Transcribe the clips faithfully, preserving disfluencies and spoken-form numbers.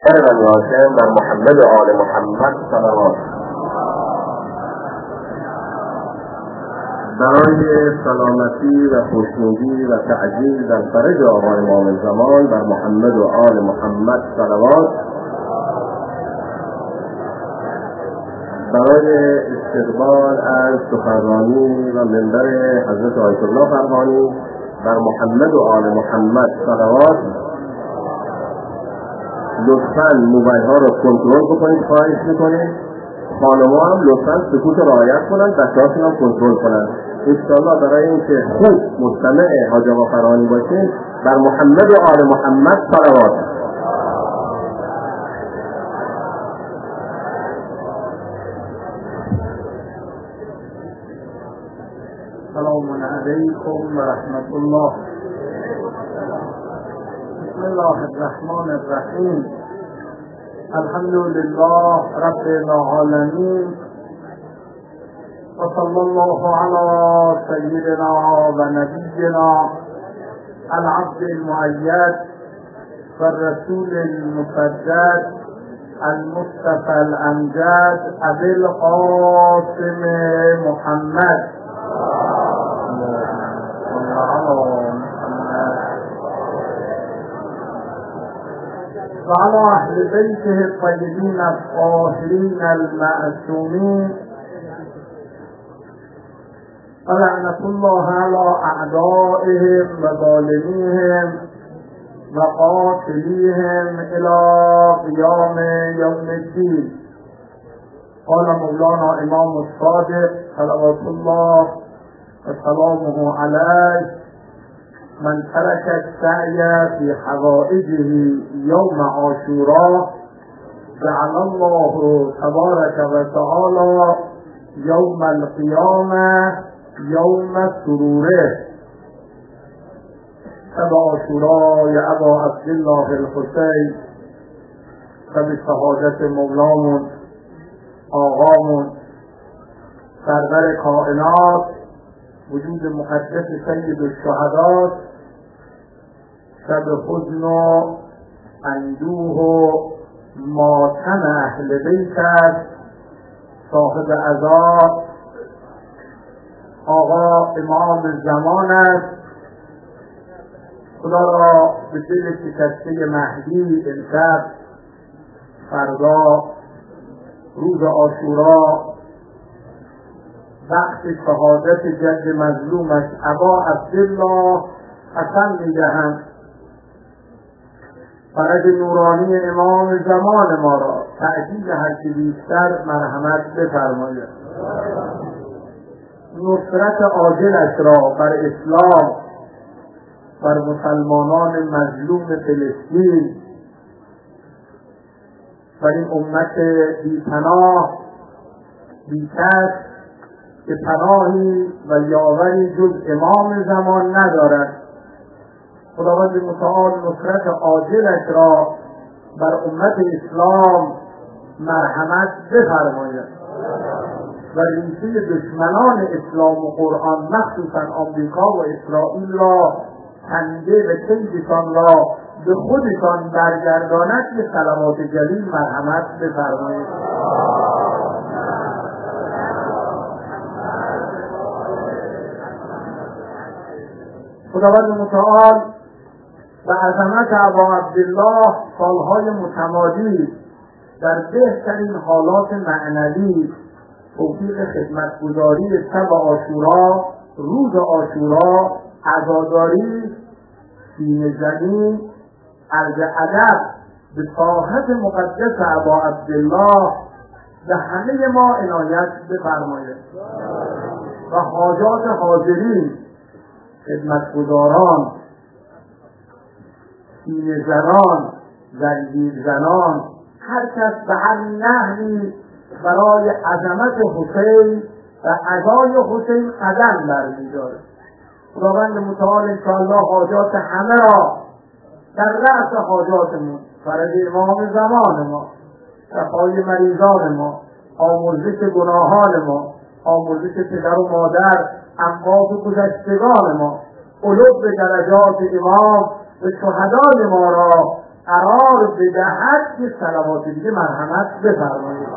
و یاسین بر محمد و آل محمد صلوات. برای سلامتی و خوشنودی و تعجیل در فرج آقا امام زمان بر محمد و آل محمد صلوات. برای استقبال از سخنرانی و منبر حضرت آیت الله فرغانی بر محمد و آل محمد صلوات. لطفاً موبایل ها رو کنترل بکنید، خواهش میکنید. خانم‌ها هم لطفاً سکوت رعایت کنند، بچه‌هاشون هم کنترل کنند. انشاءالله برای اینکه خوب مستمع حاج آقا فرغانی باشید بر محمد و آل محمد صلوات. سلام علیکم و رحمت الله. بسم الله الرحمن الرحیم. الحمد لله رب العالمین و صلی الله علی سیدنا و نبینا العبد المؤید و الرسول المسدد المصطفى الامجد ابی القاسم محمد وعلى أهل بيته الطيبين الطاهرين المعصومين ولعنة الله على أعدائهم وظالميهم وقاتليهم إلى قيام يوم الدين. قال مولانا إمام الصادق صلوات الله وسلامه عليه: من ترك السعي في حوائجه يوم عاشوراء جعل الله تبارك وتعالى يوم القيامة يوم سروره. شب عاشوراء يا ابا عبد الله الحسين شب شهادت مولامون آقامون سرور کائنات وجود مقدس سید الشهداء، شب حزن و اندوه و ماتم اهل بیت است. صاحب عزا آقا امام زمان است. خدا را به دل شکسته مهدی امشب فردا روز عاشورا وقت شهادت جد مظلومش ابا عبدالله حسن میدهند. فرج نورانی امام زمان ما را تعجیل هرچه بیشتر مرحمت بفرماید. نصرت عاجلش را بر اسلام، بر مسلمانان مظلوم فلسطین، بر این امت بی‌پناه بی‌کس که پناهی و یاوری جز امام زمان ندارد. خداوند متعال نصرت عاجلش را بر امت اسلام مرحمت بفرماید و ریشه دشمنان اسلام و قرآن مخصوصا آمریکا و اسرائیل را تنگه و کیدشان را به خودشان برگرداند. به صلوات جلیل مرحمت بفرماید. خداوند متعال و عظمت ابا عبدالله سالهای متمادی در بهترین حالات معنوی توفیق خدمتگزاری شب عاشورا، روز عاشورا، عزاداری، سینه‌زنی، عرض ادب به صاحب مقدس ابا عبدالله به همه ما عنایت بفرماید و حاجات حاضرین، خدمتگزاران، سینه زنان، زنجیر زنان، هر کس به هر نحوی برای عظمت حسین و عزای حسین قدم برمی‌دارد. خداوند متعال انشاءالله حاجات همه را در رأس حاجاتمون، فرج امام زمان ما، شفای مریضان ما، آمرزش گناهان ما، آمرزش پدر و مادر، انقاض گذشتگان ما، علو به درجات امام و شهدای ما را قرار بدهد که صلوات دیگه مرحمت بفرمایید.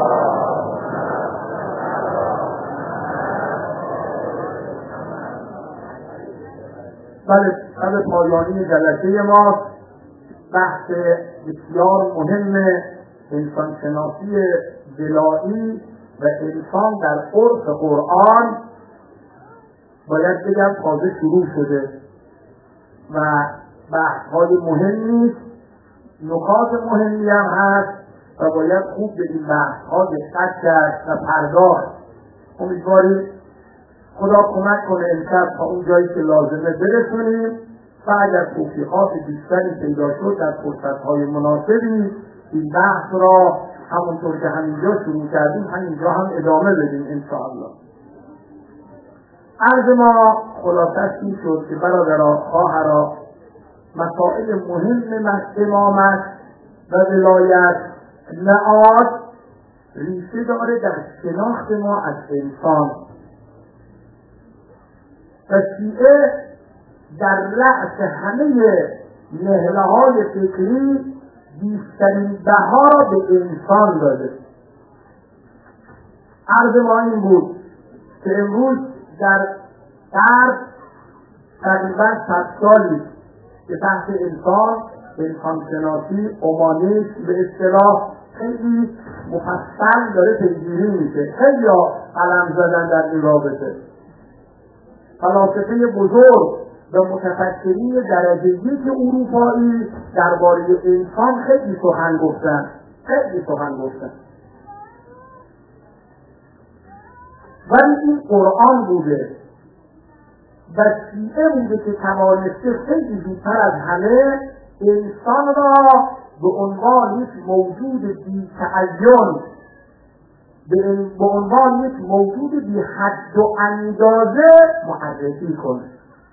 بله، شب پایانی جلسه ما بحث بسیار مهم انسانشناسی ولایی و انسان در عرف قرآن باید بگم تازه شروع شده و بحث های مهمی، نکات مهمی هم هست و باید خوب به این بحث ها دقت کرد و پرداخت. امیدواریم خدا کمک کنه امشب تا اون جایی که لازمه برسونیم و اگر توفیقات بیشتری پیدا شد در فرصت‌های مناسبی این بحث را همونطور که همینجا شروع کردیم همینجا هم ادامه بدیم انشاءالله. عرض ما خلاصش این شد که برادران خواهران مسائل مهم امامت و ولایت نهاد ریشه داره در شناخت ما از انسان و شیعه در رأس همه نهله‌های فکری بیشترین بها را به انسان داده. عرض ما این بود که امروز در غرب تقریبا صد سالی که تحت انسان، انسانشناسی، اومانیسم به اصطلاح خیلی مفصل داره پیگیری میشه. خیلی ها قلم زدن در این رابطه. فلاسفه بزرگ و متفکرین درجه یک اروپایی درباره انسان خیلی سخن گفتن خیلی سخن گفتن ولی این قرآن بوده و شیعه بوده که توانسته خیلی زودتر از همه انسان را به عنوان یک موجود بی تعین، به عنوان یک موجود بی حد و اندازه معرفی کنه.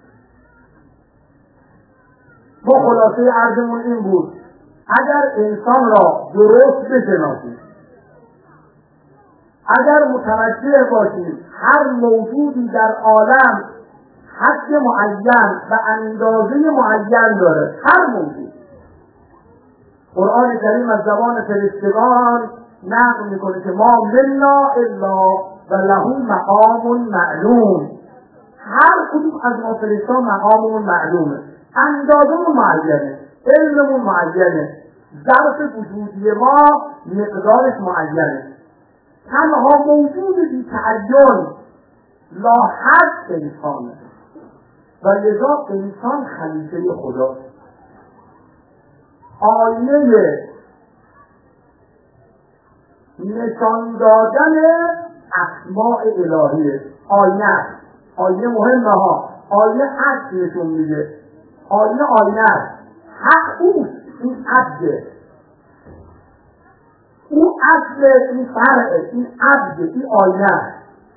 ما خلاصه عرضمون این بود اگر انسان را درست بشناسیم، اگر متوجه باشیم هر موجودی در عالم حد معین و اندازه معین داره، هر موجود. قرآن کریم از زبان فرشتگان نقل میکنه که ما منا الا و له مقام معلوم. هر کدوم از ما فرشتان مقاممون معلومه، اندازمون معینه، علممون معینه، ظرف وجودی ما مقدارش معینه. تنها موجود بی تعین لاحد انسانه و لذا انسان خلیفه خداست. آینه نشان دادن اسماء الهیه. آینه آینه مهمه ها. آینه عکس نشون میده. آینه آینه حق اوست، این عبده، او اصل، این فرعه، این عبده، این آینه.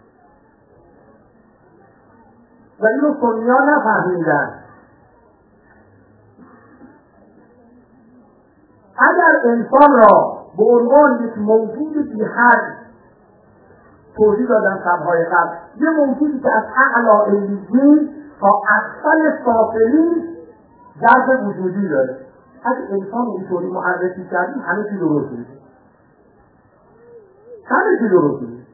و اینو سنیا نفهمیدن. اگر انسان را به عنوان یک موجود بی حد توضیح دادن شب‌های قبل، یه موجودی که از اعلی علیین تا اسفل سافلین ظرف وجودی داره، اگر انسان اینطوری معرفی کردیم همه چی درست میشه، همه چی درست میشه.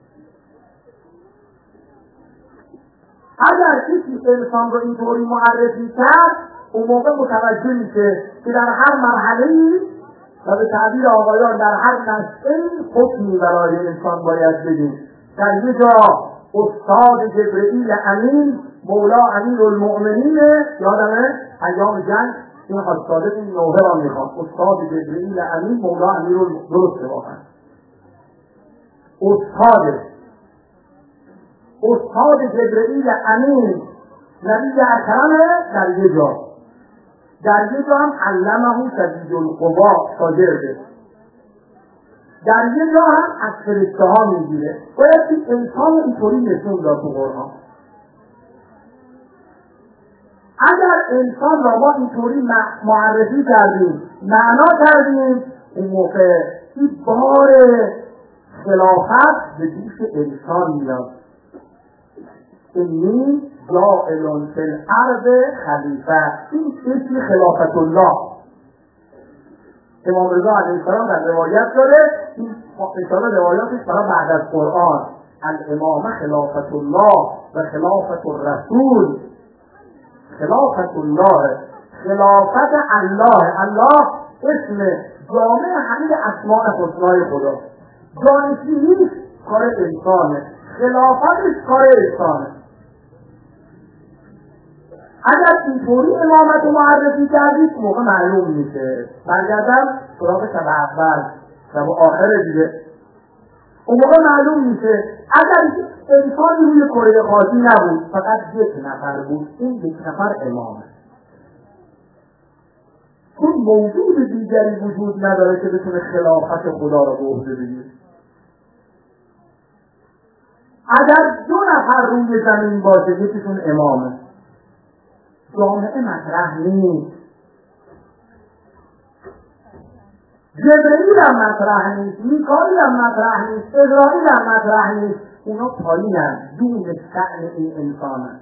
اگر کسی انسان رو اینطوری معرفی کرد اون موقع متوجه میشه که در هر مرحله‌ای و به تعبیر آقایان در هر نشأه‌ای حکمی برای انسان باید بدیم. در یه جا استاد جبرئیل امین مولا امیرالمؤمنین، یادمه ایام جنگ این حاج صادق این نوحه را میخواد، استاد جبرئیل امین مولا امیرالمؤمنین، درسته واقعا استاد استاد جبرئیل امین نبی اکرم در یه جا در یه جا هم علمه شدید القوا شاگرده، در یه جا هم از فرشته ها میگیره. باید این انسان اینطوری نشون داد تو قرآن. اگر انسان را ما اینطوری معرفی کردیم، معنا کردیم، اون موقع این بار خلافت به دوش انسان میاد. اینی جائل فی الارض خلیفه، این اسم خلافت الله. امام رضا علیه السلام در روایت داره، این انشاءالله روایاتش برای بعد از قرآن، الامامه خلافت الله و خلافت الرسول. خلافت الله، خلافت الله. الله اسم جامع همه اسماء حسنای خدا. جانشینیش کار انسانه، خلافتش کار انسانه. اگر اینطوری امامت رو معرفی کردید موقع معلوم میشه. برگردم سراغ شب اول، شب آخر دیگه، اون موقع معلوم میشه اگر انسانی روی کره خاکی نبود، فقط یک نفر بود، این یک نفر امامه. چون موجود دیگری وجود نداره که بتونه خلافت خدا رو به عهده بگیره. اگر دو نفر روی زمین باشه، یکیشون امامه. جامعه مطرح نیست، جبرئیل هم مطرح نیست، میکائیل هم مطرح نیست، اسرائیل هم مطرح نیست. اونا پایینن، دون شأن این انسان هست.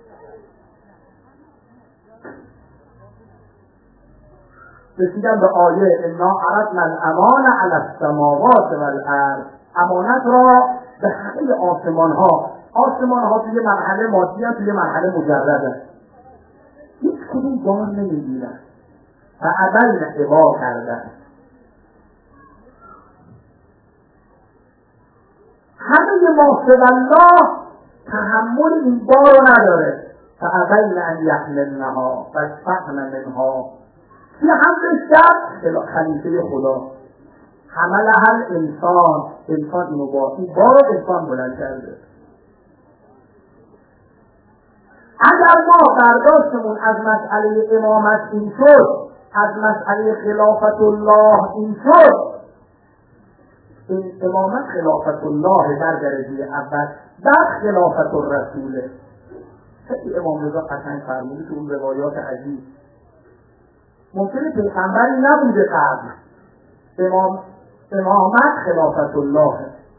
رسیدن به آیه انا عرضنا الامانه علی السماوات والارض. امانت را به همه آسمان ها، آسمان ها توی مرحله مادی هم توی مرحله مجرده، هیچ کدوم بار نمیگیرن و عبل ابا کردن. همه ما الله تحمل این بار رو نداره. فعبین ان یحملنها فاشفقن منها. یه همه شب خلیفه خدا حملها الانسان، انسان اینو با این بار رو انسان بلند کرده. اگر ما برداشتمون از مسئله امامت این شد، از مسئله خلافت الله این شد، این امامت خلافت الله در درجه اول، بعد خلافت الرسوله. خیلی امام رضا قشنگ فرموده تو اون روایات عجیب. ممکنه پیغمبری نبوده قبل، امام امامت خلافت الله.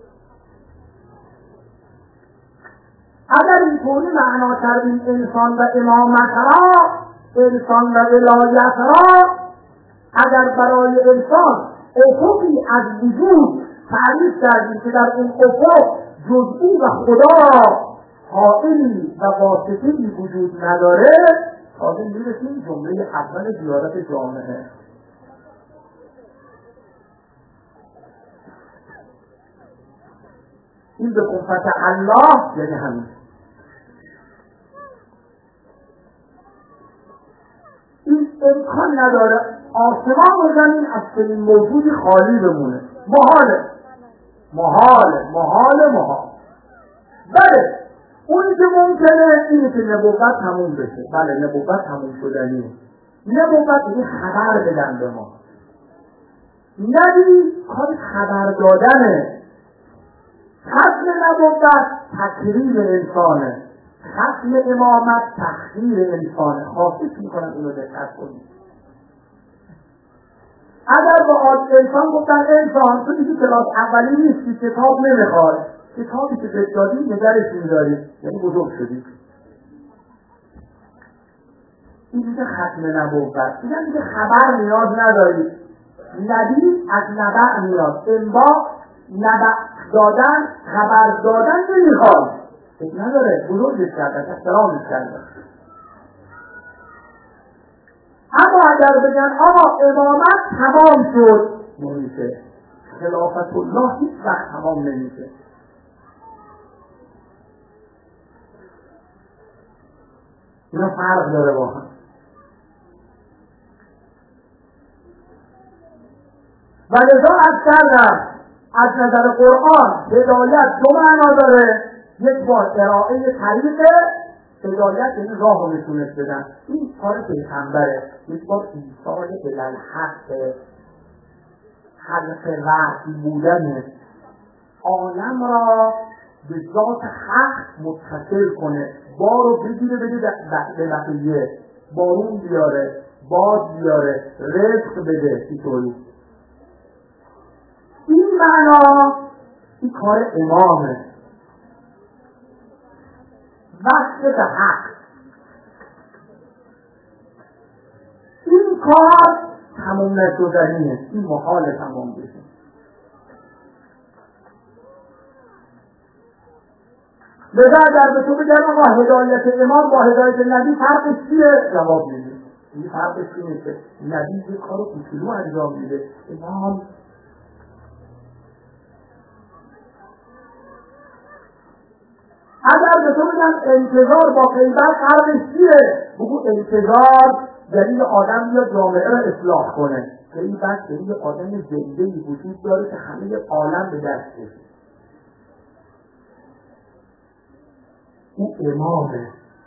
اگر اینطوری معنا کردیم انسان و امامت را، انسان و ولایت را، اگر برای انسان افقی از وجود تعریف کردیم که در اون افق جزئی و خدا حائلی و واسطه‌ای وجود نداره، تازه میرسیم جمله اول زیارت جامعه. این به قوت الله یعنی همین. این امکان نداره آسمان و زمین از چنین موجودی خالی بمونه. محاله محاله محاله محال. بله اونی که ممکنه اینه که نبوت تموم بشه. بله نبوت تموم شدنیه. نبوت این خبر بدن به ما. نبی کار خبر دادنه. ختم نبوت تکریم انسانه، ختم امامت تخدیر انسانه. خواهش میکنم اینو دقت کنید. اگر با آج انسان گفتن انسان تو دیگه کلاس اولی نیستی، کتاب نمیخواد، کتابی که بشدادی نگرش میداری، یعنی بزرگ شدی. این دیگه ختم نبوت. دیگه دیگه خبر نیاز نداری. نبی از نبع میاد. انبا نبع دادن، خبر دادن نمیخواد، فکر نداره، بزرگش کردن، احترامش کردن. اما اگر بگن آقا امامت تمام شد، نمیشه. خلافت الله هیچ وقت تمام نمیشه. اینا فرق داره با هم. و لذا از کردم از نظر قرآن هدایت دو معنا داره. یک بار ارائه طریقه هدایت، این راه رو نشونش بدن، این کار پیغمبره. یک بار ایصال الالحق، خلق وحی بودنه، عالم را به ذات حق متصل کنه، بار رو بگیره بده به بقیه، بارون بیاره، باد بیاره، رزق بده. اینطوری این معنا این کار امامه. وحی به حق، این کار تمام نشدنیه، این محال تمام بشه. لذا اگر به تو بگم آقا هدایت امام با هدایت نبی فرقش چیه؟ جواب میده این فرقش اینه که نبی یک کار کوچولو انجام میده، امام اگر به تو بگم انتظار با غیبت فرقش چیه؟ بگو انتظار دلیل آدم یا جامعه را اصلاح کنه، غیبت دلیل آدم زنده‌ای وجود داره که همه عالم به دست بشه. او امامه.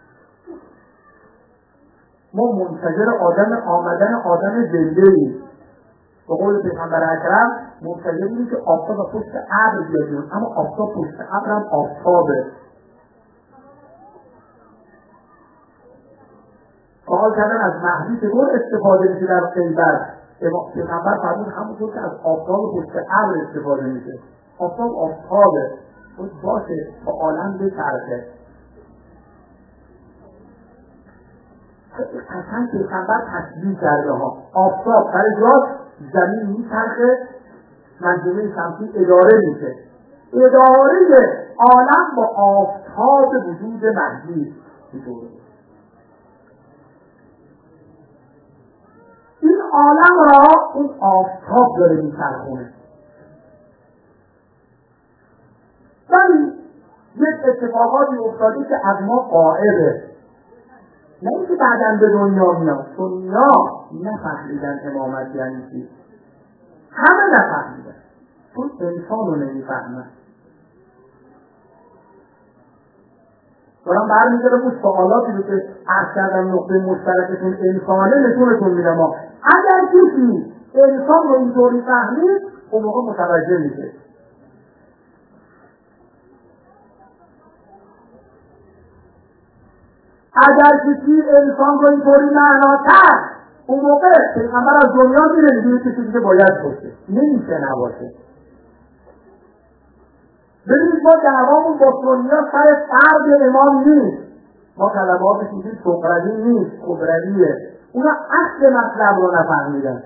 ما منتظر آدم آمدن آدم زنده‌ای. به قول پیغمبر اکرم منتظریم که آفتاب پشت ابر بیاد، اما آفتاب پشت ابر هم آفتابه. سوال کردن از مهدی چطور استفاده میشه در غیبت؟ پیغمبر فرمود همونطور که از آفتاب پشت ابر استفاده میشه. آفتاب آفتابه، خود باشه با عالم بچرخه. اصلا پیغمبر تشبیه کرده ها، آفتاب سر جاست، زمین میچرخه، منظومه شمسی اداره میشه. اداره عالم با آفتاب وجود مهدی میشه. این عالم را اون آفتاب داره میچرخونه. ولی یک اتفاقاتی افتاده که از ما غائبه، نه اینکه بعداً به دنیا میاد. دنیا نفهمیدن امامت یعنی چی، همه نفهمیدن، چون انسان رو نمیفهمن. دارم برمیگرم اون سوالاتی رو که عرض کردم نقطه مشترکتون انسانه نشونتون میدم. اگر کسی انسان رو اینطوری فهمید اون موقع متوجه میشه. اگر کسی انسان رو اینطوری معنا کرد اون موقع پیغمبر از دنیا میره، دیگه کسی دیگه باید باشه، نمیشه نباشه. ببینید ما دعوامون با دنیا سر فرد امام نیست، ما کلماتش میگیم سقراطی نیست، کبرویه. اونا اصل مطلب رو نفهمیدن.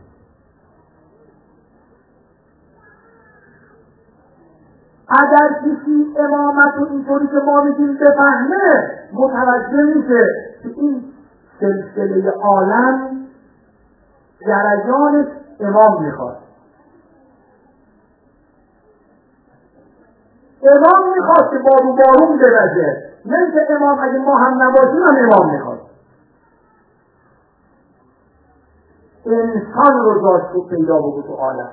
اگر کسی امامت رو اینطوری که ما میگیم بفهمه متوجه میشه که این سلسله عالم جریانش امام میخواد. امام میخواد که بارو بارون برسه، نه که امام اگه ما هم نباشیم هم امام میخواد. انسان رو داشت رو پیدا بگو تو عالم.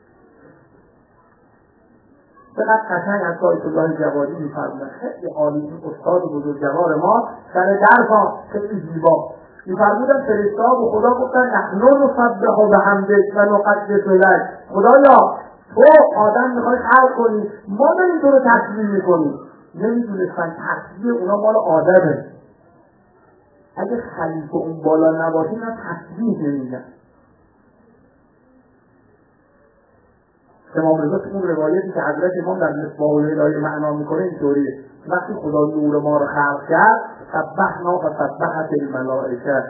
فقط قشنگ از آیت الله جوادی میفرمونه، خیلی عالی، استاد بزرگوار ما سر درس ها خیلی زیبا میفرمودن. فرشته‌ها به خدا گفتن نحن نسبح بحمدک و نقدس لک، خدایا تو آدم میخوای خلق کنی، ما داریم تو رو تسبیح میکنیم. نمیدونستن تسبیح اونا مال آدمه. اگه خلیفه اون بالا نباشه نه تسبیح نمیگن. امام رضا اون روایتی که حضرت امام در مصباح الهدایه معنا میکنه اینطوریه: وقتی خدا نور ما رو خلق کرد سبحنا و سبحت الملائکه.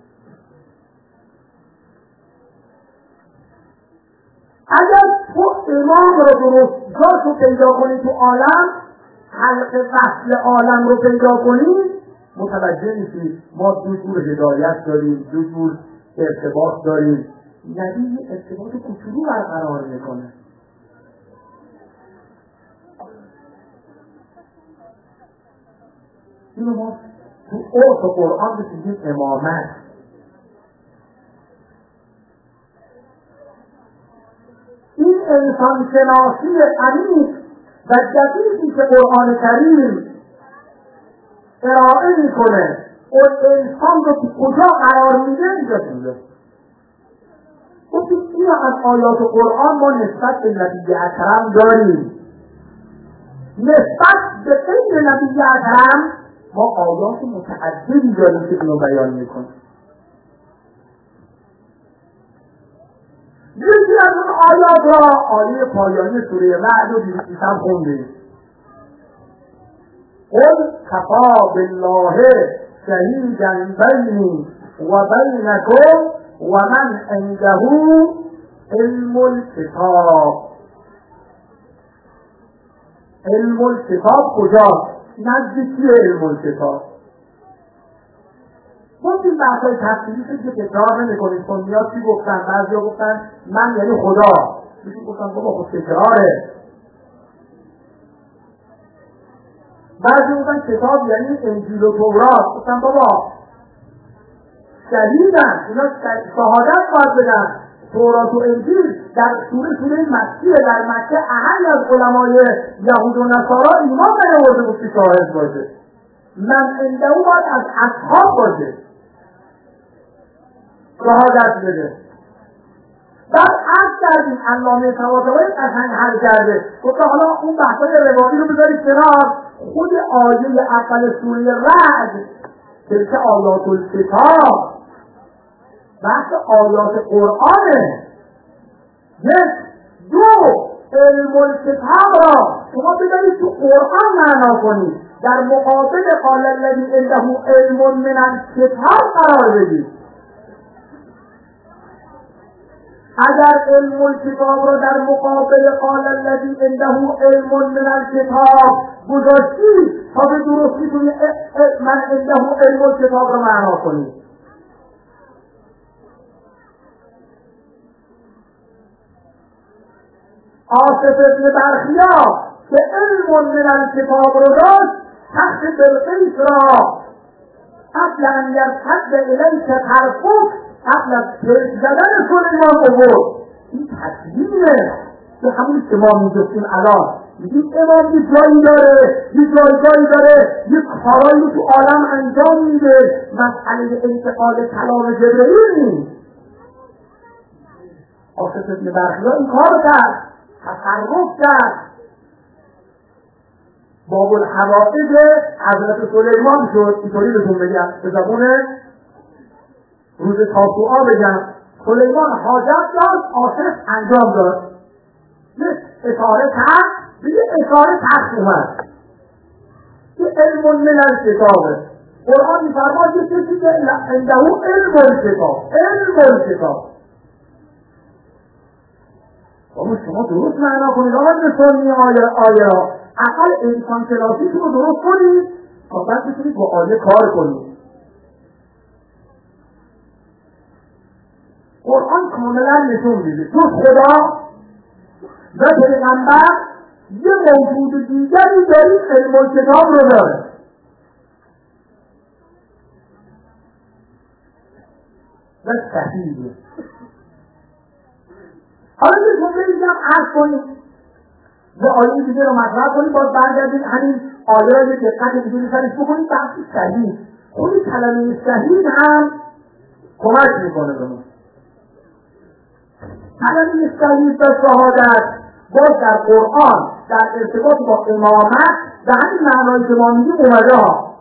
اگر تو امام رو درست جاشو پیدا کنی تو عالم، حلق وصل عالم رو پیدا کنی، متوجه میشی ما دو جور هدایت داریم، دو جور ارتباط داریم. نبی ارتباط کوچولو برقرار میکنه. اینو ما تو عرف قرآن بسیدیم امامت. این انسان شناسی عمیق و دقیقی که قرآن کریم ارائه میکنه و انسان رو کجا قرار میده اینجا میده. گفتیم این از آیات قرآن ما نسبت به نبی اکرم داریم. نسبت به غیر نبی اکرم ما آیات متعددی داریم که اینو بیان میکنه. یکی از اون آیات را آیه پایانی سوره رعد رو دیدیم خوندیم. قل کفی بالله شهیدا بینی و بینکم و من عنده علم الکتاب. علم الکتاب کجاست؟ نزدیکی علم الکتاب. باید این بحثای تفسیری شد که تکرار نمی کنید. سنی‌ها چی گفتن؟ بعضیا گفتن من یعنی خدا. میشه گفتن بابا خود تکراره. بعضی گفتن کتاب یعنی انجیل و تورات. گفتن بابا شهیدن، اینا شهادت باید بدن. تورات و انجیل در سوره سوره مکیه، در مکه اهل از علمای یهود و نصارا ایمان نیاورده بود که شاهد باشه. من عنده باید از اصحاب باشه شهادت بده. بعد از کردیم علامه طباطبایی قشنگ حل کرده. گفت حالا اون بحثای روایی رو بذارید کنار، خود آیه اول سوره رعد تلک آیات الکتاب بحث آیات قرآنه. یک دو علم الکتاب را شما بذارید تو قرآن معنا کنید، در مقابل قال الذی عنده علم من الکتاب قرار بدید. اگر علم الکتاب را در مقابل قال الذی عنده علم من الکتاب گذاشتی تا به درستی کنی من عنده علم الکتاب را معنا کنید. آصف ابن برخیا که علم من الکتاب را داشت تخت بلقیس را قبل ان یرتد الیک طرفک قبل از پرد زدن سلیمان آورد. این تسلیمه که همون که ما میگفتیم الان میگیم امام یه جایی داره، یه جایگاهی داره، یه کارایی رو تو عالم انجام میده. مسئله انتقال کلام جبرئیل نیست. آصف ابن برخیا این کار کرد، تصرف کرد. باب الحوائج حضرت سلیمان شد. اینطوری بهتون بگم به زبون روز تاسوعا بگم، سلیمان حاجت داشت، آصف انجام داد. یک اشاره کرد، دیگه اشاره تخت اومد. این علم من الکتابه. قرآن می‌فرماید که کسی که عنده علم الکتاب، علم الکتاب. اما شما درست معنا کنید آقا بسانی آیه آیه را اقل انسان شناسیتون رو درست کنید تا بعد بتونید با آیه کار کنید. قرآن کاملا نشون میده تو خدا و پیغمبر یه موجود دیگری دارید علم الکتاب رو داره. و صحیحه. حالا یه جمله دیگه هم عرض کنید، یه آیه دیگه رو مطرح کنید، باز برگردید همین آیه را یه دقت دیگه سرش بکنید. بحث صحیح، خود کلمه صحیح هم کمک میکنه به ما. کلمه صحیح و شهادت باز در قرآن در ارتباط با امامت و همین معنایی که ما میگیم اومده ها.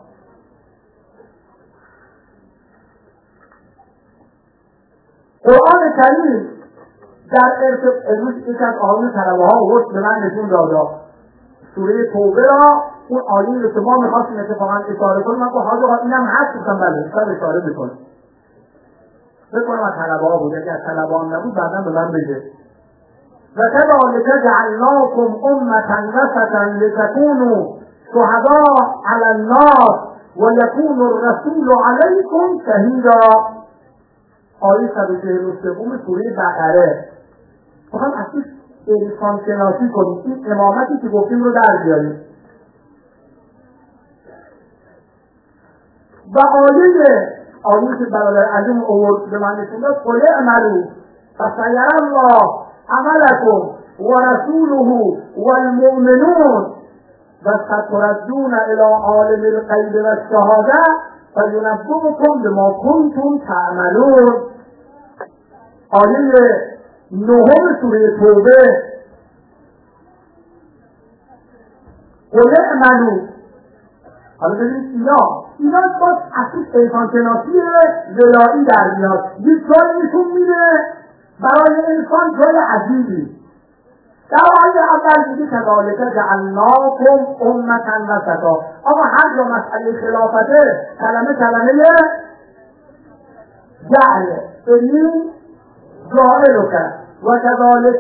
قرآن کریم در ارتباط امروز یک از آیون طلبه ها ورد به من نشون دادا سوره توبه را اون آیون رو که ما میخواستیم اتفاقا اشاره کنیم. من با حاضر ها اینم هست بودم بله سر اشاره بکنم بکنم از طلبه ها بود. اگر طلبه ها نبود بعدا به من بگه. و کذالک جعلناکم امة وسطا لتکونوا شهداء علی الناس و یکون الرسول علیکم شهیدا. آیه صد و چهل و سه سوره بقره. میخوام از توش انسان شناسی کنیم، این امامتی که گفتیم رو در بیاریم. و آیه آیه که برادر عظیم آورد به من نشون داد قل اعملوا فسیری الله عملکم و رسوله و المؤمنون و ستردون الی عالم الغیب و الشهاده فینبئکم بما کنتم تعملون. آیه نهم سوره توبه قل اعملوا. حالا ببینید اینا اینا باز اصیل انسان شناسی ولایی در میاد. یه جایی نشون میده برای انسان جای عجیبی. در آیه اول میگه کذالک جعلناکم امة وسطا. آقا هر جا مسئله خلافته کلمه کلمه جعل انی جاعلک و كذلك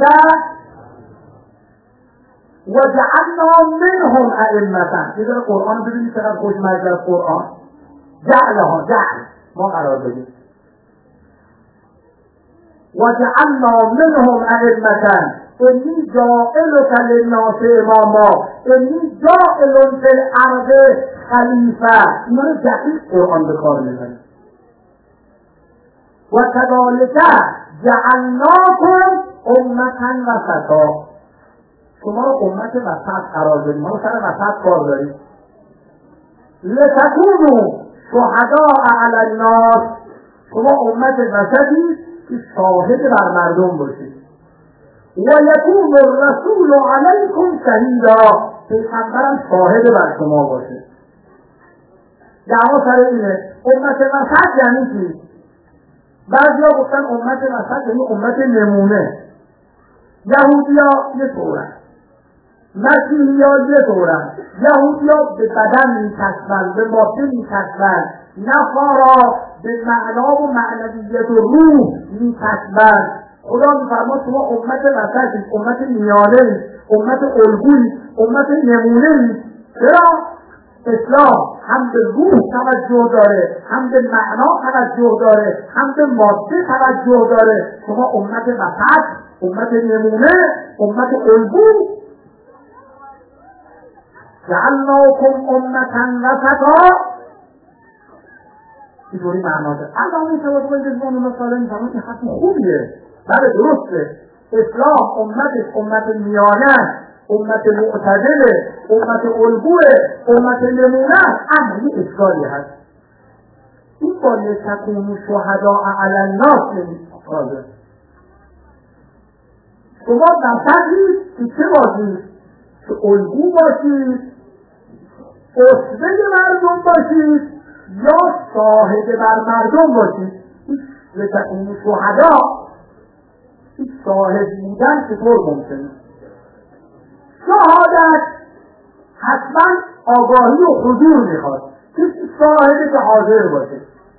وجعلنا منهم ائمة. یه ذره قرآن ببینید چقدر خوشمزه از قرآن. جعلها جعل ما قرار بدیم. وجعلنا منهم ائمة انی جاعلک للناس اماما انی جاعل فی الارض خلیفه. اینا رو دقیق قرآن به کار میبره. و كذلك جعلناکم امة وسطا. شما رو امت وسط قرار داریم. ما سر وسط کار داریم. لتکونوا شهداء علی الناس. شما امت وسطی که شاهد بر مردم باشید. و یکون الرسول علیکم شهیدا. پیغمبرم شاهد بر شما باشه. دعوا سر اینه امت وسط یعنی چی؟ بعضیا گفتن امت وسط یعنی امت نمونه. یهودیا یه طورن، مسیحیا یه طورن. یهودیا به بدن می‌چسبند، به ماده می‌چسبند. نصارا به معنا و معنویت و روح می‌چسبند. خدا می‌فرماد شما امت وسطید، امت میانه‌اید، امت الگویید، امت نمونه‌اید. چرا؟ اسلام هم به روح توجه داره، هم به معنا توجه داره، هم به ماده توجه داره. شما امت وسط، امت نمونه، امت الگو. جعلناکم امة وسطا. اینطوری معنا داره. علامه توجه رضوان الله تعالی می‌فرماد این حرف خوبیه. بله درسته. اسلام امتش امت میانه، امت معتدله، امت الگوه، امت نمونه. اما یه اشکالی هست. این با لتکونوا شهداء علی الناس نمی‌خواد. شما وسطید که چه باشید؟ که الگو باشید، اسوه مردم باشید، یا شاهد بر مردم باشید. لتکونوا شهداء. این شاهد بودن چطور ممکنه؟ شهادت حتما آگاهی و حضور میخواد. کسی شاهده که حاضر باشه.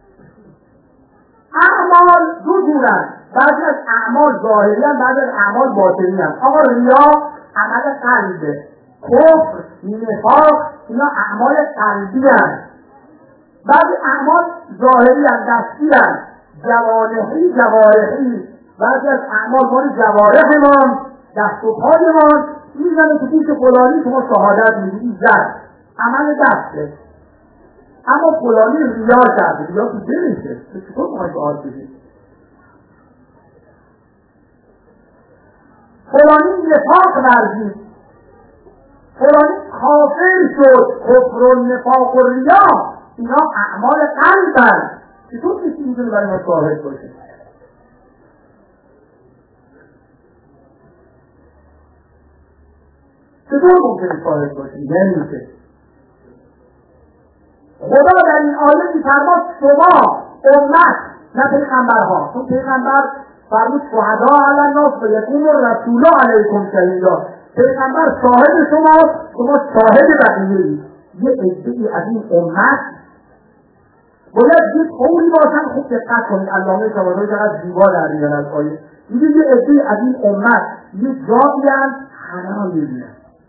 اعمال دو جورن. بعضی از اعمال ظاهری هستند، بعضی از اعمال باطنی هستند. آقا ریا عمل قلبه، کفر، نفاق اینا اعمال قلبی هستند. بعضی اعمال ظاهری هستند، دستی هستند، جوارحی جوارحی. بعضی از اعمال مال جوارحمان، دست و پایمان میزنه که پیش فلانی شما شهادت میدید زد، عمل دسته. اما فلانی ریا کرده، ریا تو دلشه، تو چطور باید شهادت بدید؟ فلانی نفاق ورزید، فلانی کافر شد، کفر و نفاق و ریا اینا اعمال قلبن. چطور کسی میتونه برای ما شاهد باشه؟ چطور ممکنه شاهد باشه؟ نمیشه. خدا در این آیه می‌فرماد شما امت، نه پیغمبرها، چون پیغمبر فرمود شهداء علی الناس و یکون الرسول علیکم شهیدا. پیغمبر شاهد شما، شما شاهد بقیه‌اید. یه عده‌ای از این امت باید یه قولی باشن. خوب دقت کنید، علامه طباطبایی چقدر زیبا در میان از آیه میگه یه عده‌ای از این امت یه جایی هم همه را میبینن،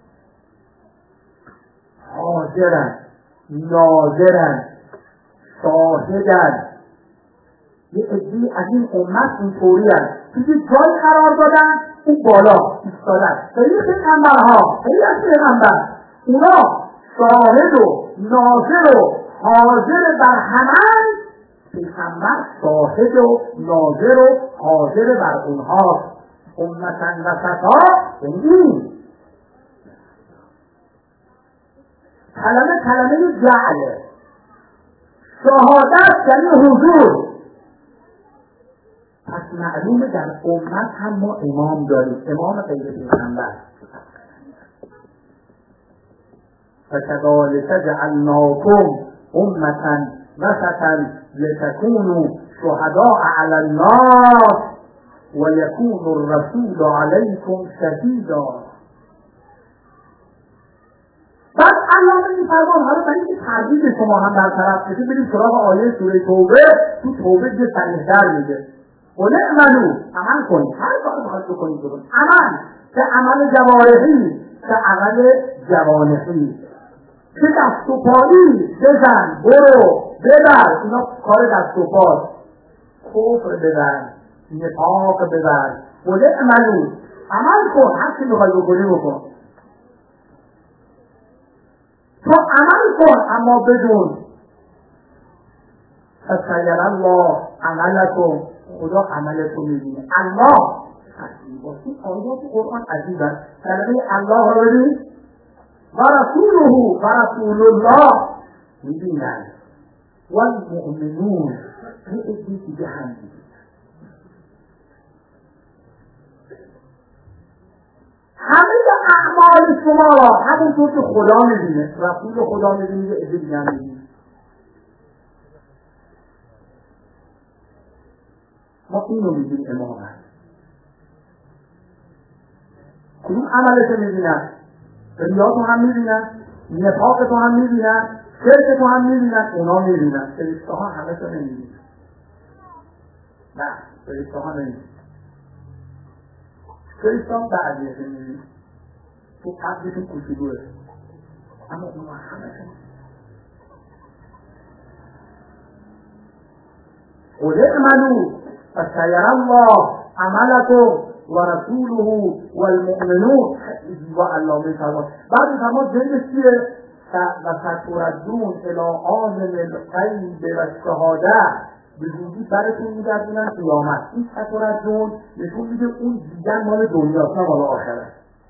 حاضرن، ناظرن، شاهدن. یه عده‌ای از این امت اینطوری هست که یه جایی قرار دادن، اون بالا ایستادن. خیلی پیغمبرها، خیلی از پیغمبر اونا شاهد و ناظر و حاضر بر همه. پیغمبر شاهد و ناظر و حاضر بر اونها. امتن وسطا یعنی کلمه کلمه جعله. شهادت یعنی حضور. پس معلومه در امت هم ما امام داریم، امام غیر پیغمبر. فَكَذَلِكَ جَعَلْنَاكُمْ أُمَّةً وَسَطًا لِتَكُونُوا شُهَدَاءَ عَلَى النَّاسِ وَيَكُونَ الرَّسُولُ عَلَيْكُمْ شَهِيدًا. بعد علامه میفرمان حالا برای اینکه تردید شما هم برطرف بشه بریم سراغ آیه سوره توبه. تو توبه یه صریح‌تر میگه قل اعملوا، عمل کنید، هر کاری میخواید بکنید بکنید. عمل که عمل جوارحی، که عمل جوانحی، که دست و پایی بزن، برو، ببر، اینا کار دست و پا. کفر ببر، نفاق ببر. قل اعملوا، عمل کن، هر چی میخوای بکنی بکن. تو عمل کن اما بدون فسیر الله عملکم، خدا عملتو میبینه. الله این آیات قرآن عجیب است. کلمه الله رو ببین و رسوله و رسول الله میبینن و المؤمنون یه عده دیگه هم میبینن. همه اعمال شما را همونطور که خدا میبینه، رسول خدا میبینه، یه عده دیگه هم میبینه. ما اینو میبینیم امامت. کدوم عملتو میبینن؟ ریاتو هم میبینن، نفاقتو هم میبینن، شرکتو هم میبینن، اونا میبینن. فرشته ها همه تو نمیبینن. نه، فرشته ها نمیبینن. فرشته ها بعضیه نمیبینن. تو قبلشون کشیدوه، اما اونا همه تو قل اعملوا فسیر الله عملکم و رسوله و المؤمنون. و علامه فرمان بعد فرمان جنبش چیه؟ و ستردون الی عالم الغیب و شهاده، به زودی براتون میگردونن قیامت. این ستردون نشون میده اون دیدن مال دنیاست، نه مال آخرت.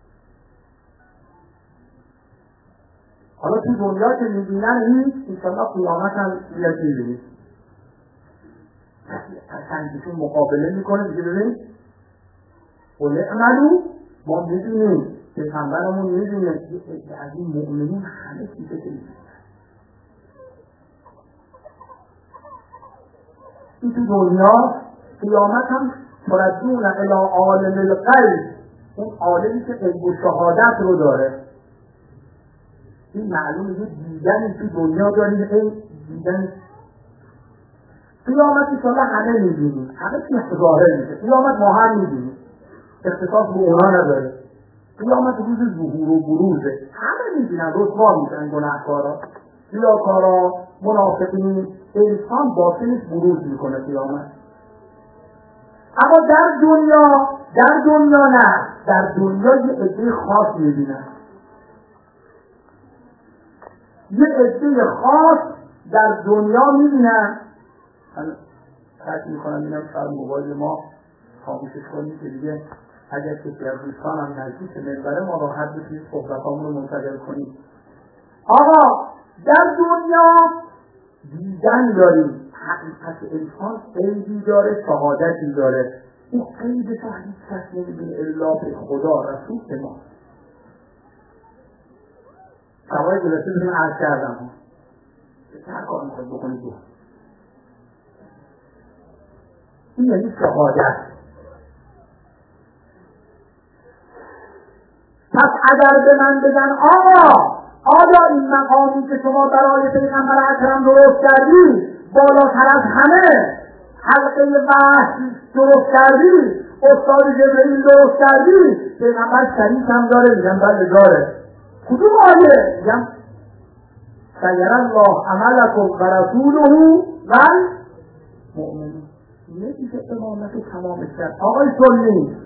حالا تو دنیا که میبینن هیچ، انشاءالله قیامت هم بیاد میبینید. سنگیشون مقابله میکنه دیگه. ببین قل اعملوا، ما میبینیم، پیغمبرمون میبینه از این مؤمنین همه چیزه که میبینن. این تو دنیا قیامت هم تردون الی عالم الغیب، اون عالمی که غیب و شهادت رو داره. این معلومه یه دیدن تو دنیا داریم، این دیدن قیامت انشاءالله همه میبینیم، همه چیز ظاهر میشه. قیامت ما هم میبینیم، اختصاص به اونا نداره. قیامت روز ظهور و بروزه، همه میبینن، رسوا میشن گناهکارا، ریاکارا، منافقین. انسان باطنش بروز میکنه قیامت. اما در دنیا در دنیا نه، در دنیا یه عده خاص میبینن، یه عده خاص در دنیا میبینن. من خط میکنم اینم شاید موبایل ما خاموشش کنیم که دیگه اگر کسی از دوستان هم نزدیک منبره ما راحت بشید صحبتامون رو منتقل کنیم. آقا در دنیا دیدن داریم، حقیقت انسان غیبی داره، شهادتی داره. اون غیبش رو هیچ کس نمیبینه الا به خدا، رسول به ما. سوای گذشته بزن عرض کردم هر کار میخواید بکنید دو. این یعنی شهادت. پس اگر به من بگن آقا آیا این مقامی که شما برای پیغمبر اکرم درست کردی، بالاتر از همه حلقه وحی درست کردی، استاد جبرئیل درست کردی، پیغمبر شریک هم داره، میگم بله داره. کدوم آیه؟ میگم سیر الله عملکم و رسوله و المؤمنون. یکی که امامت رو تمامش کرد. آقای سنی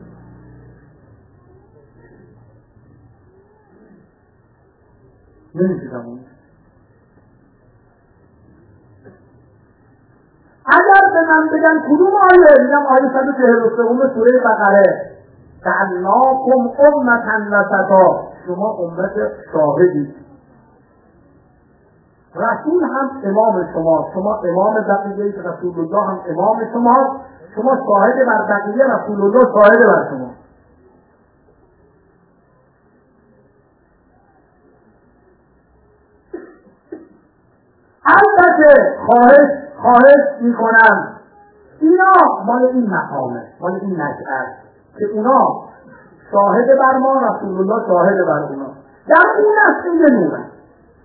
نمیشه تمامش. اگر به من بگن کدوم آیه، میگم آیه صد و چهل و سه سوره بقره، جعلناکم امة وسطا، شما امت شاهدی. رسول هم امام شما، شما امام بقیه، رسول الله هم امام شما، شما شاهد بر بقیه، رسول الله شاهد بر شما. البته خواهش خواهش میکنم اینا مال این مقامه، مال این نشأت که اونا شاهد بر ما، رسول الله شاهد بر اونا. در اون نسل نمونه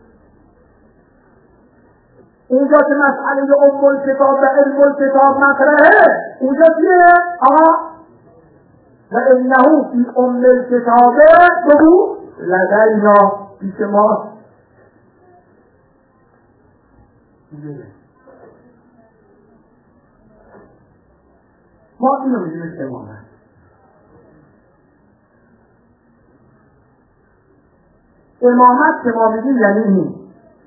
اونجا که مسئله ام الکتاب و علم الکتاب مطرحه، اونجا چیه؟ آقا و انه فی ام الکتاب بگو لدینا، پیش ما. ما اینو میدونیم امامت. امامت که ما میگیم یعنی این.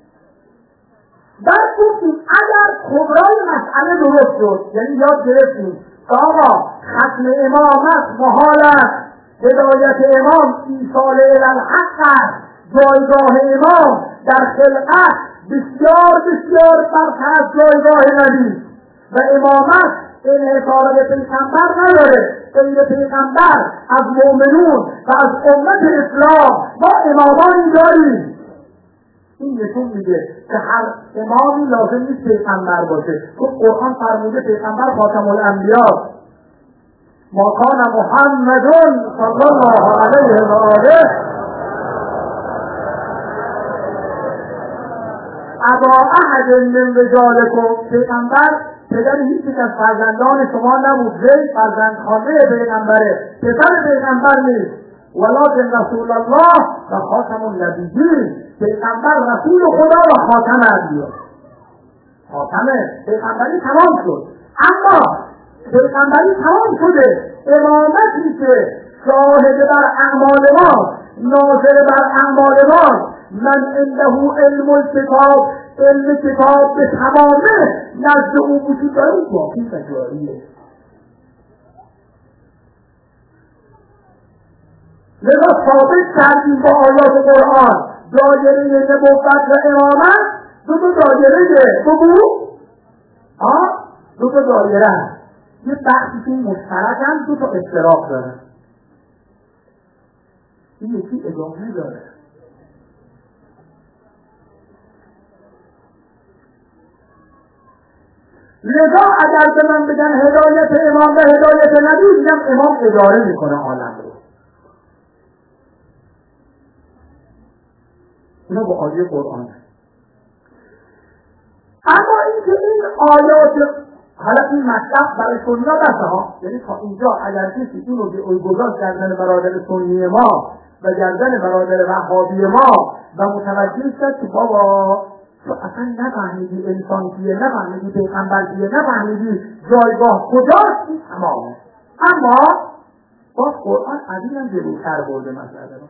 بعد گفتیم اگر کبرای مسئله درست شد، یعنی یاد گرفتیم آقا ختم امامت محال است، هدایت امام ایصال الالحق است، جایگاه امام در خلقت بسیار بسیار برتر از جایگاه نبی و امامت انحصار به پیغمبر نداره. غیر پیغمبر از مؤمنون و از امت اسلام ما امامانی داریم. این نشون میده که هر امامی لازم نیست پیغمبر باشه، چون قرآن فرموده پیغمبر خاتم الانبیا. ما کان محمد صلی الله علیه و آله ابا احد من رجالکم، پیغمبر پدر هیچ یک از فرزندان شما نبود، زید فرزند خانه پیغمبره، پسر پیغمبر نیست. ولکن رسول الله و خاتم النبیین، پیغمبر رسول خدا و خاتم انبیا. خاتمه پیغمبری تمام شد، اما پیغمبری تمام شده، امامتی که شاهد بر اعمال ما، ناظر بر اعمال ما، من عنده علم الکتاب، علم کتاب به تمامه نزد او وجود داره، اون باقی و جاریه. لذا ثابت کردیم با آیات قرآن دایره نبوت و امامت دو تا دایره بگو ها دو تا دایره هست، یه بخشی که مشترک هم دو تا اشتراک داره، این یکی اضافه داره. لذا اگر به من بگن هدایت امام و هدایت نبی، میگم امام اداره میکنه عالم رو. اینا با آیه قرآن. اما اینکه این آیات، حالا این مطلب برای سنی‌ها بسه ها، یعنی تا اینجا اگر کسی اینو به اوی گذاشت گردن برادر سنی ما و گردن برادر وهابی ما و متوجه شد که بابا تو اصلا نفهمیدی انسان کیه، نفهمیدی پیغمبر کیه، نفهمیدی جایگاه کجاست، این تمامه. اما باز قرآن از این هم جلوتر برده مسئله رو،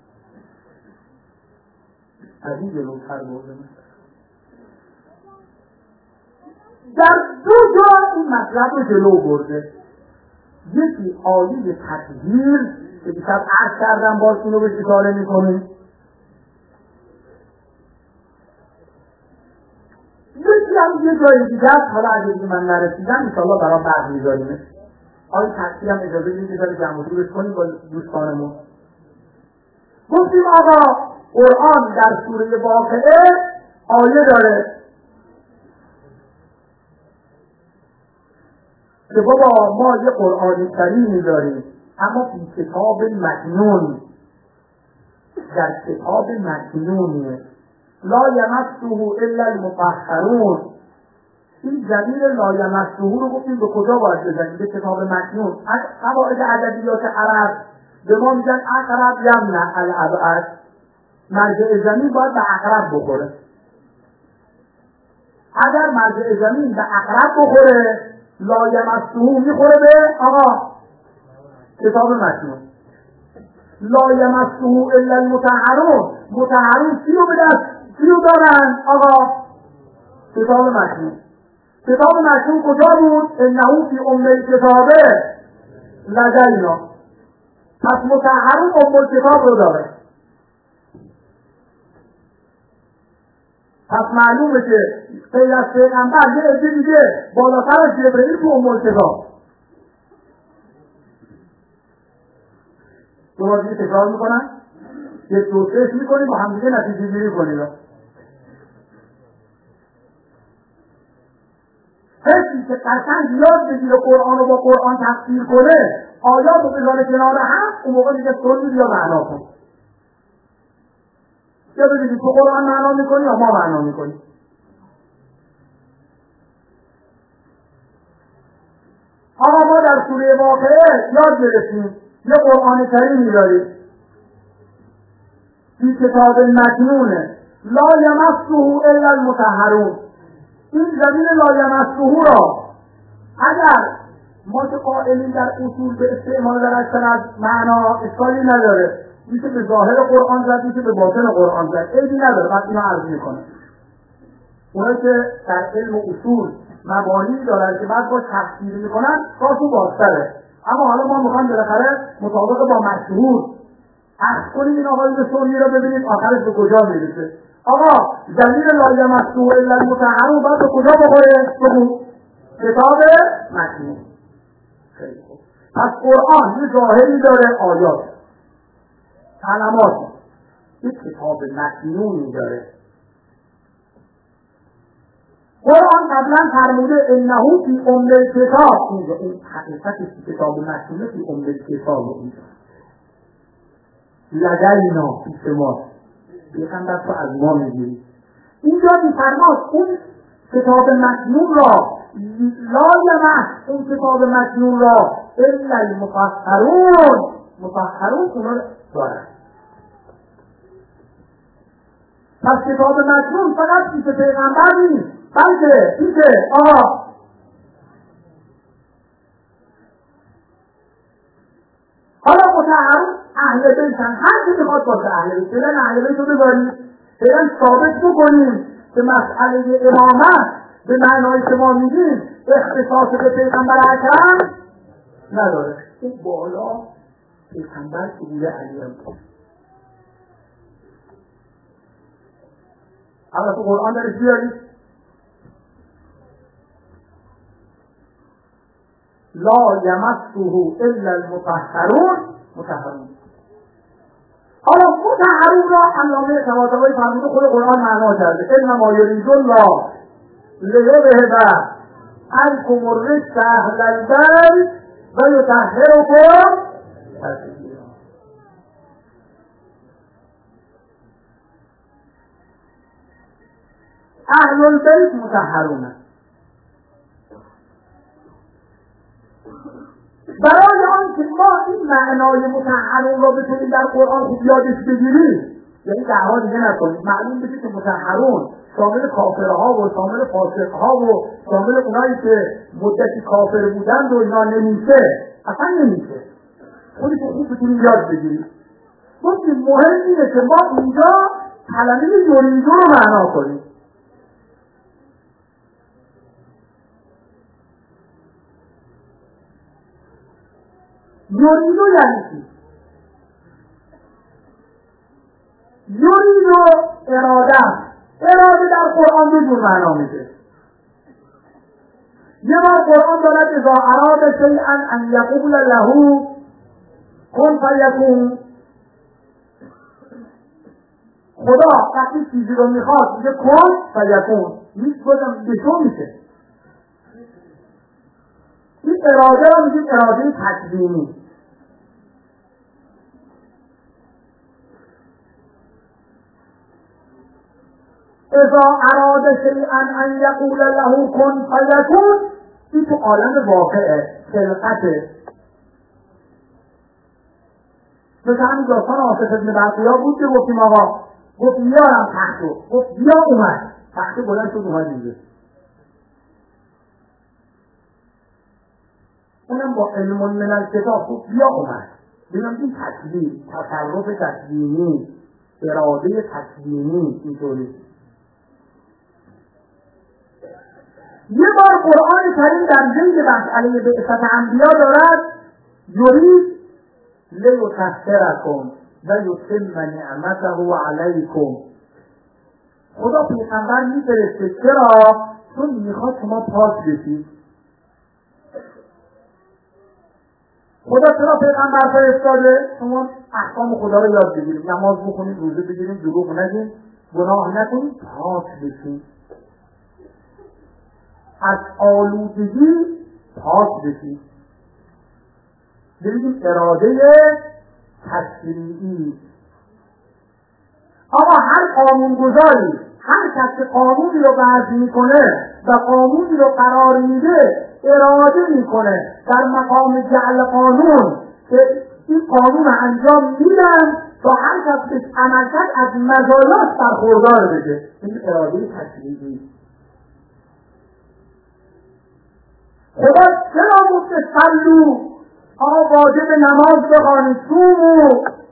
از این جلوتر برده مسئله. در دو جا این مطلب رو جلو برده. یکی آیه تطهیر که دیشب عرض کردم، باز اینو بهش اشاره میکنیم. یکی هم یه جای دیگه است، حالا اگه من نرسیدم انشاءالله برام بعد میذاریمش. آیه تطهیر هم اجازه بدید که داره جمع و جورش کنیم با دوستانمون. گفتیم آقا قرآن در سوره واقعه آیه داره که بابا ما یه قرآن کریمی داریم، اما فی کتاب مکنون، در کتاب مکنونیه، لا یمسه الا المطهرون. این ضمیر لا یمسه رو گفتیم به کجا باید بزنیم؟ به کتاب مکنون. قواعد ادبیات عرب به ما میگن اقرب یمنع الابعد، مرجع زمین باید به اقرب بخوره. اگر مرجع زمین به اقرب بخوره، لا یمسه میخوره به آقا کتاب مکنون. لا یمسه الا المطهرون، مطهرون چی رو به دست چی رو دارن آقا؟ کتاب مکنون. کتاب مکنون کجا بود؟ انه فی ام الکتابه لدینا. پس مطهرون ام الکتاب رو داره. پس معلومه که غیر از پیغمبر یه عده دیگه بالاتر از جبرئیل تو ام الکتاب. دو بار دیگه تکرار میکنن، یک دو سهش میکنیم با هم دیگه نتیجه گیری کنیم. کسی که قشنگ یاد بگیره قرآن رو با قرآن تفسیر کنه، آیات رو بذاره کنار هم، اون موقع دیگه سنی بیا معنا کن. یا بگید تو قرآن معنا میکنی یا ما معنا میکنی. آقا ما در سوره واقعه یاد گرفتیم یه قرآن کریمی داریم فی کتاب مکنونه لا یمسه الا المطهرون. این زمین لا یمسه را اگر ما که قائلین در اصول به استعمال در اکثر از معنا اشکالی نداره، میشه به ظاهر قرآن زد، میشه به باطن قرآن زد، عیبی نداره. وقتی اینا عرض میکنه اونایی که در علم و اصول مبانی دارن که بعد باش تفسیر میکنن کارشون بازتره. اما حالا ما میخوایم بالاخره مطابق با مشهور عکس کنیم این آقای سنی رو ببینید آخرش به کجا میرسه. آقا زمین لا یمسه الا المطهرون باید به کجا بخوره؟ بگو کتاب مکنون. خیلی خوب. پس قرآن یه ظاهری داره، آیات کلمات، یه کتاب مکنونی داره. قرآن قبلا فرموده انه فی ام الکتاب، اینجا این حقیقت کتاب مکنونه فی ام الکتاب اینجا لدینا پیش ما پیغمبر تو از ما میگیری. اینجا میفرماد اون کتاب مکنون را لا یمس اون کتاب مکنون را الا المطهرون، مطهرون اونا دارن. پس کتاب مکنون فقط پیش پیغمبر نیست، بلکه پیش آقا حالا مطهرون اهل بیتن، هر کی میخواد باشه اهل بیت. فعلا اهل بیت رو بذاریم، فعلا ثابت بکنیم که مسئله امامت به معنای که ما میگیم اختصاص به پیغمبر اکرم نداره. اون بالا پیغمبر که بوده علی هم اما تو قرآن داره بیاری لا یمسه الا المطهرون، مطهرون. حالا مطهرون را علامه طباطبایی فرموده خود قرآن معنا کرده انما یرید الله لیذهب عنکم الرجس اهل البیت و یطهرکم تطهیرا. اهل البیت مطهرون. برای آن که ما این معنای مطهرون را بتونیم در قرآن خوب یادش بگیریم، یعنی دعوا دیگه نکنیم، معلوم بشه که مطهرون شامل کافرها و شامل فاسقها و شامل اونایی که مدتی کافر بودند و اینا نمیشه، اصلا نمیشه. خودی که خوب بتونیم یاد بگیریم. گفتیم مهم اینه که ما اینجا کلمه یریدو رو معنا کنیم. یریدو یعنی چی؟ یریدو اراده. اراده در قرآن دو جور معنا میشه. یه بار قرآن دارد اذا اراد شیئا ان یقول له کن فیکون. خدا وقتی چیزی رو میخواد میگه کن فیکون، نیست بازم بشو میشه. این اراده رو میگه اراده تکوینی. اذا اراد شیئا ان یقول له کن فیکون، این تو عالم واقعه، خلقته. مثل همین داستان آصف ابن برقیه بود که گفتیم آقا گفت میارم تختو، گفت بیا اومد، تخت بلند شد اومد اینجا. اونم با علم من الکتاب گفت بیا اومد. ببینم این تکوین، تصرف تکوینی، اراده تکوینی اینطوری. یه بار قرآن کریم در ذیل مسئله بعثت انبیا دارد یرید لیطهرکم و یتم نعمته علیکم. خدا پیغمبر میفرسته چرا؟ چون میخواد شما پاک بشید. خدا چرا پیغمبر فرستاده؟ شما احکام خدا رو یاد بگیرید، نماز بخونید، روزه بگیرید، دروغ نگید، گناه نکنید، پاک بشید، از آلودگی پاک بشید. ببینیم اراده تشریعی. اما هر قانونگذاری، هر کس که قانونی رو وضع میکنه و قانونی رو قرار میده اراده میکنه در مقام جعل قانون که این قانون انجام میدن تا هر کس که عمل کرد از مزایاش برخوردار بشه. این اراده تشریعی. خدا چرا گفته صلو؟ آقا واجب نماز بخوانید، صوموا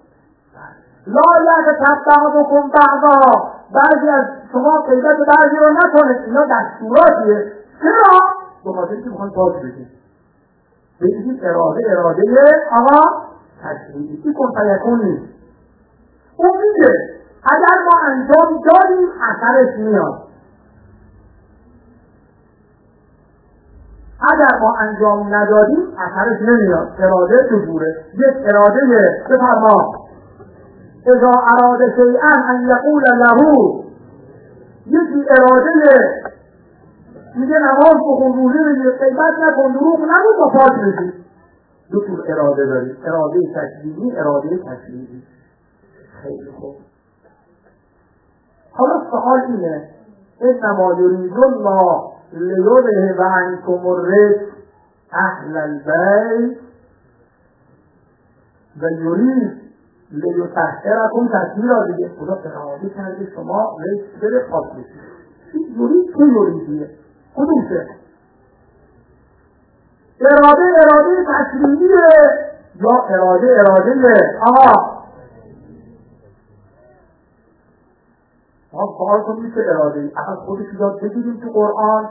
لا یغتب بعضا، بعضی از شما غیبت بعضی رو نکنید. اینا دستوراتیه. چرا؟ به خاطر اینکه میخوان پاک بشید. بگید اراده اراده آقا تشریعی. این کن فیکون نیست. اون میگه اگر ما انجام دادیم اثرش میاد، اگر ما انجام ندادیم اثرش نمیاد. اراده چجوره؟ یک اراده بفرما اذا اراد شیئا ان یقول له، یکی اراده میگه نماز بخون، روزه بگیر، غیبت نکن، دروغ نگو تا پاک بشی. دو طور اراده داریم، اراده تشریعی، اراده تشریعی. خیلی خوب. حالا سوال اینه انما یرید الله لیذهب عنکم الرجس اهل البیت و یرید لیطهرکم تطهیرا. دیگه خدا اراده کرده شما رجس بره پاک بشید. یرید چه یریدیه؟ کدومشه؟ اراده اراده تشریعیه یا اراده اراده آقا ما سوال کنیم که اراده ای اصلا خودش یاد بگیریم تو قرآن،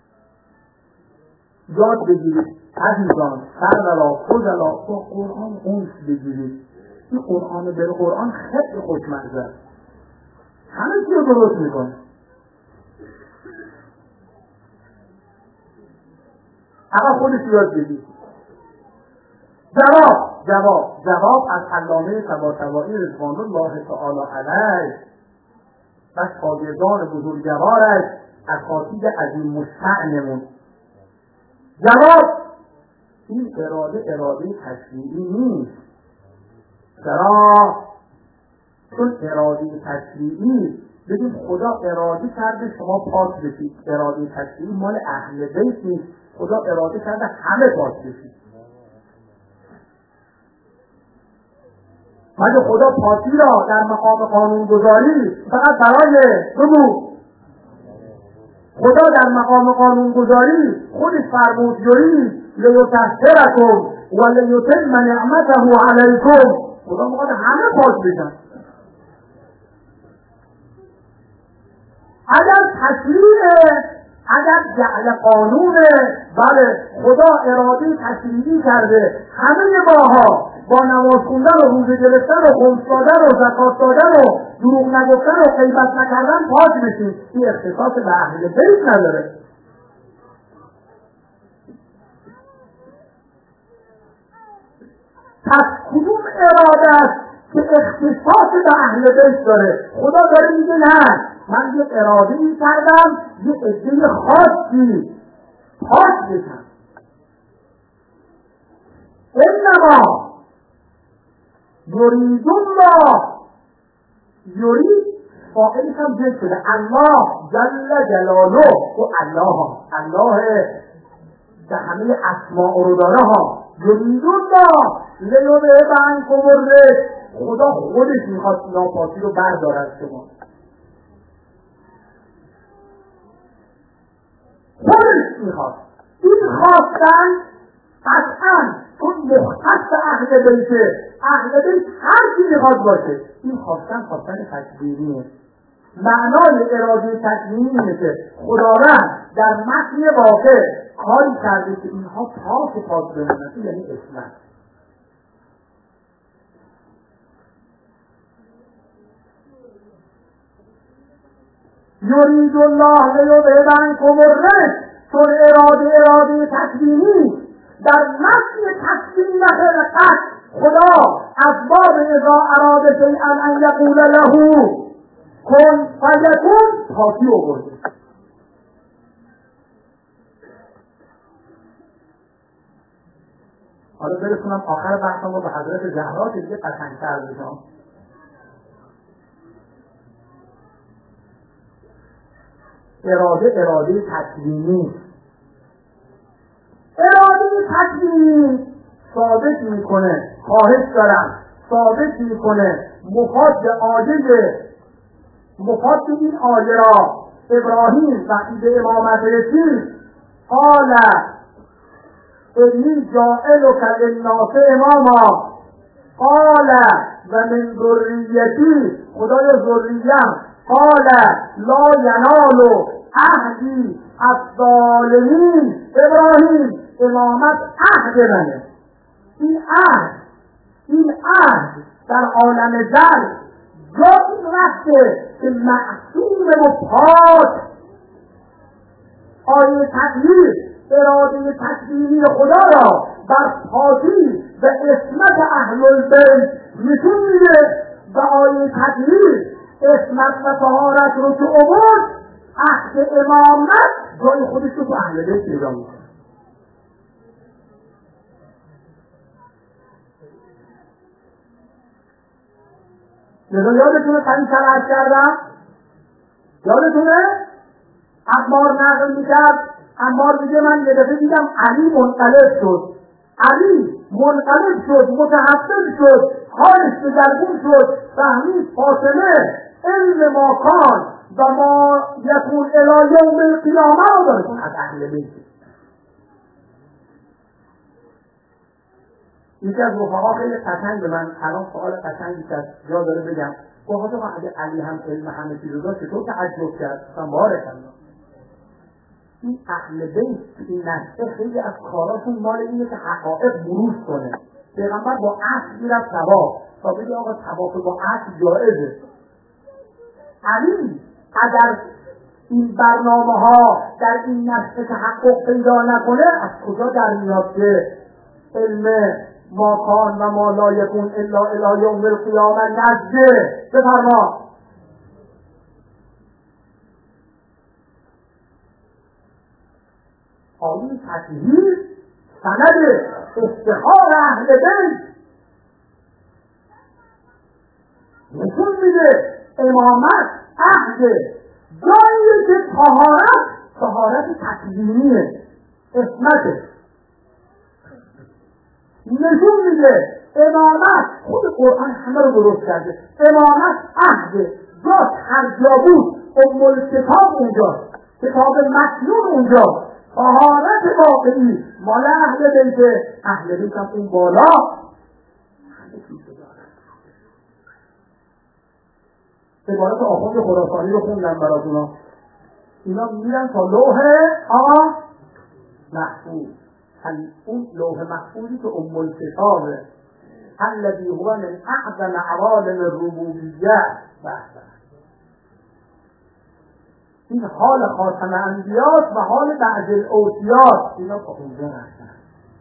یاد بگیریم عزیزان، سرورا خودلا با قرآن اونس بگیریم. این قرآن بر قرآن خیلی خوشمزه است، همه چی رو درست میکنه. اما خودش یاد بگیریم. جواب جواب جواب از علامه طباطبایی رضوان الله تعالی علیه و شاگردان بزرگوارش اساتید عظیم الشأنمون. جواب این اراده اراده تشریعی نیست. چرا؟ چون اراده تشریعی ببین خدا اراده کرده شما پاک بشید. اراده تشریعی مال اهل بیت نیست. خدا اراده کرده همه پاک بشید. مگه خدا پاکی را در مقام قانونگذاری فقط برای بگو خدا در مقام قانونگذاری خودش فرمود یرید لیطهرکم و لیتم نعمته علیکم. خدا میخواد همه پاک بشن. اگر تشریع، اگر جعل قانونه، بله خدا اراده تشریعی کرده همه ماها با نماز خوندن و روزه گرفتن و خمس دادن و زکات دادن و دروغ نگفتن و غیبت نکردن پاک بشیم. این اختصاص به اهل بیت نداره. پس کدوم اراده است که اختصاص به اهل بیت داره؟ خدا داره میگه نه، من یه اراده ای کردم یه عده خاصی پاک بشن. انما یرید الله، یرید فاعلش هم جد شده الله جل جلاله و الله الله که همه اسماء رو داره ها. یرید الله لیذهب عنکم الرجس، خدا خودش میخواد ناپاکی رو برداره از شما. خودش میخواد. این خواستن قطعا چون مختص اهل بیته، اهل بیت هر کی میخواد باشه. این خواستن خواستن تکوینیه. معنای اراده تکوینی اینه که خداوند در متن واقع کاری کرده که اینها پاک و پاک بمونن، یعنی اسمت. یرید الله لیذهب عنکم الرجس، چون اراده اراده تکوینی در متن تکوین و خلقت خدا از باب اذا اراد شیئا ان یقول له کن فیکون پاکی آورده. حالا برسونم آخر بحثم رو به حضرت زهرا که دیگه قشنگ‌تر بشم. اراده اراده تکوینی، اراده تکوینی ثابت میکنه، خواهش دارم ثابت میکنه مفاد عاجز مفاد این آیه را ابراهیم وقتی به امامت رسید قال انی جاعلک للناس اماما قال و من ذریتی خدای ذریم قال لا ینال عهدی الظالمین. ابراهیم امامت عهد منه. این عهد این عهد در عالم زر جایی رفته که معصوم و پاک آیه تطهیر اراده تکوینی خدا را بر پاکی و عصمت اهل البیت نشون میده و آیه تطهیر عصمت و طهارت رو که آورد عهد امامت جای خودش رو تو اهل بیت پیدا میکنه. لذا یادتونه قدیم سرعت کردم؟ یادتونه؟ عمار نقل میکرد، عمار میگه من یه دفعه دیدم علی منقلب شد، علی منقلب شد، متحسن شد، حالش دگرگون شد، فهمید فاطمه علم ما کان و ما یکون الی یوم القیامه رو داره از اهل بیت. یکی از رفقا خیلی قشنگ به من الان سوال قشنگی کرد، جا داره بگم گفت آقا اگه علی هم علم همه چیز رو داشت چطور تعجب کرد؟ اصلا بارک الله. این اهل بیت این نسل خیلی از کاراشون مال اینه که حقایق بروز کنه. پیغمبر با عهد میرفت طواف تا بگه آقا طواف با عهد جایزه. علی اگر این برنامه ها در این نسل که حقوق پیدا نکنه از کجا در میاد که علم ما کان و ما لا یکون الا الی یوم القیامه نزده؟ بفرما. آیین تطهیر سند افتخار اهل بیت نشون میده امامت عهد جایی که طهارت طهارت تکوینیه عصمته نشون میده امامت خود قرآن همه رو درست کرده. امامت عهد جاست هر جا بود ام الکتاب اونجاست، کتاب مکنون اونجاست، طهارت واقعی مال اهل بیت. اهل بیت هم اون بالا عبارت آخوند خراسانی رو خوندن براتونا. اینا میرن تا لوح آقا محفوظ، اون لوح محفوظی که ام الکتابه الذی هو من اعظم عوالم الربوبیه. بحث این حال خاتم انبیاء و حال بعد الاوصیاء. اینا با اونجا رفتن.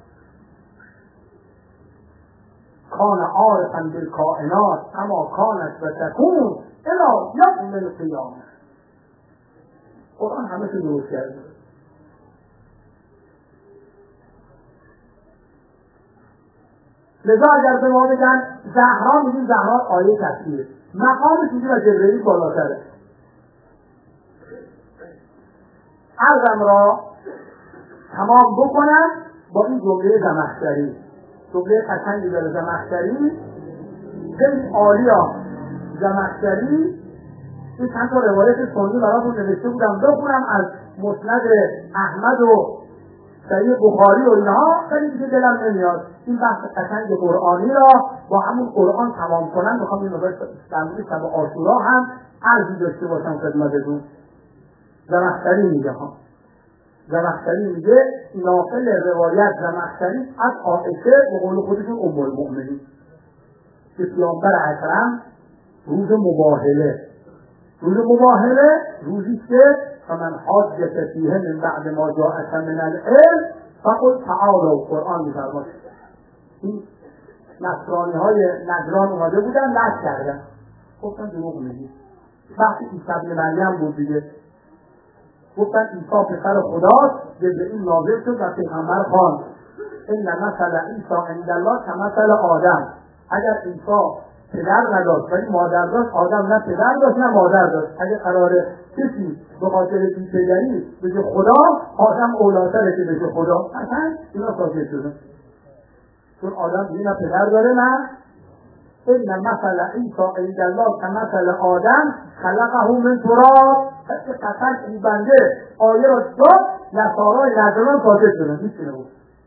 کان عارفا بالکائنات اما کانت و تکون الی یوم القیامه. قرآن همه چی درست کرده. لذا اگر به ما بگن زهرا، میگیم زهرا آیه تفسیر مقامش میگیم از جبرئیل بالاتره. عرضم را تمام بکنم با این جمله زمخشری. جمله قشنگی داره زمخشری، خیلی عالی ها. زمخشری این چند تا روایت سنی براتون نوشته بودم بخونم از مسند احمد و صحیح بخاری و اینها، خیلی دیگه دلم نمیاد این بحث قشنگ قرآنی را با همون قرآن تمام کنم. میخوام این مقدار در مورد شب عاشورا هم عرضی داشته باشم خدمتتون. زمخشری میگه ها زمخشری میگه ناقل روایت زمخشری از عائشه به قول خودشون ام المؤمنین که پیامبر اکرم روز مباهله روز مباهله روزی که فمن حاجت فیه من بعد ما جاءک من العلم فقل تعالوا. قرآن میفرماید این نصرانی های نجران اومده بودن لعب کردن، گفتن دروغ میگی. وقتی عیسی ابن مریم بود دیگه، گفتن عیسی پسر خداست، جبرئیل نازل شد و پیغمبر خواند ان مثل عیسی عند الله کمثل آدم. اگر عیسی پدر نداشت ولی مادر داشت. آدم نه پدر داشت نه مادر داشت. اگه قراره کسی به خاطر بی‌پدری بگه خدا، آدم اولاتره که بگه خدا. اصلا اینا ساکت شده، چون آدم دیگه نه پدر داره نه. ان مثل عیسی عند الله کمثل آدم خلقه من تراب. قطعا این بنده آیه را داد، نصارای نجران ساکت شدن، هیچ نبود.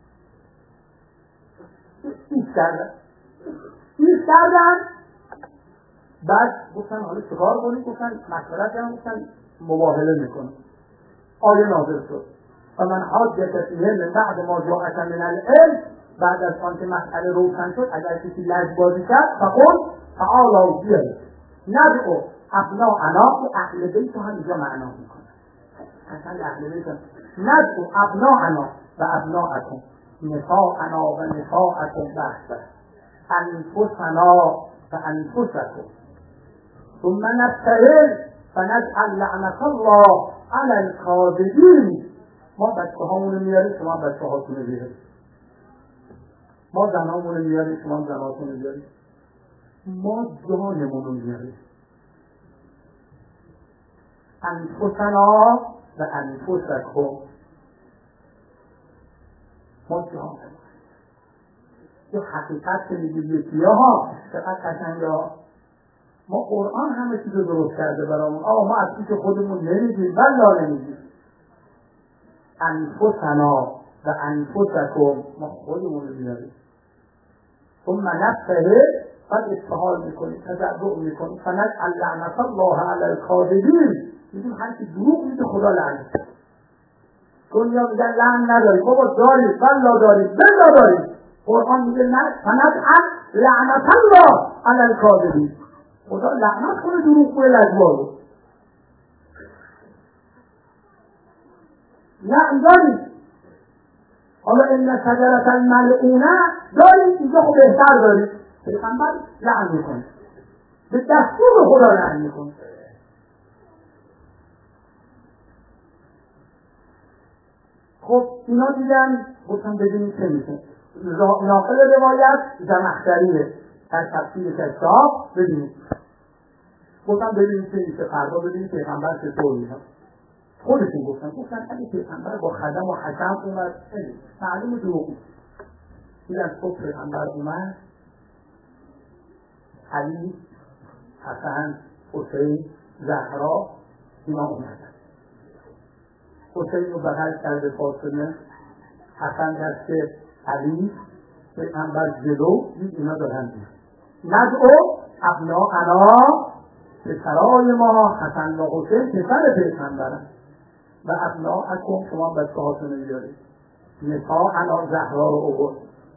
هیچ کردن هیچ کردن بعد گفتن حالا چکار کنیم؟ گفتن مشورت کردن، گفتن مباهله میکنن. آیه نازل شد و من حاجت فیه من بعد ما جاءک من العلم. بعد از آن که مسئله روشن شد، اگر کسی لجبازی کرد فقل تعالوا بیایید ندعو ابناءنا، که اهل بیت هم اینجا معنا میکنه. اصلا اهل بیت هم ندعو ابناءنا و ابناءکم نساءنا و نساءکم بحثه انفسنا و انفسکم ثم نبتهل فنجعل لعنة الله علی الکاذبین. ما بچه هامونو میاریم، شما بچه هاتونو بیاریم. ما زنامونو میاریم، شما زناتونو بیاریم. ما جانمونو میاریم. انفسنا و انفسکم. ما جانمون. یه حقیقت که میگید یکی ها چقدر قشنگه ها. ما قرآن همه چیز رو درست کرده برامون. آقا ما از چیز خودمون نمیگیم، بلا نمیگیم. انفسنا و انفسکم، ما خودمون رو بیاریم. ثم نبتهل، بعد استحال میکنیم، تضرع میکنیم. فنجعل لعنة الله علی الکاذبین. میگیم هر کی دروغ میگه خدا لعنت. دنیا میگن لعن نداریم، بابا داریم، بلا داریم، بلا داریم. قرآن میگه نه، فنجعل لعنة الله علی الکاذبین. خدا لعنت کنه دروغ گوی لجبارو. لعن داریم. حالا این شجرة الملعونه داریم، اینجا خب بهتر داریم. پیغمبر لعن میکنه، به دستور خدا لعن میکنه. خب اینا دیدن، گفتن ببینیم چه میشه. ناقل روایت زمخشریه در تفسیر کتاب، ببینیم. گفتن ببینیم چه میشه، فردا ببینیم پیغمبر چطور میشه. خودشون گفتن گفتن اگه پیغمبر با خدم و حکم اومد معلوم دروغ بود. دیدن صبح پیغمبر اومد، علی، حسن، حسین، زهرا اینا اومدن. حسین رو بغل کرده فاطمه، حسن دست علی، پیغمبر جلو، دید اینا دارن دید. ندعو ابناءنا، پسرای ما حسن و حسین پسر پیغمبرن و ابناءکم، شما بچه هاتون بیارید. نساءنا، زهرا رو اوورد.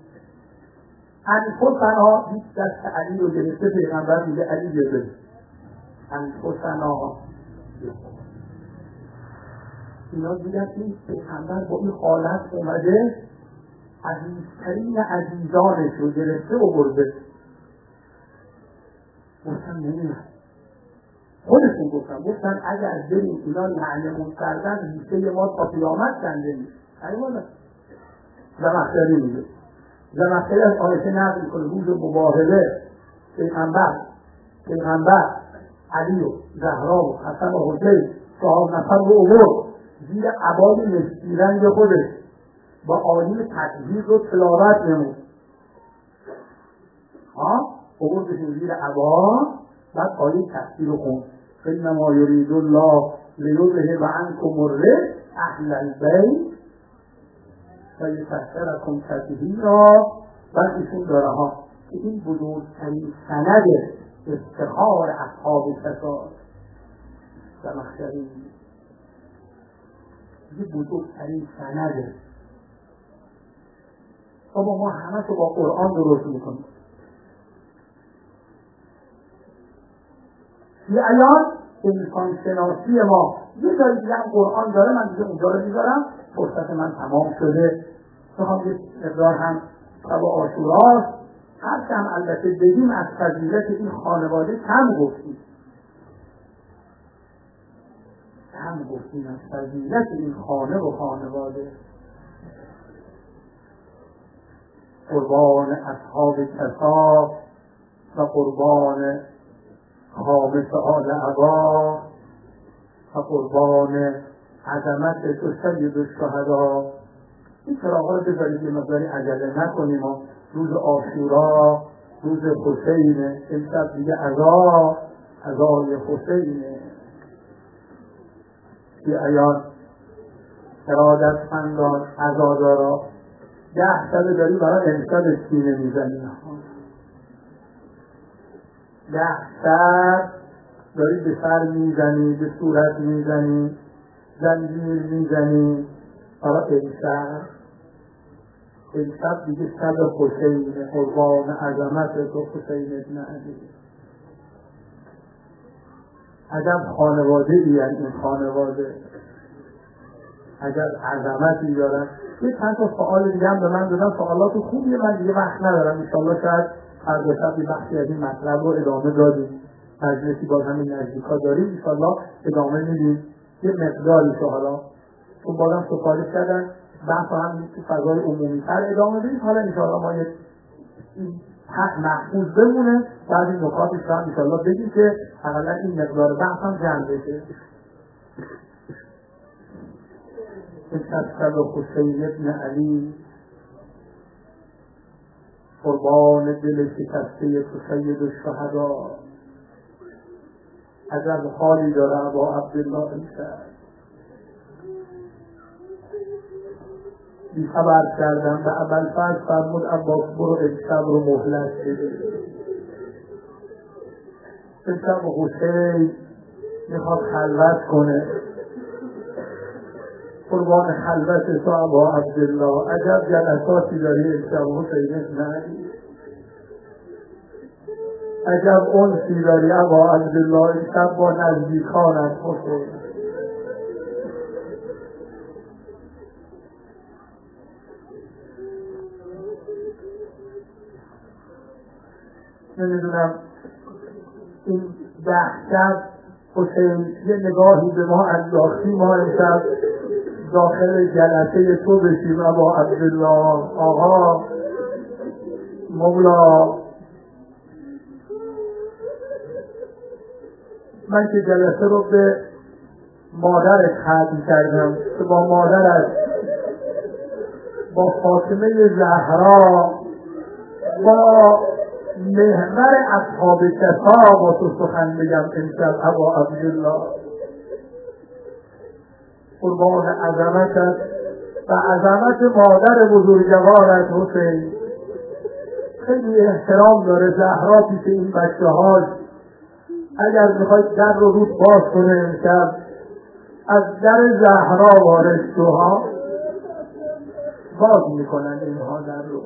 انفسنا، دید دست علی رو گرفته، پیغمبر میگه علی بیاره. انفسنا، اینا دیدن این پیغمبر با این حالت اومده، عزیزترین عزیزانش رو گرفته و برده. گفتن نمیدن، خودشون گفتن گفتن اگر بریم اینا لعنمون کردن ریشه ما تا قیامت کنده نیست. ایوالا زمخشری میگه، زمخشری از آیه نقل میکنه روز مباهله پیغمبر پیغمبر علی و زهرا و حسن و حسین چهار نفر رو اوورد زیر عبای مشکی رنگ خودش با آیه تطبیق رو تلاوت نمود. ها اووردشون زیر عبا، بعد آیه تطبیق رو خوند. انما یرید الله لیذهب عنکم الرجس اهل البیت و یطهرکم تطهیرا. بعد ایشون داره ها که این بزرگترین سند افتخار اصحاب کساد زمخشری، این بزرگترین سنده. اما ما همه تو با قرآن درست میکنیم. یه ایان انسان شناسی ما یه جایی دیگه هم قرآن داره، من دیگه اونجا رو میذارم، فرصت من تمام شده. میخوام یه مقدار هم شب عاشوراست، هر کم البته بگیم از فضیلت این خانواده کم گفتیم کم گفتیم از فضیلت این خانه و خانواده. قربان اصحاب کسا و قربان خامس آل عبا و قربان عظمت تو سید الشهدا. این چراغا رو بذارید یه مقداری عجله نکنیم و روز عاشورا روز حسینه، امشب دیگه عزا عزای حسینه. شیعیان ارادتمندان عزادارا ده شبه داری برای امشب سینه میزنی، ده شب داری به سر میزنی، به صورت میزنی، زنجیر میزنی برای امشب. امشب دیگه شب حسین، قربان عظمت تو حسین ابن علی. عجب خانواده ای این خانواده، عجب عظمتی دارن. یه چند تا سوال دیگه هم به من دادن، سوالات خوبیه، من دیگه وقت ندارم. انشالله شاید هر دو شب یه بخشی از این مطلب رو ادامه دادیم، مجلسی باز همین نزدیکا داریم، انشالله ادامه میدیم. یه مقداری که حالا چون بازم سفارش کردن بحث هم تو فضای عمومی تر ادامه بدیم. حالا انشاءالله ما یک حق محفوظ بمونه، بعد این نکاتش رو هم انشاءالله بگیم که اقلا این مقدار بحث هم جمع بشه. این شب حسین ابن علی، قربان دل شکسته تو سید الشهدا. عجب حالی داره با عبدالله امشب. بی خبر کردم به ابوالفضل فرمود عباس برو امشب رو مهلت بده. امشب حسین میخواد خلوت کنه، قربان خلوت تو ابا عبدالله. عجب جلساتی داری امشب حسین ابن علی، عجب انسی داری ابا عبدالله امشب با نزدیکانت حسین. نمیدونم این ده شب حسین یه نگاهی به ما انداختی، ما امشب داخل جلسه تو بشیم ابا عبدالله. آقا مولا، من که جلسه رو به مادرت ختم کردم که با مادرت با فاطمه زهرا با محور اصحاب کفا با تو سخن بگم امشب ابا عبدالله. قربان عظمتت و عظمت مادر بزرگوارت حسین. خیلی احترام داره زهرا پیش این بچه هاش. اگر میخواید در رو رود باز کنه امشب از در زهرا وارد شوها باز میکنن اینها در رو.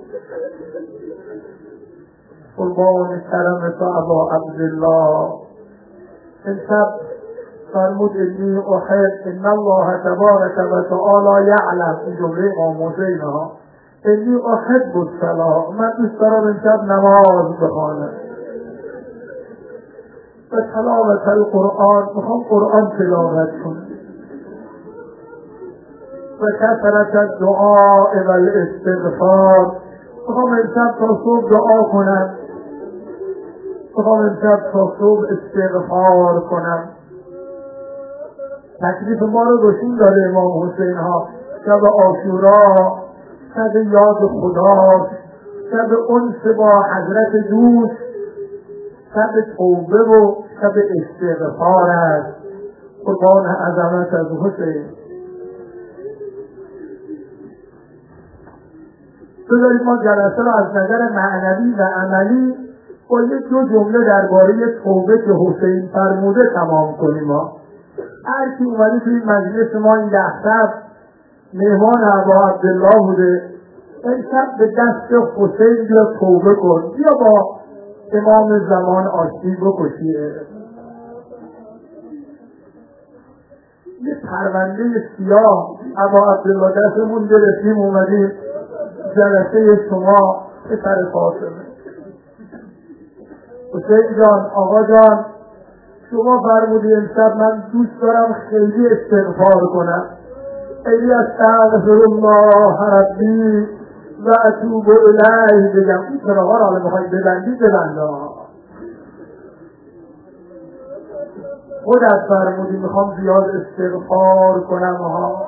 قربان کرم تو ابا عبدالله. امشب فرمود انی احب ان الله تبارک و تعالی یعلم، این جمله امام حسین ها، انی احب الصلاة، من دوست دارم امشب نماز بخوانم و تلاوت القرآن، میخوام قرآن تلاوت کنم و کثرت الدعاء و الاستغفار، میخوام امشب تا صبح دعا کنم، میخوام امشب تا صبح استغفار کنم. تکلیف ما رو روشن داره امام حسین ها. شب عاشورا شب یاد خدا، شب انس با حضرت دوست، شب توبه و شب استغفار است. قربان عظمت از حسین. بذارید ما جلسه رو از نظر معنوی و عملی با یک دو جمله درباره توبه که حسین فرموده تمام کنیم. ها هر کی اومده توی مجلس ما این ده شب مهمان ابا عبدالله بوده، این شب به دست حسین بیا توبه کن، بیا با امام زمان آشتی بکشیه. یه پرونده سیاه ابا عبدالله دستمون گرفتیم اومدیم جلسه شما پسر فاطمه. حسین جان، آقا جان، شما فرمودی امشب من دوست دارم خیلی استغفار کنم، خیلی استغفر الله ربی و اتوب الیه بگم. این چراغا رو حالا بخواید ببندید ببنده ها، خودت فرمودی میخوام زیاد استغفار کنم ها.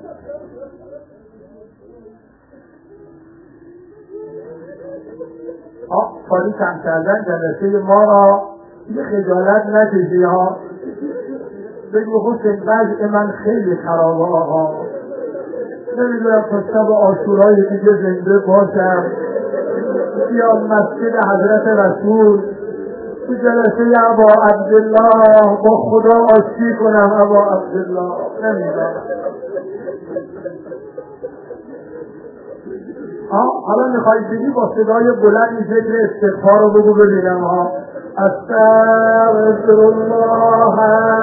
آفاری کم کردن جلسه ما را یه خجالت نکشی ها. بگو حسین وضع من خیلی خرابه آقا، نمیدونم تا شب عاشورای دیگه زنده باشم بیام مسجد حضرت رسول تو جلسه ابا عبدالله با خدا آشتی کنم. ابا عبدالله نمیدونم. حالا میخوایی بگی با صدای بلند ذکر استغفار رو بگو ببینم ها. استغفر الله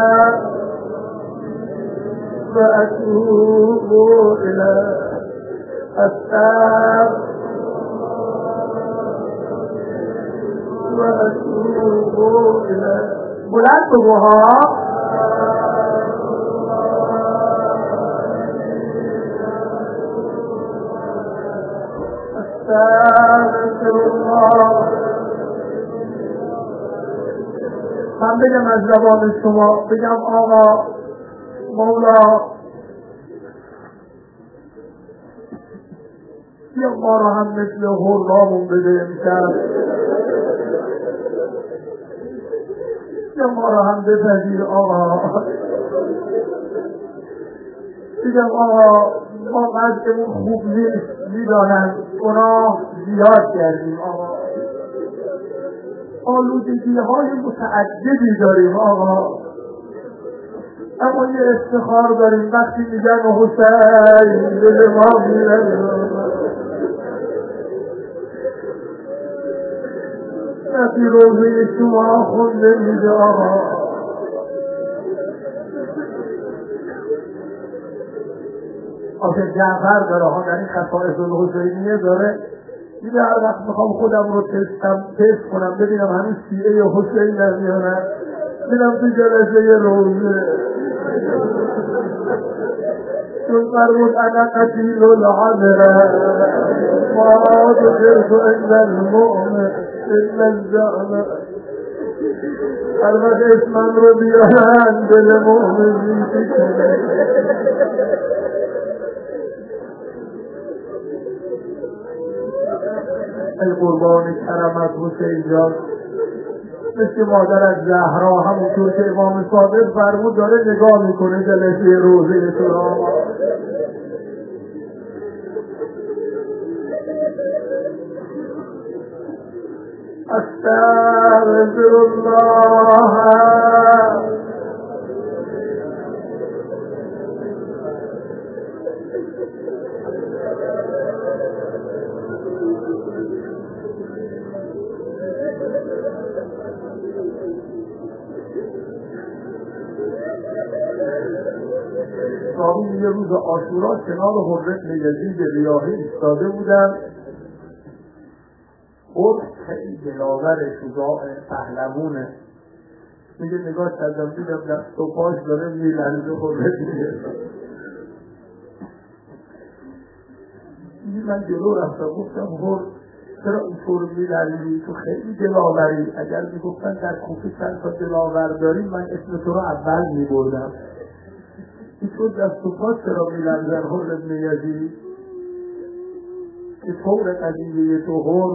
و اتوب الیه. استغفر و اتوب الیه. بلند بگو ها. من بگم از زبان شما، بگم آقا مولا بیا ما را هم مثل حرامون بده امشب، بیا ما را هم بپذیر آقا. بگم آقا ما قدرمون خوب نیست، میدانم گناه زیاد کردیم آقا، آلودگی های متعددی داریم آقا، اما یه افتخار داریم وقتی میگن حسین دل ما میره وقتی روزه شما خونده میده آقا. آخه جعفر داره ها در این خصائص الحسینیه داره، دیگه هر وقت میخوام خودم رو تستم تست کنم ببینم هنوز شیعه حسین نمیانم ببینم تو جلسه روزه چون فرمود انا قتیل العذره ما دخلت الا المؤمن الا الزعم. هر وقت اسمم رو بیارن دل مؤمن میشه. ای قربان کرمت حسین جان، مثل مادرت زهرا همونطور که امام صادق فرمود داره نگاه میکنه جلسه روزه تو را. استغفر الله راوی یه روز عاشورا کنار حضرت یزید ریاحی ایستاده بودن. خود خیلی دلاور شجاع پهلوونه، میگه نگاه کردم دیدم دست و پاش داره میلرزه. حضرت یزید من جلو رفتم گفتم خود چرا اینطور میلرزی؟ تو خیلی دلاوری، اگر میگفتن در کوفه چند تا دلاور داریم من اسم تو رو اول میبردم. تو دست و پا چرا میلرزن حضرت یزید؟ که طور قدیمه تو هر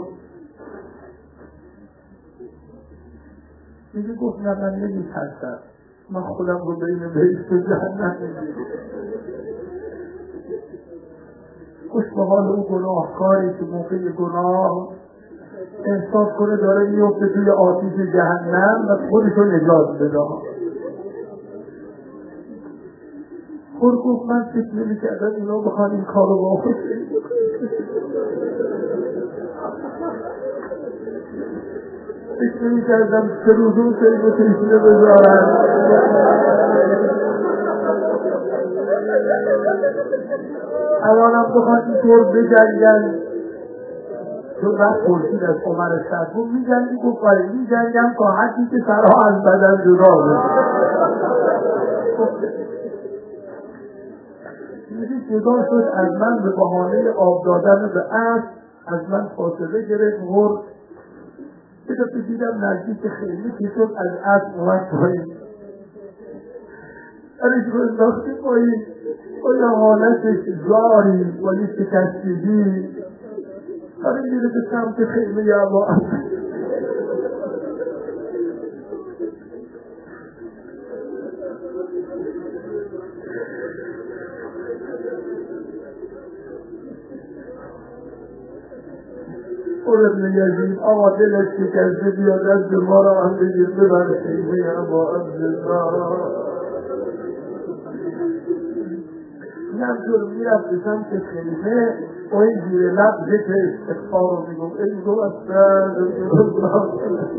میگه گفت نه من نمیترسم، من خودم رو بین بهشت و جهنم میدیم. خوش به حال اون گناهکاری که موقع گناه احساس کنه داره میفته توی آتیش جهنم و خودشو نجات بده. خور گفت من فکر نمی کردم اینا بخوان این کارو با خود فکر نمی کردم سه روزون سری رو تشنه بذارن. الانم بخوان اینطور بجنگن. چون وقت پرسید از عمر صدقو میجنگی؟ گفت باید میجنگم تا حدی که سرها از بدن جدا بشه. جدا شد از من به بهانه آب دادن به اسب، از من فاصله گرفت. غر بده دیدم نزدیک خیلی که شد از اسب اومد پایین. ازش رو انداختی پایین با یه حالتش زاری با یه شکستگی داره میره به سمت خیمه ابا اور ابن یزید آقا دلش شکسته بیاد از ما را هم بگیر ببر خیمه ابا عبدالله. همطور میرفت به سمت خیمه و این زیر لب ذکر استغفار رو میگم این دو استغفرالله.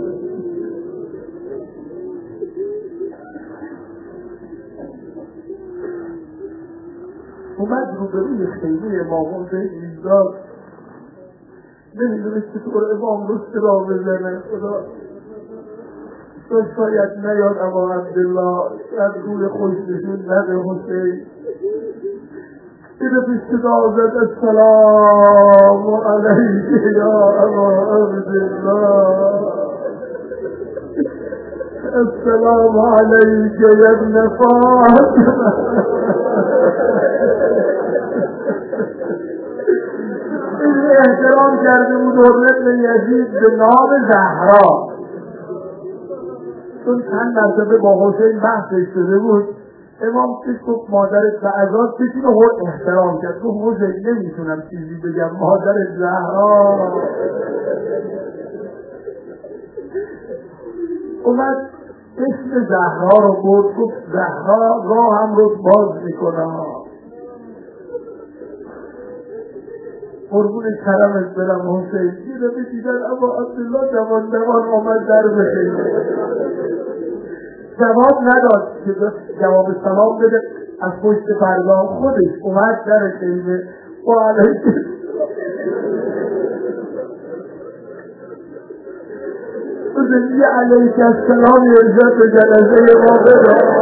اومد رو به روی خیمه امام حسین ایستاد، نمیدونست چطور امام رو صدا بزنه. خدا تو شاید نیاد ابا عبدالله، شاید روی خوش نشون نده حسین. إذا استدعوت السلام عليك يا أبا عبد الله، السلام عليك يا ابن فاطمة. این احترام کرده بود حضرت یزید به نام زهرا، چون چند مرتبه با حسین بحثش شده بود. امام پیش گفت مادرت به ازاد کسی رو احترام کرد، گفت حسین نمیتونم چیزی بگم مادرت زهرا. اومد اسم زهرا رو برد، گفت زهرا راه هم رو باز میکنم. قربون کرمت برم حسین. دیده بگیدن ابا عبدالله دوان دوان آمد در بخیره، جواب نداد که جواب سلام بده. از پشت پرده خودش اومد در خیمه و علیه بزنی علیه السلام یرزت به جلسه ما بده.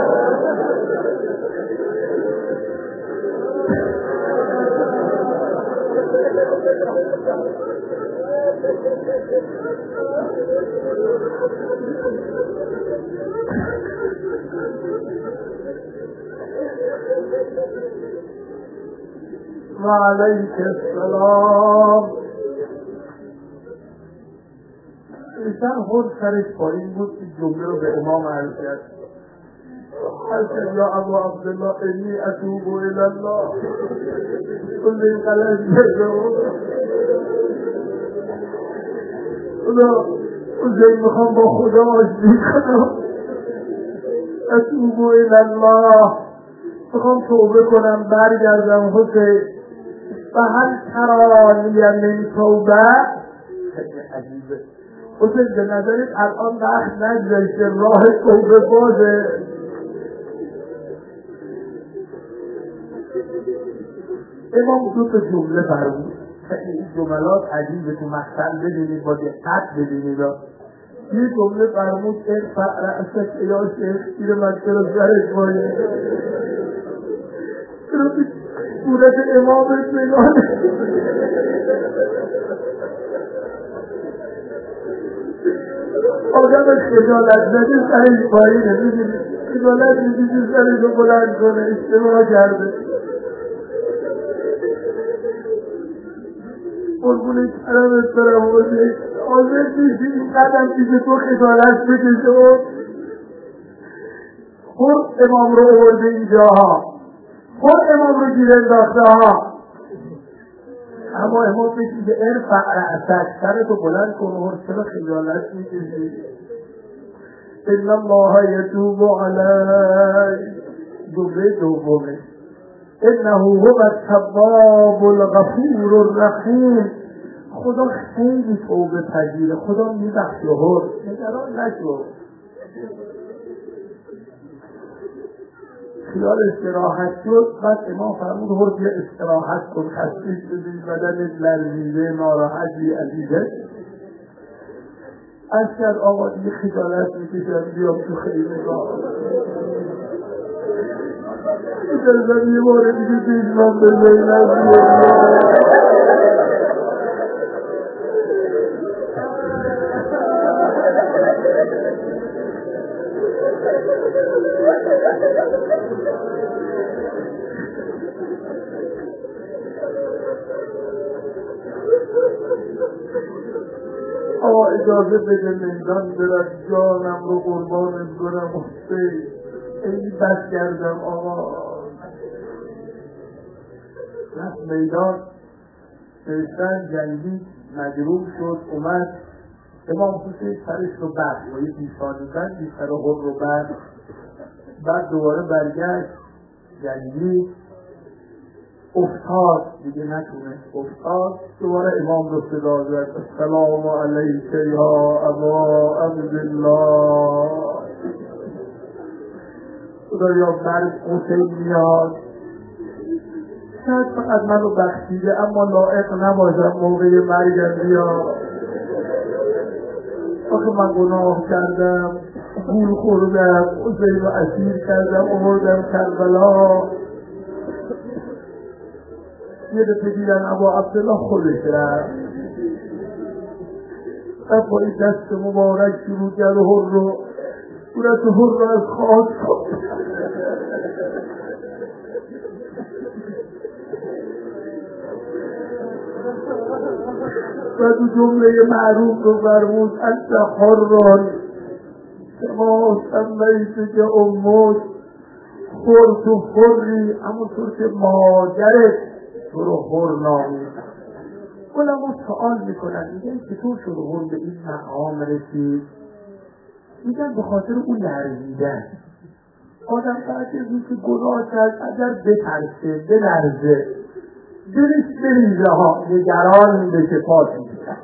و علیک السلام. ایشان خود سرش پایین بود که جمله رو به امام عرض کرد. حسن یا ابو عبدالله انی اتوب الالله کل این قلعه جزا خدا حسین میخوام با خدا آشتی کنم. اتوب الالله میخوام توبه کنم برگردم حسین. و هل ترانی من توبه. خیلی عجیبه حسین، به نظرت الان وقت نگذشته راه توبه بازه؟ امام دو تا جمله فرمود. خیلی این جملات عجیبه، تو مقصد ببینید با دقت ببینید. یه جمله فرمود ارفع رأسک یا شیخ گیر مکه رو سرش باید صورت امامت نگاه. آدم خجالت زده سرش پایینه، میدونی خجالت میدونی سرش رو بلند کنه، اشتباه کرده. قربون کرمت برم حسین، حاضر نیستی این قدم پیش تو خجالت بکشه و خود امام رو آورده اینجا ها، خود امام رو گیر انداخته ها. اما امام بگی که ارفع رأسک، سرتو بلند کن و چرا خجالت میکشی؟ ان الله یتوب علیک. جمله دومه انه هو التواب الغفور الرحیم. خدا خیلی توبه پذیره، خدا میبخشه. نگران نشو. خیال استراحت شد. بعد امام فرمود هر بیا استراحت کن، خسته شدی، بدنت لرزیده، ناراحتی، عزیزه. از کرد آقا دیگه خجالت میکشم بیام تو خیمه را. اجازه یه باره دیگه دیشمان بزنیم. اجازه بده میدان برد جانم رو قربان کنم حسین. ای بس کردم آقا. رفت میدان فرستن جنگی مجروح شد اومد امام حسین سرش رو بست با یه پیشانی بندی سر خود رو بست. بعد دوباره برگشت جنگی افتاد دیگه نتونه افتاد. دوباره امام رو صدا زد السلام علیک یا ابا عبدالله. خدایا مرگ حسین میاد شاید فقط من رو بخشیده اما لایق نباشم موقع مرگم بیاد. آخه من گناه کردم گول خوردم حسین رو اسیر کردم آوردم کربلا. یه دفعه دیدن ابا عبدالله خودش رفت رفت با این دست مبارک شروع کرد هر رو صورت هر رو از خواهد شد و دو جمله معروف رو فرمود انت حران کما سمیت که امت خور تو خوری همونطور که مادرت تو رو خور نامید. علما سؤال میکنن میگن چطور شد هر به این مقام رسید؟ میگن به خاطر اون لرزیدن. آدم بعد از این که گناه کرد اگر بترسه بلرزه دلش بریزه ها نگران بشه پاس میشه.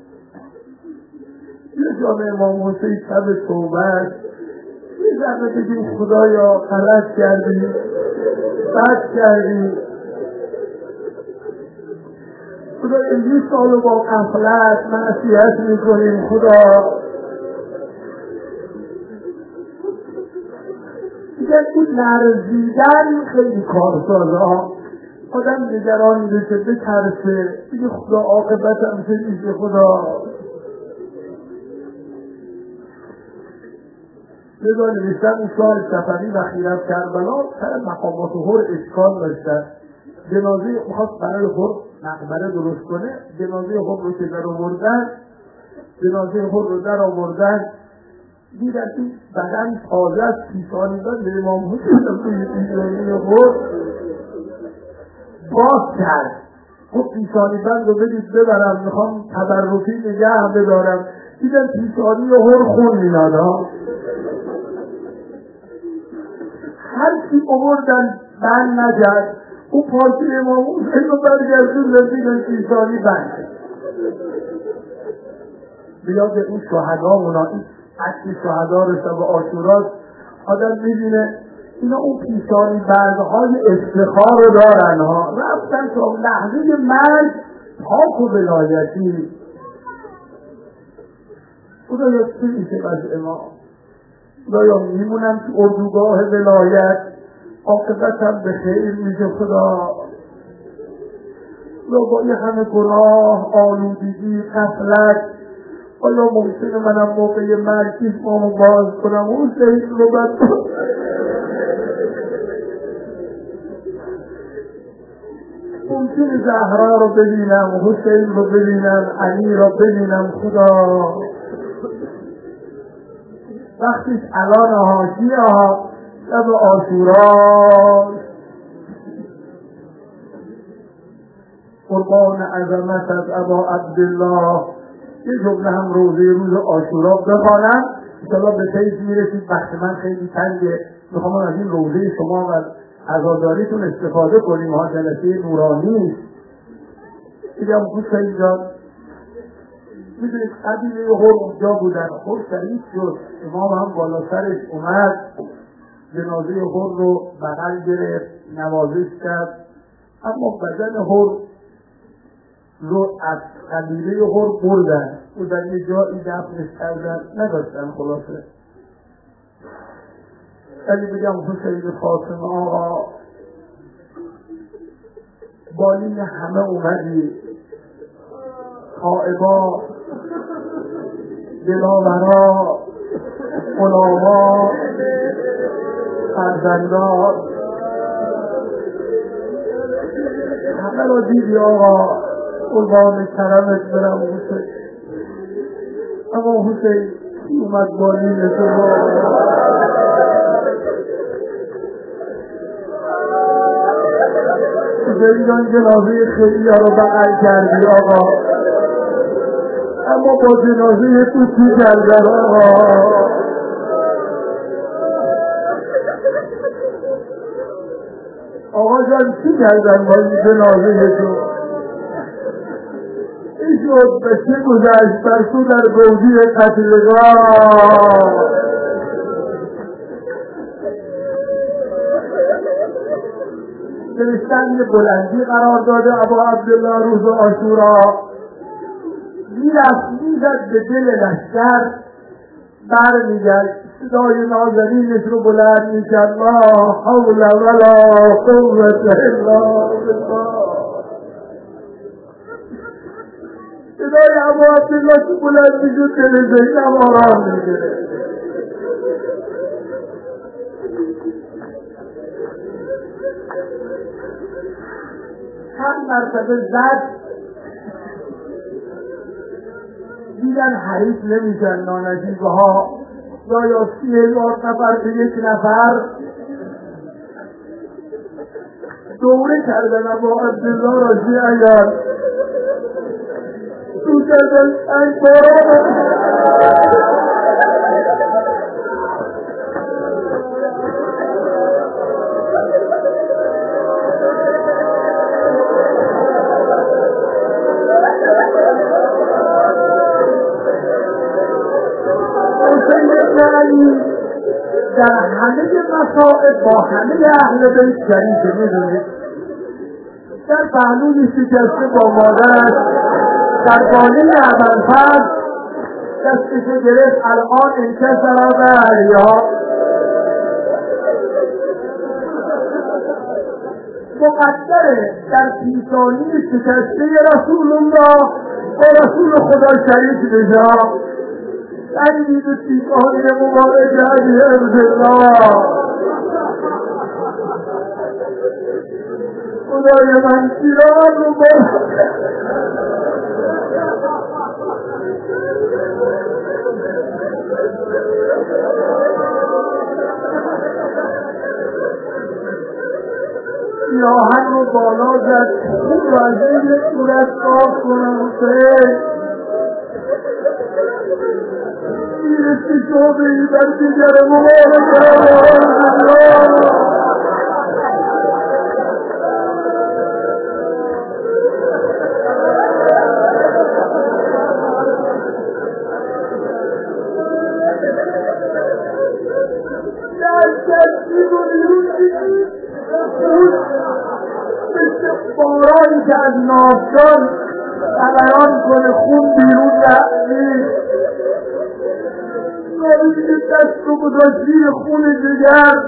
یه جامعه امام حسین شب توبه یه ذره بگیم خدایا غلط کردیم بد کردیم خدایا یه سالو با غفلت معصیت میکنیم خدا. دیگر این لرزیدن خیلی کارسازه ها آدم نگران بشه بترسه بگه خدا عاقبتم چه میشه خدا. لذا نوشتن اون شاه صفوی وقتی رفت کربلا سر مقامات هر اشکال داشتن. جنازه میخواست برای هر مقبره درست کنه جنازه هر رو که در آوردن جنازه هر رو در آوردن دیدن این بدن تازه از پیشانی داد به امام حسین توی پیشانی هر باز کرد. خب پیشانی بند رو بدید ببرم میخوام تبرکی نگه بدارم دیدن پیشانی هر خون میداد ها. هر چی آوردن بند نجد اون پاکی امام حسین رو برگردون دیدن پیشانی بند. بیاد اون شهدا اونا این عکس شهدا رو شب عاشورا آدم میبینه اینا اون پیشانی بندهای افتخار رو دارن ها. رفتن تا لحظه مرگ پاک و ولایتی. خدایا چه میشه از امام؟ خدایا میمونم تو اردوگاه ولایت عاقبتم به خیر میشه خدا. خدا با یه همه گناه آلودگی غفلت آیا ممکنه منم موقع مرگ چشمامو باز کنم اون شهید رو بد ممکنه زهرا رو ببینم حسین رو ببینم علی رو ببینم خدا. وقتیش الان حاشیه ها شب عاشورا قربان عظمتت ابا عبدالله. یه جمله هم روزه روز عاشورا بخوانم انشاءالله به تیز میرسید. وقت من خیلی تنگه میخوام از این روزه شما و عزاداریتون استفاده کنیم ها. جلسه نورانی بگم حسین جان میدونید قبیله هر اونجا بودن خود شریف شد امام هم بالا سرش اومد جنازه هر رو بغل گرفت نوازش کرد اما بدن هر رو از قبیله هر بردن او در یه جایی دفنش کردن نداشتن خلاصه. ولی بگم حسین فاطمه آقا بالین همه اومدی خائبا دلاورا غلاما فرزندان همه رو دیدی آقا قربان کرمت برم حسین. اما حسین اومد با نیم تو حسین جنازه خیلی ها رو بغل کردی آقا، اما با جنازه تو چی کردن آقا؟ آقا جان چی کردن با این جنازه تو؟ این شد به چه گذشت بر تو در گودی قتلگاه. نوشتن یه بلندی قرار داده ابا عبدالله روز عاشورا، میرفت میزد به دل لشکر، بر میگشت صدای نازنینش رو بلند میکرد لا حول ولا قوة الا بالله. صدای ابو عبدالله که بلند میشد دل زینب آرام میگیره. چند مرتبه زد، دیدن حریف نمیشن نانجیبه ها یا یا سی هزار نفر به یک نفر دوره کردن ابا عبدالله را شیعیان تو کردن این باران در همه مسائل با همه اهل بیت شریک میدونید. در پهلوی شکسته با مادرش در بالین ابوالفضل دستش گرفت الان انکسر دریا. مقدره در پیشانی شکسته رسول الله با رسول خدا شریک بشا. تنید پیشانی مبارک علی عبدالله خدای من پیران رو باید پیراهن رو بالا زد خوب رو از این صورت صاف کنم حسین میرسی شعبه ای در دیگر مبارک الله. بارانی که از نافجان قبران کنه خون بیرون نهید نابی که دست رو گذاشتی خون دیگر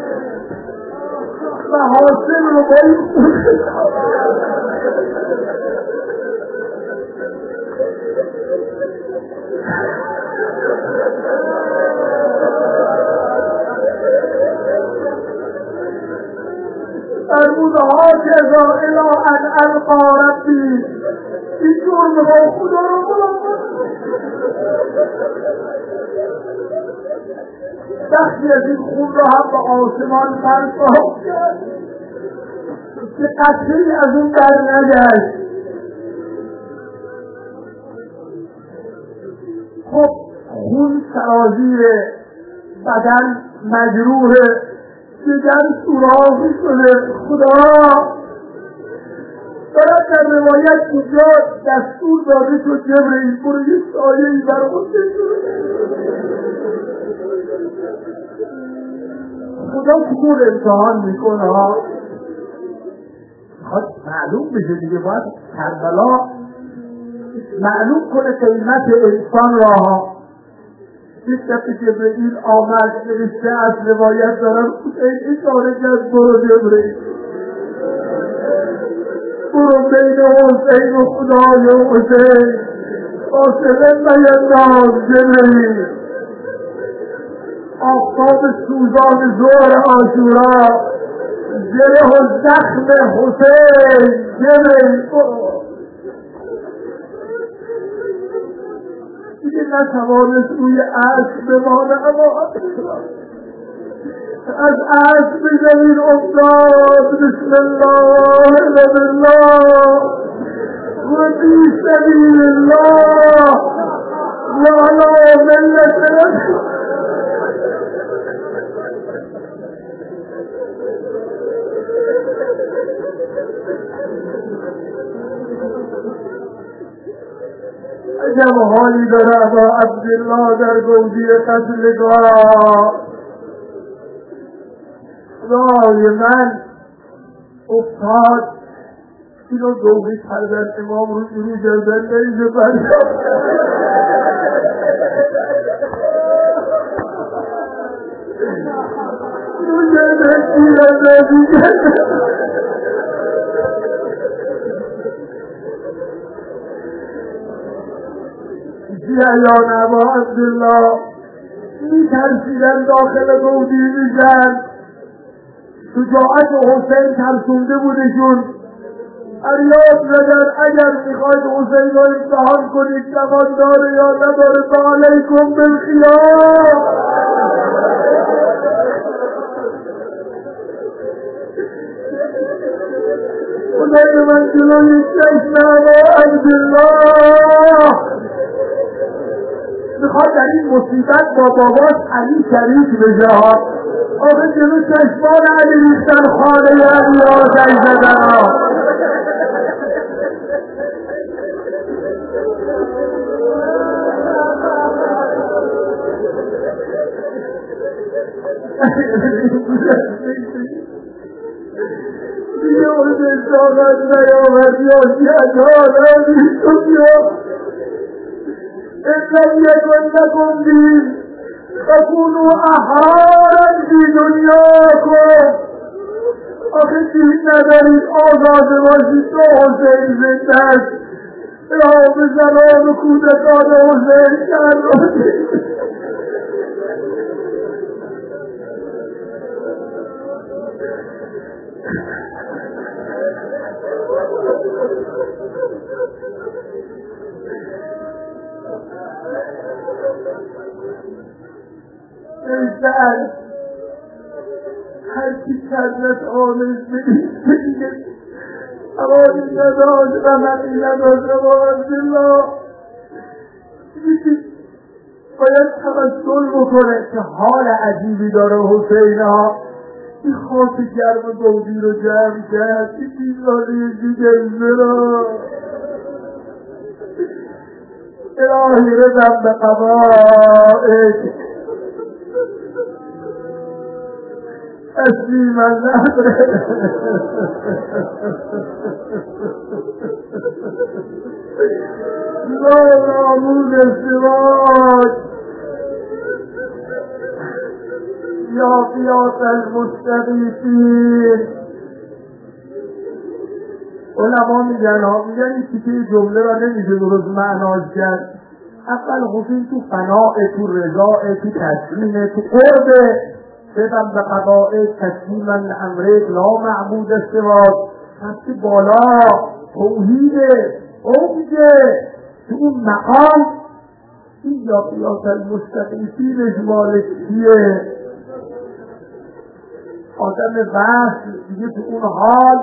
و حاصل رو با این خون فرمود هاکذا الی ان القی ربی این جرم با خدا رو ملاقات بخشی از این خون را هم به آسمان پرتاب کرد که قطعی از اون در نگشت. خب خون سرازیره، بدن مجروحه، دیگر سوراخی شده. خدا دارد در روایت اینجا دستور داده تو جبرئیل برو یه سایه‌ای بر خودت خدا کور امتحان میکنه ها، خواهد معلوم بشه دیگه. باید کربلا معلوم کنه قیمت انسان را ها. یک دفعه جبرئیل آمد نوشته از روایت دارم این اشاره کرد برو جبرئیل برو بین حسین و خدای حسین فاصله مینداز جبرئیل. آفتاب سوزان ظهر عاشورا جره و زخم حسین جبرئیل برو. دیگه نتوانست روی عرش بمانه، اما از عرش به زمین افتاد. بسم الله و بالله و فی سبیل الله و علی ملت رسول. عجب حالی داره ابا عبدالله در گودی قتلگاه. خدای من افتاد اینو گودی کردن امام رو رو جردن نیزه بردم. رو جردن نیزه بردم. بیایان ابا عبدالله می ترسیدن داخل گودی میشن. شجاعت حسین ترسونده بودشون. فریاد زدن اگر میخواید حسین رو امتحان کنید کمان داره یا نداره فعلیکم بالخیار. خدای من جلوی چشم ابا عبدالله میخواد در این مصیبت با باباش علی شریک بشه ها. آقا جلو چشمان علی ریختن خانه علی آتش زدن ها. دیگه اون ساقت نیامد یا جدال علی دنیا إن يكن لكم دين فكونوا أحرارا في دنياكم. آخه دین ندارید آزاده باشید تو حسین زنده است. یا به زمان کودکان حسین کرد. انسان هر کی کردت آمز بگید اما این نداشت رحمتی نداشت ابا عبدالله باید تمثل بکنه که حال عجیبی داره حسین ها. این خاک گرم گودی رو جمع کرد این بیزاری دیگه را الهی رضم به قضائک تسلیم النهر. لا ناموز السواج یا قیاس المستغیثین. علما میگن ها میگن این تیکه جمله را نمیشه درست معناش کرد. اول حسین تو فناء، تو رضا، تو تسلیم، تو قرب بدم به قضاء تسلیم الامر لا معبود سواک. پس بالا توحیده اوجه تو اون مقام این یا قیاس المستقیمینش مالک کیه؟ آدم وصل دیگه تو اون حال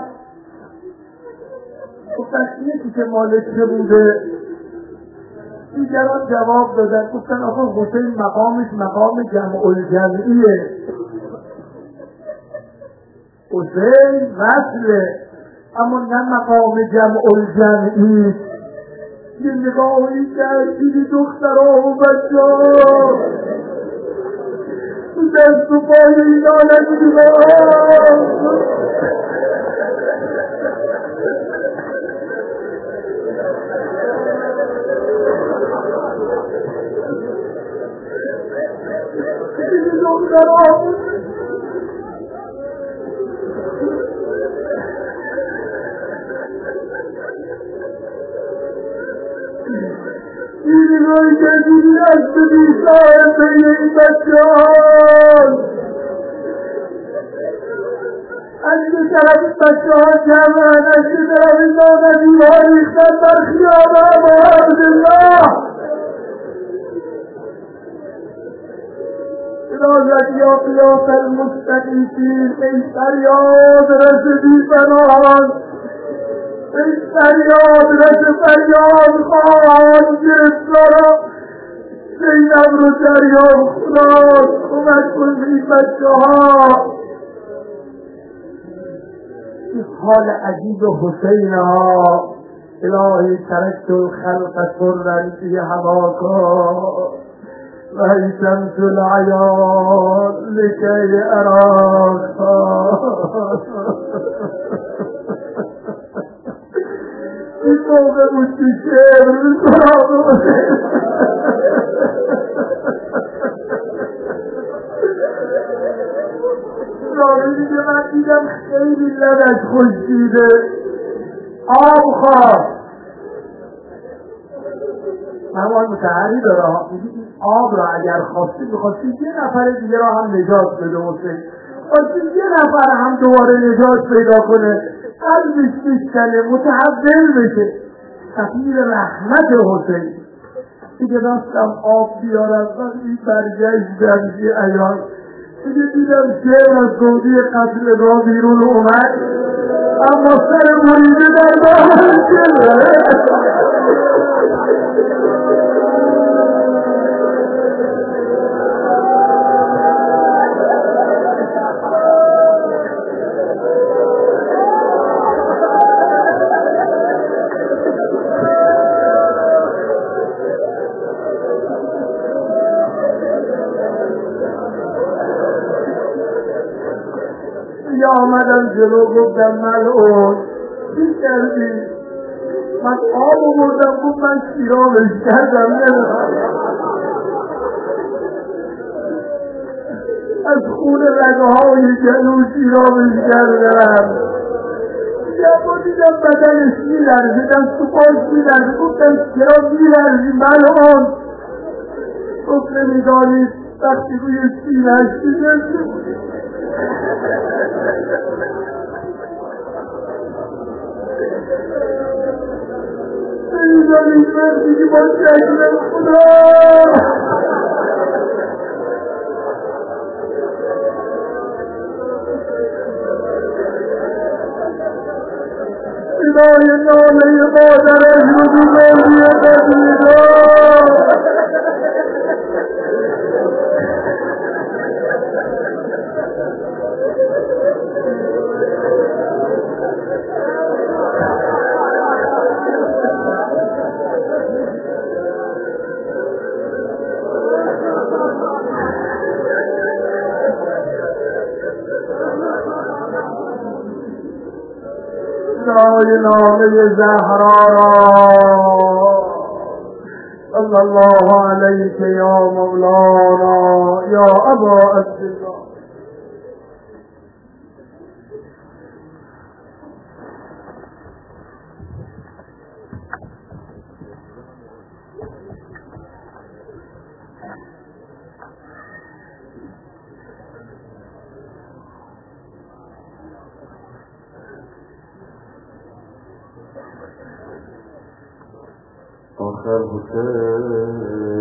گفتن یکی که مالک چه بوده؟ دیگران جواب دادن گفتن آقا حسین مقامش مقام جمع الجمعیه. حسین وصله اما نه مقام جمع الجمعی. یه نگاهی کرد دیدی دخترها و بچه ها دست و پای اینا نگیده دیدی دخترها دیدی روی که دیدی از بیشتر به این بچه ها از این طرف بچه ها جمعن، از این طرف نامدی ها ریختن در خیابان ابا عبدالله. اندازد یا قیاس المستقیفین. ای فریاد رس بی فنان، ای فریاد رس فریاد خواهان گرفتارم زینب رو جریان خدا کمک کن به این بچه ها. این حال عجیب حسین ها. الهی ترکت الخلق سرا فی هواکا و شمس العیان لکی اراکا. این موقع بود که شعر میکنم. راوی که من دیدم خیلی لبش خشکیده، آب خواست. همان متحری داره، این آب را اگر خواستی بخواستی یه نفر دیگه را هم نجات بده حسین، خواستی یه نفر هم دوباره نجات پیدا کنه، قلبش بشکنه، متحول بشه. سفیر رحمت حسین دیگه دستم آب بیارم وقتی برگشتم که ایان دیگه دیدم شعر از گودی قتل را بیرون اومد، اما سر مریده در دامن شده. آمدم جلو گفتم ملعون چی کردی؟ من آب بردم گفت من شیرامش کردم نمیخوام از خون رگهای جلو شیرامش کردم. یا دیدم بدنش میلرزیدم تو پاش میلرزید. گفتم چرا میلرزی ملعون؟ گفت نمیدانید وقتی روی سینه‌اش میلرزید نمیدانید وقتی که با شکل خدا صدای ناله مادرش رو تو گوشی قدیدا صدای ناله زهرا صلی الله علیک یا مولانا یا ابا عبدالله. آخر حسین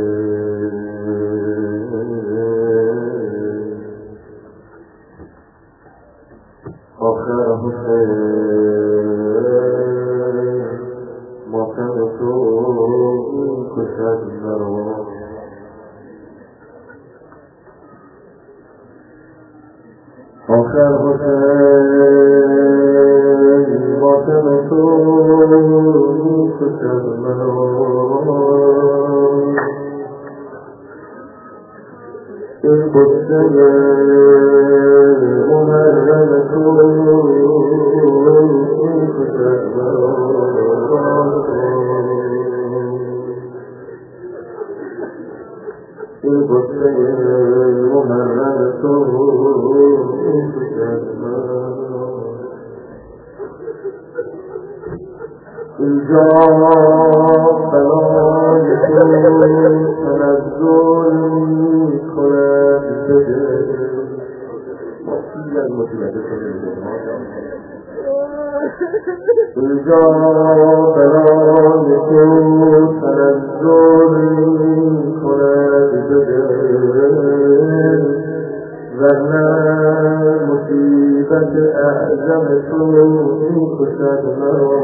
آخر حسین ماتم تو کشد مرا. آخر حسین ماتم تو کشد مرا. این قصه محرم تو کشد مرا. این قصه محرم تو کشد مرا. اینجا بلای تو تنزل می کند به دل. مطیع المطیعت اینجا بلای تو تنزل می کند به دل. ورنه مصیبت اعظم تو می‌کشد مرا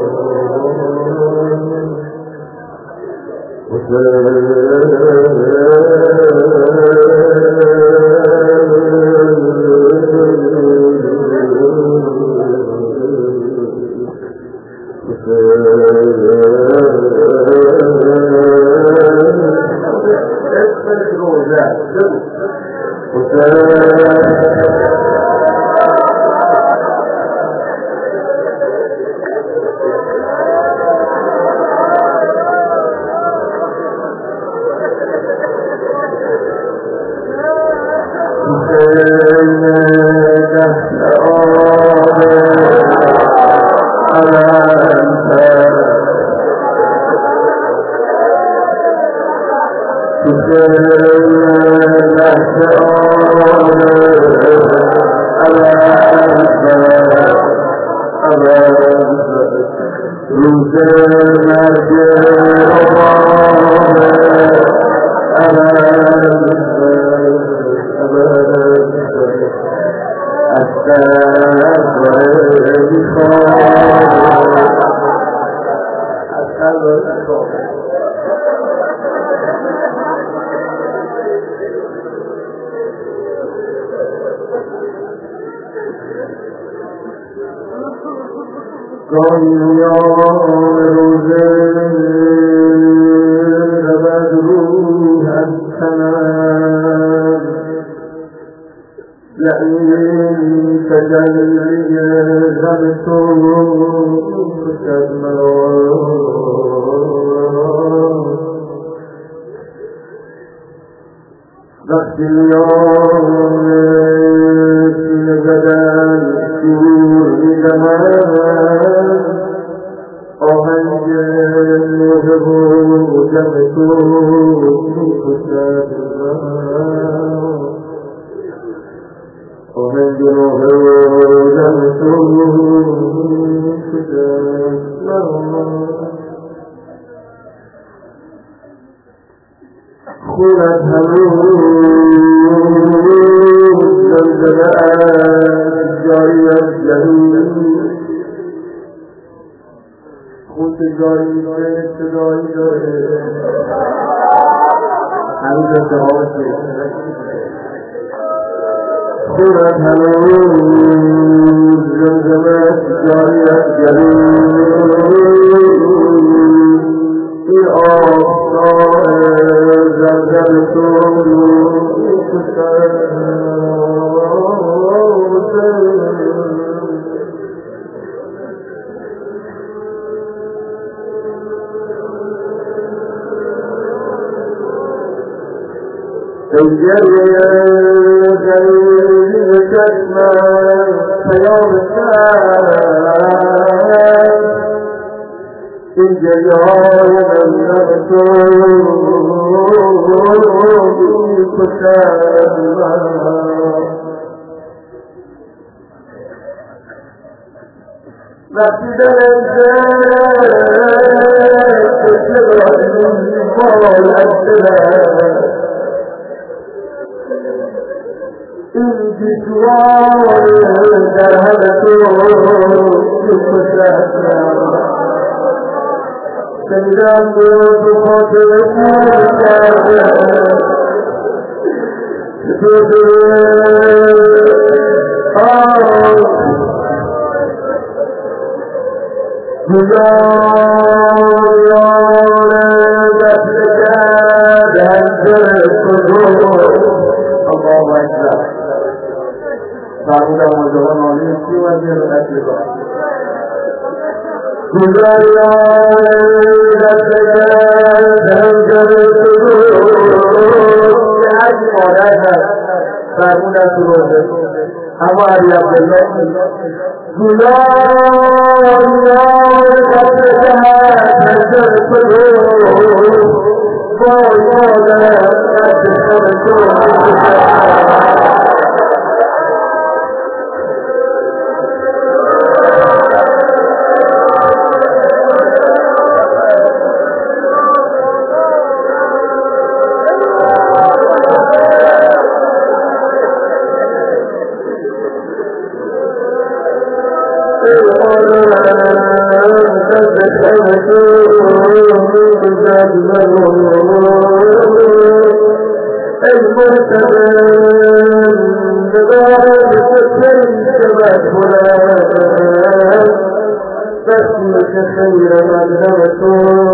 خير مذهبته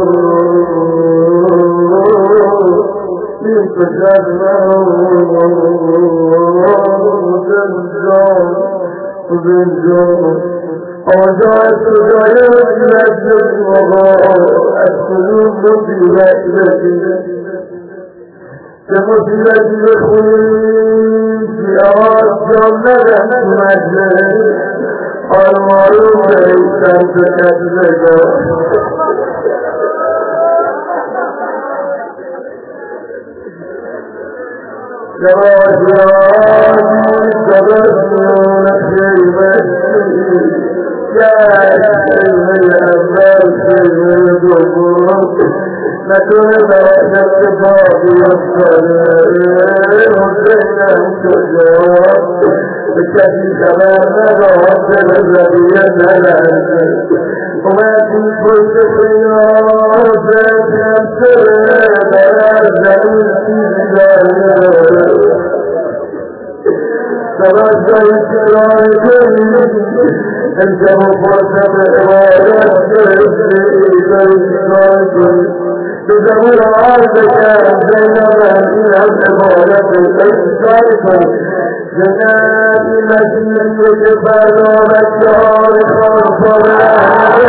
من تجربه بالجار بالجار أوجعت جايات لجل وضاء القلوب في وحدته كمثلة الخليل في أراد جملة مجلس المعروف ليس تكذبا جواجرات تبسمون خيبتي يا أهل الأباس الدخول نكون برأس الصفات والصلاة وزينا تجاوب بكثير كمان نظرت الذين الأنسان وما في كل خيارات يمسر برازل السيدان تبجل السيدان انت مفرسة بإرادة السيدان بزمور عرضك بينما فيها الإبارة الإنسان جنات المسيح وجبال ومجار خرصنا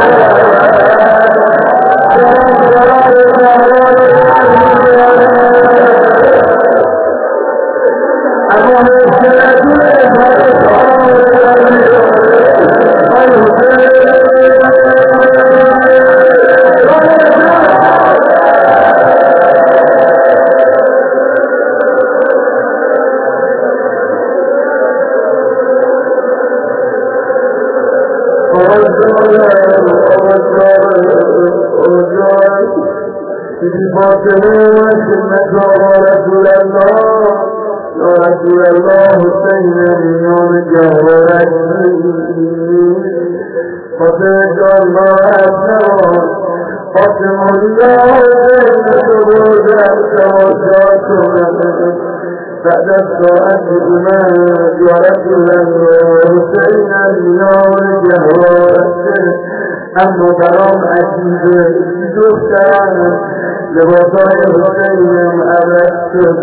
فاطمة إنك رسول الله رسول الله سيد يوم جهرك فتج الله أسرار فتم الله بين شهودك وشاكرك بعد الساعة إمام ورسول الله سيد يوم جهرك أما برام أكيد دكتانا لوضعي الخيم أبكت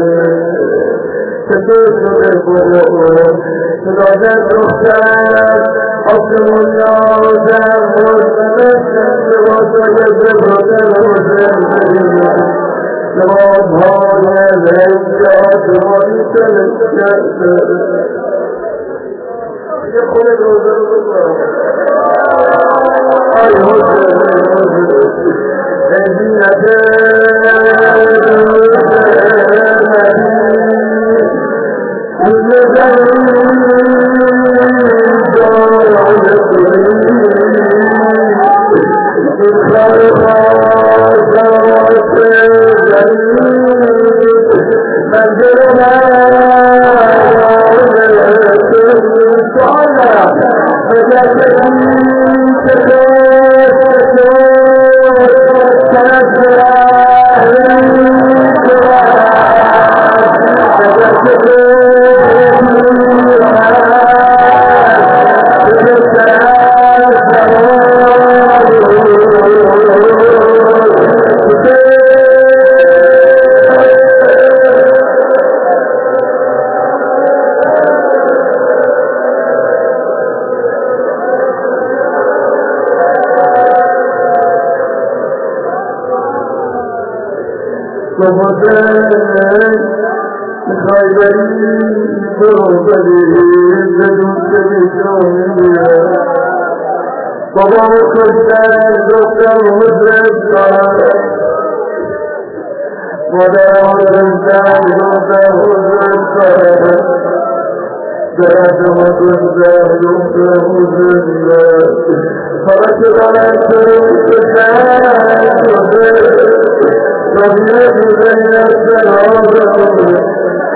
تدوس بالقلوب تدوس الدكتان أصل الله وزامه تمسك لوضعي بالقلوب لوضعي الرجاء وانتلك يقول الوزر أيها الذين وبارك الثاني دكتور مدرس وبارك الثاني دكتور مدرس بأدمة الثاني دكتور مدرس فرشد على الثاني الثاني وبيد بين السلام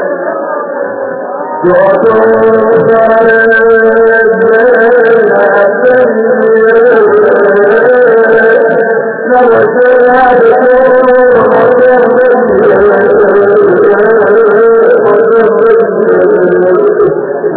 وأطول على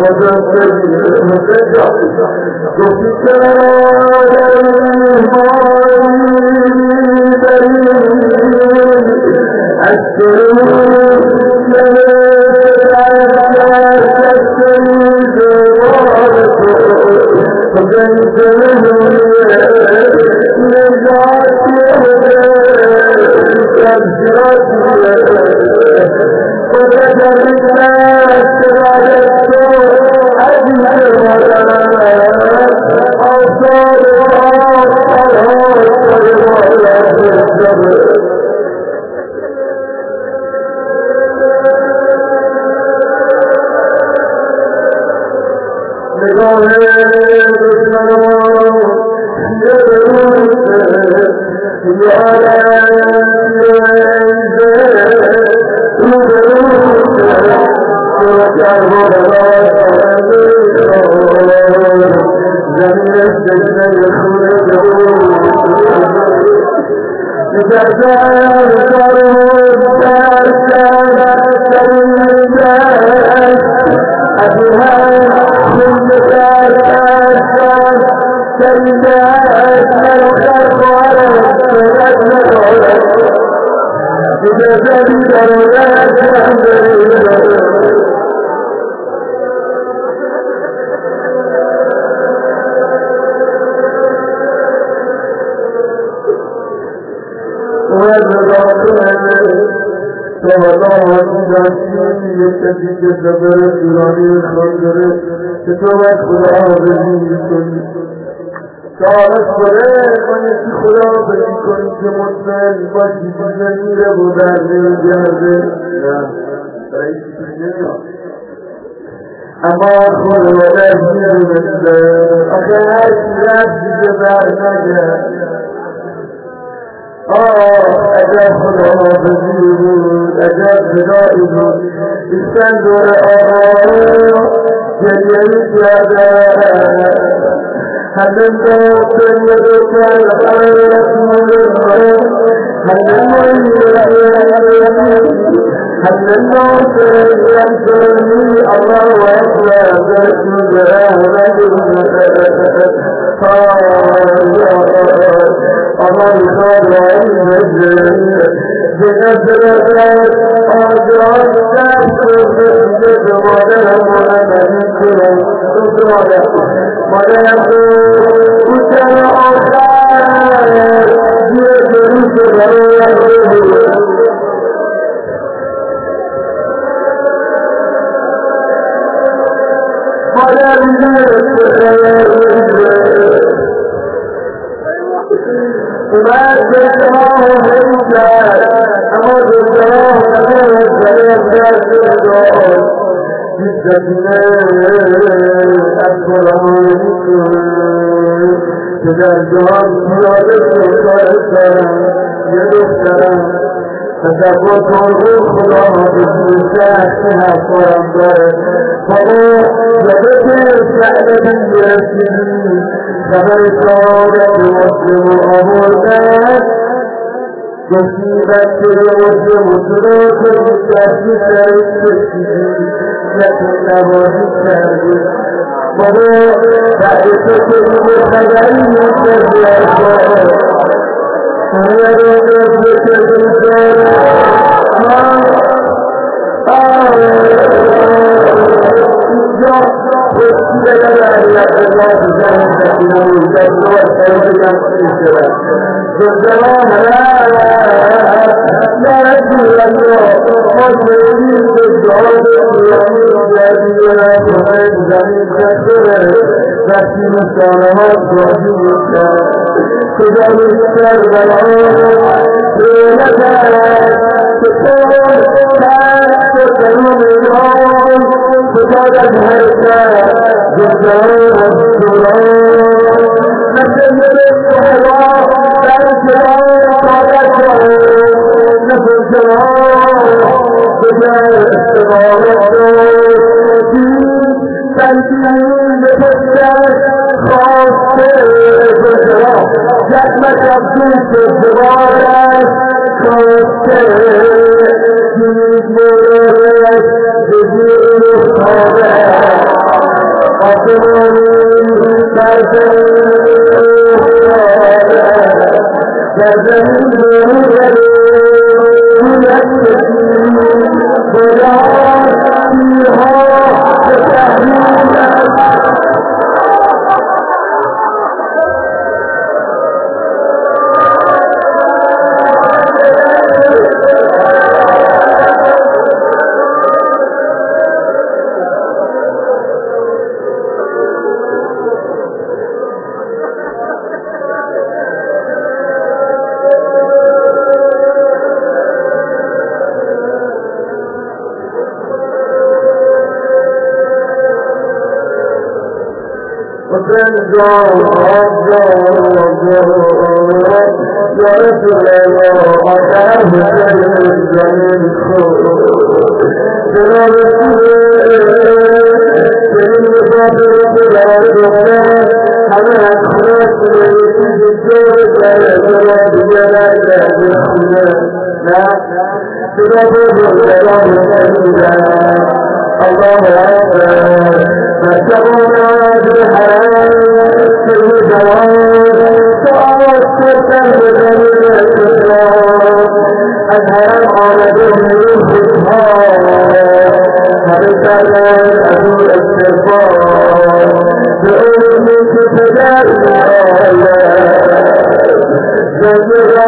Thank you. حسین جان یا رسول الله آقا حسین زمین خود جناب زمین مصابر خلال دختر همه اخلاص میلیتی جور جای جناب دیگر در خونه نه جناب بزرگان حسین الله أكبر فسبنا بالحرام سيد جواد فأوسط بذلك الكتاب الحرام على ذهن الخطاب فرسالة أبو الاستغفار بأمك تجارب الله جزيرا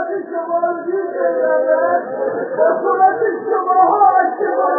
شما رو دید بزنن با صورت شما ها شما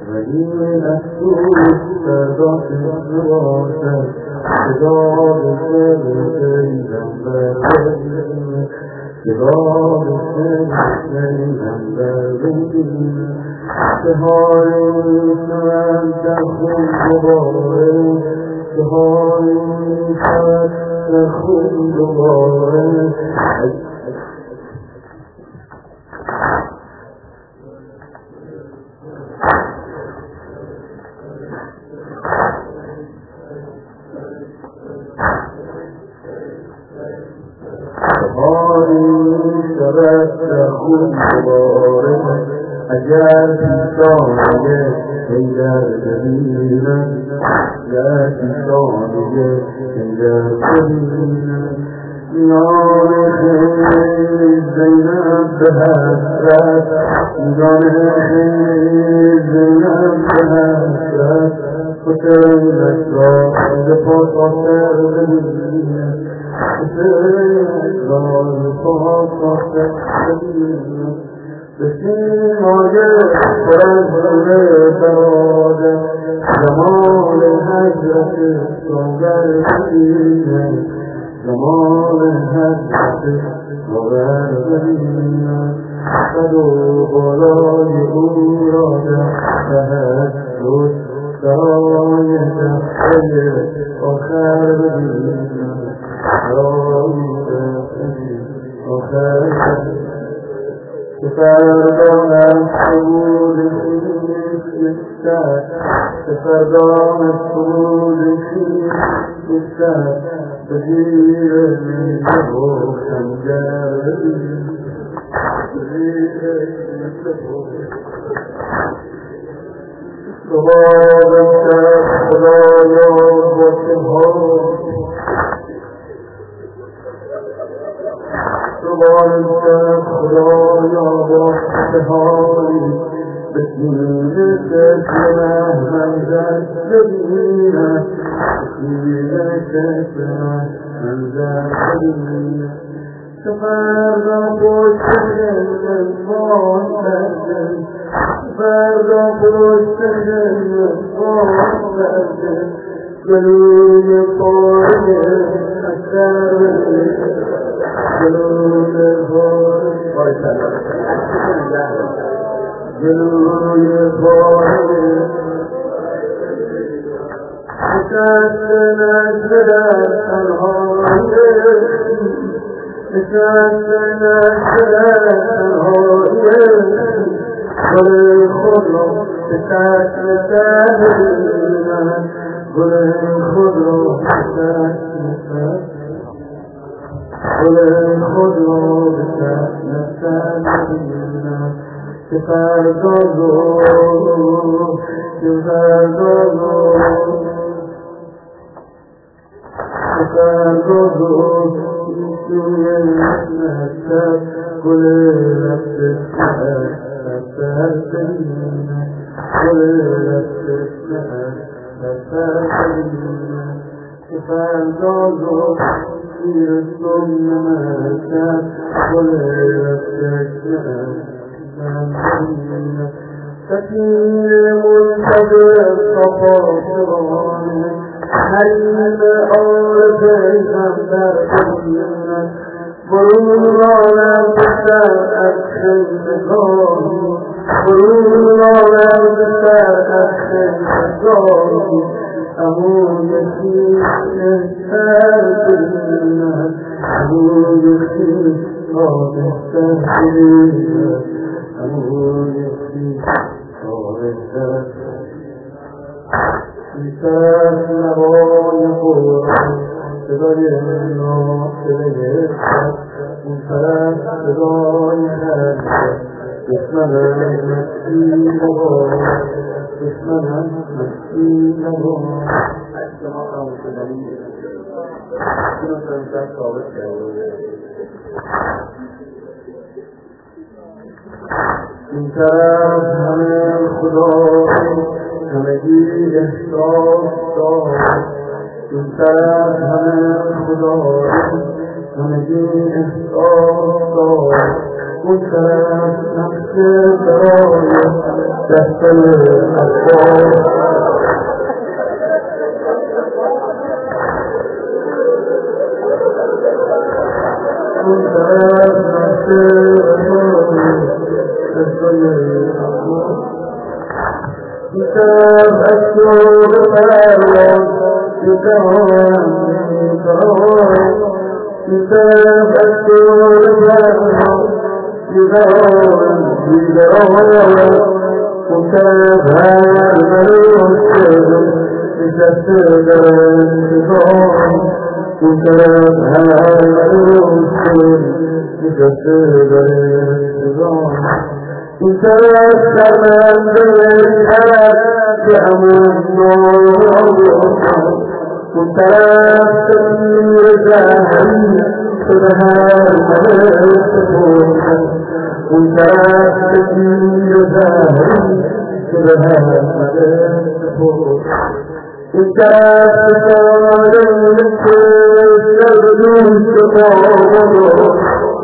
ولی نسوز برداشت باشد صدا به سر پیغمبر بگیرد صدا به سر پیغمبر بگیرد که های میشود در خون دوباره که های میشود در خون دوباره شرط در خون دوباره اگر پیشانه حیدر ببینم اگر پیشانه حیدر ببینم میان خیلی زینب به حسرت میان خیلی زینب به حسرت حسینت را به پاس آخر ببینم حسینت را به پاس آخر ببینم به سیمای فرزانه برادر زمان حضرت سوگر ببینم زمان حضرت سوگر ببینم قد و بالای او را در تهجد سرای دفتر آخر ببینم سرای دفتر آخر ببینم که فردا از قبول خیش بستر که فردا از قبول خیش بستر به زیر میزه و خنجر ببینم به زیر میزه و صبح بستر خدایا باشه ها صبح بستر خدایا باشه هایی بسیر چشم منظر ببینم بسیر چشم منظر ببینم که فردا پشت من باشد فردا پشت من باشد گلوی پای اثر گلوی پای گلوی پای نشست نشت در تنهایی نشست نشت در تنهایی گل خود را به چشم سر ببینم گل خود را به چشم سر گل خود را به چشم سر ببینم که فردا رو که فردا رو که فردا رو سوی نشد گل رفت سر سر ببینم گل رفت سر سر ببینم که فردا رو سیر سم نشد گل رفت سر سفیر منتظر صفا شوانه حریم آل پیغمبر ببینم برون رانم بسر از خیمگاهی برون رانم بسر از خیمگاهی امون یکی نشتر ببینم امون یکی آبستر ببینم امون یکی آبستر بیشتر نوای قرآن صدای ناصله شد اون طرف صدای حرکت دشمنم مسیح نباد دشمنم مسیح نباد شما خواهد شدنی کنو سنسر ثابت کرده این طرف همه خدا همگی احساس دارد این طرف همه خدا همگی احساس دارد اون طرف نفس برای دست عباس اون طرف نفس كتاب أسور الأرض كتاب كتاب أسور الأرض كتاب كتاب هذا الوسط كتاب الانتظام كتاب هذا الوسط كتاب الانتظام كتاب سلام بالحياة بأمون كتاب تسير زاهي سبحان السبوح كتاب تسير زاهي سبحان السبوح كتاب تسار السبوح السبوح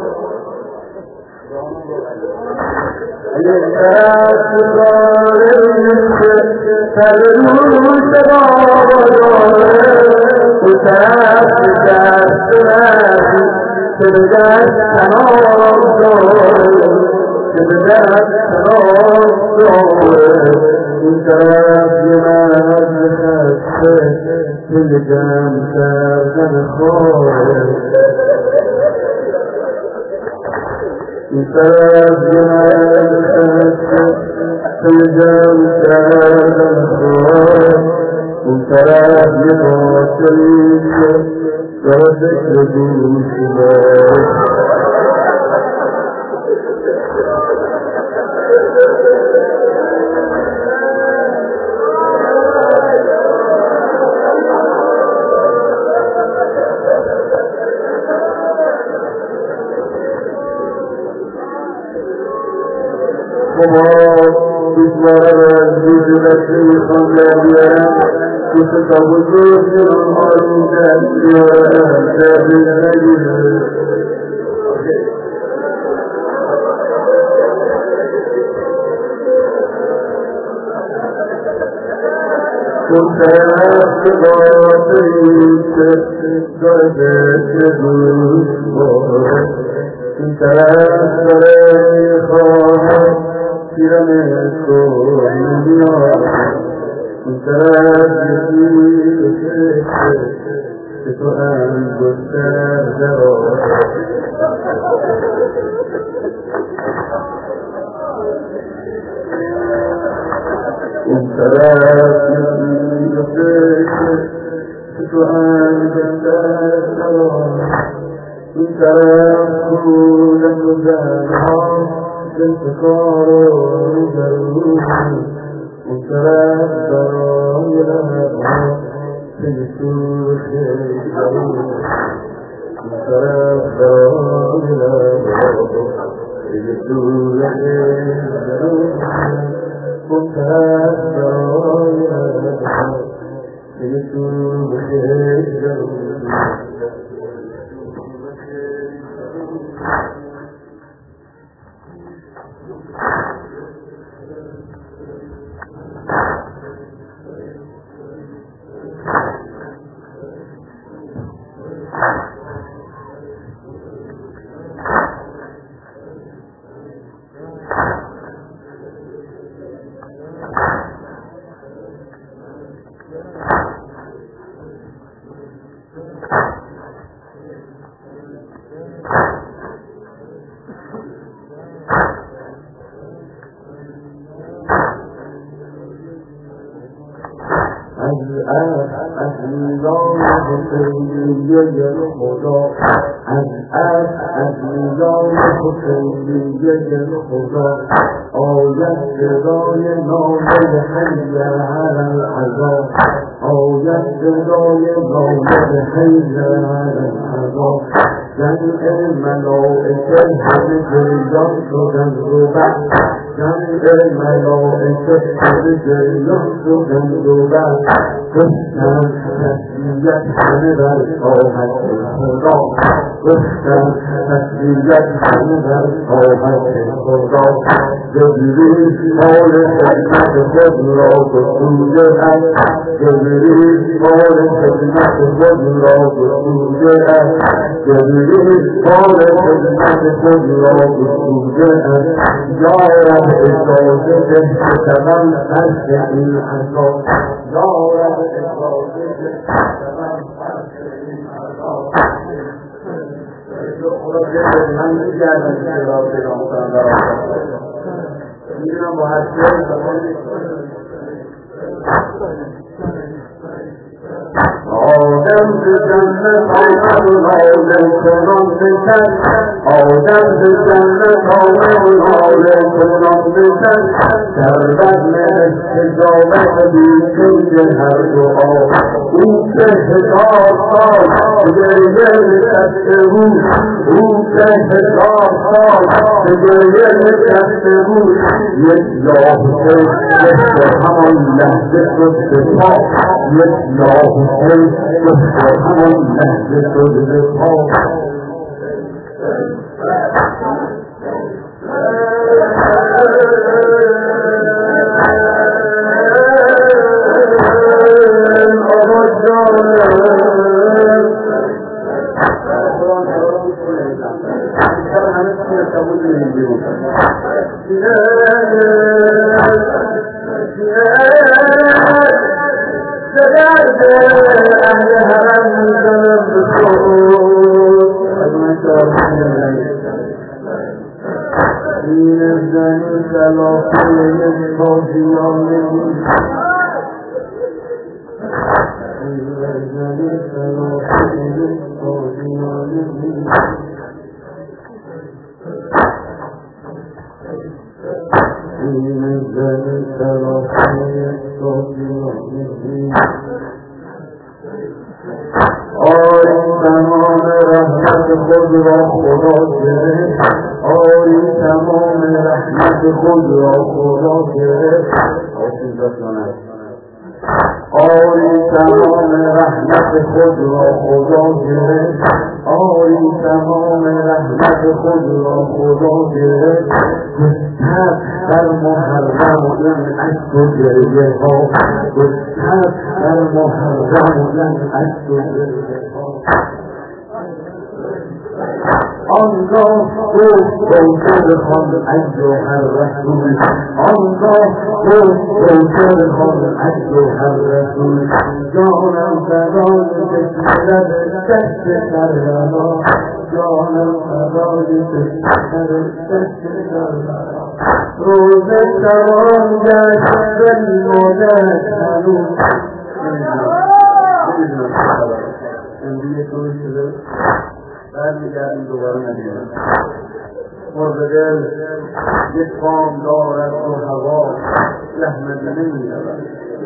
كتاب سجام كاد الخوار وتراب يتوكلك وذكر دون شباب گفتم تسلیت همه بر طاعت خدا گفتم تسلیت همه بر طاعت خدا جبریل مال خدمت خود را به سوی حق جبریل مال خدمت خود را به سوی حق جبریل مال خدمت خود را به سوی حق یا رب اجازه ده که تمام فرش این عذاب یا رب اجازه ده که تمام فرش این عذاب خدا جبریل من میگردم که را پیغام کنم در آسان میدونم با هر شعر زمانی آدم به جنت آمد و ناله کنان بکن آدم به جنت آمد و ناله کنان بکن در بزم استجابت بیچون هر دعا او که هزار سال گریه نشسته بود او که هزار سال گریه نشسته بود یک لاحظه مثل همان لحظه شد سپاه یک لاحظه مثل همان لحظه شد سپاه خود را خدا گرفت آری تمام رحمت خود را خدا گرفت آری تمام رحمت خود را خدا گرفت گستر در محرم این عشق و گریه ها گستر در محرم این عشق و گریه ها آنگاه گفت کوثر خان ایها الرسول آنگاه گفت کوثر خان ایها الرسول جانم فدای بسمت دست کربلا جانم فدای بسمت دست کربلا روز شبان گشت دل مادرت هنوز برمیگردیم دوباره مدینه مرغدل یک قام دارد و هوا له مدینه میرود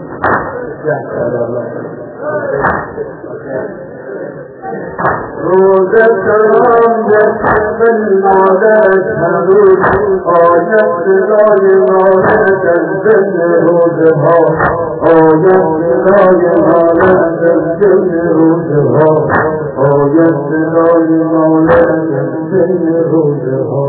روز سلام دست مادرت هنوز آید صدای مادرت از دل روزها آید صدای مادرت از دل روزها آید صدای مادرت از دل روزها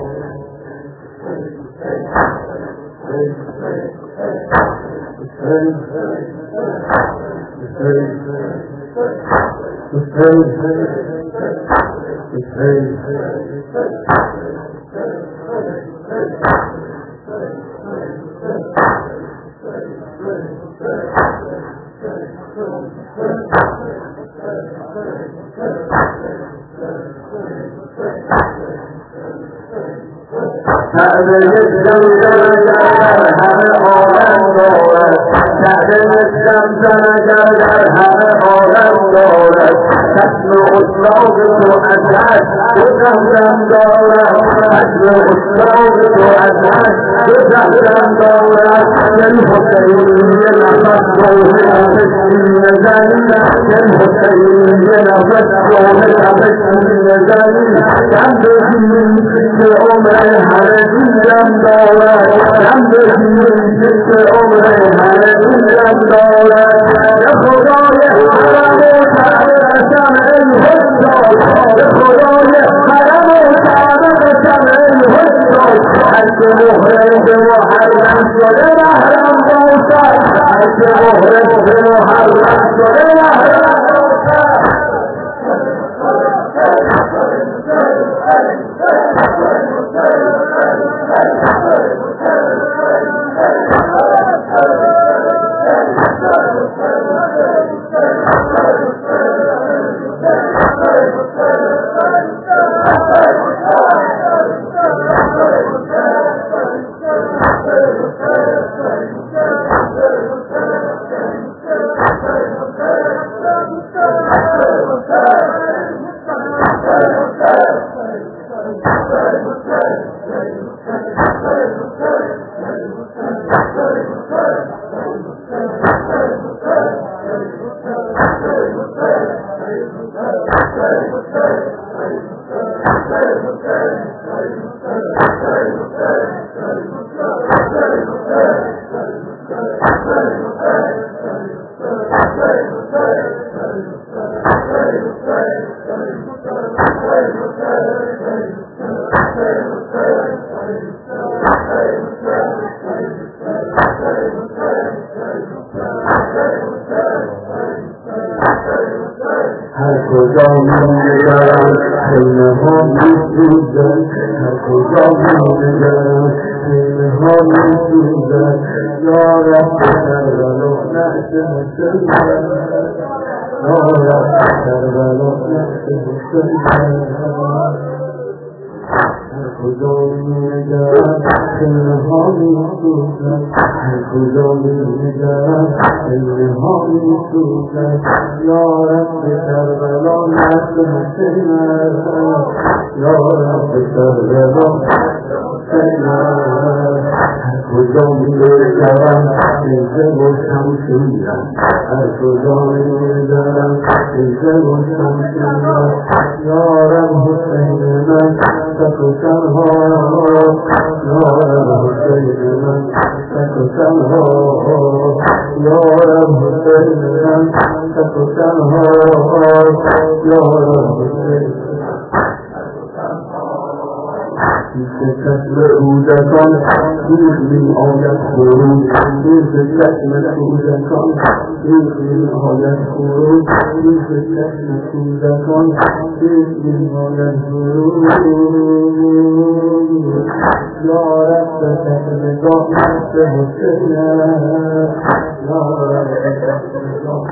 کعبه زمزم در همه عالم دارد کعبه زمزم در همه عالم دارد چشم اطلاق تو ازش دو زمزم دارد چشم اطلاق تو ازش دو زمزم دارد دل حسین یه نفس روح نفسی نزنی دل حسین یه نفس روح نفسی نزنی کم بگیری که عمر همه دیدم دارد کم بگیری که عمر همه دیدم دارد فرشته محرم شده هر کجا می‌نگرم خیمه ها می‌سوزد هر کجا می‌نگرم خیمه ها می‌سوزد یا رب کربلا نعش حسین یا رب کربلا نعش حسین هر کجا می‌نگرم خیمه ها می‌سوزد هر کجا می‌نگرم خیمه ها می‌سوزد یا رب کربلا نعش حسین یا رب کربلا حسین هر کجا می‌نگرم ایزه و شمشیرم هر کجا می‌نگرم ایزه و شمشیرم یا رب حسین من تک و تنها یا رب حسین من تک و تنها یا رب حسین من تک و تنها یا رب حسین پیش چشم روزکان روز می آید خروج پیش چشم روزکان روز می آید خروج پیش چشم روزکان روز می آید خروج یا رب نگاه نفس حسین یا رب نگاه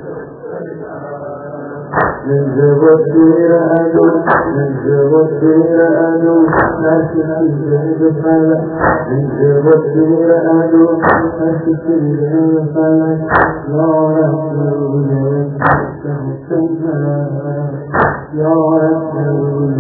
من جواب دیر ادو من جواب دیر ادو نشتی جهد فلک من جواب دیر ادو نشتی جهد فلک یا رسول یا رسول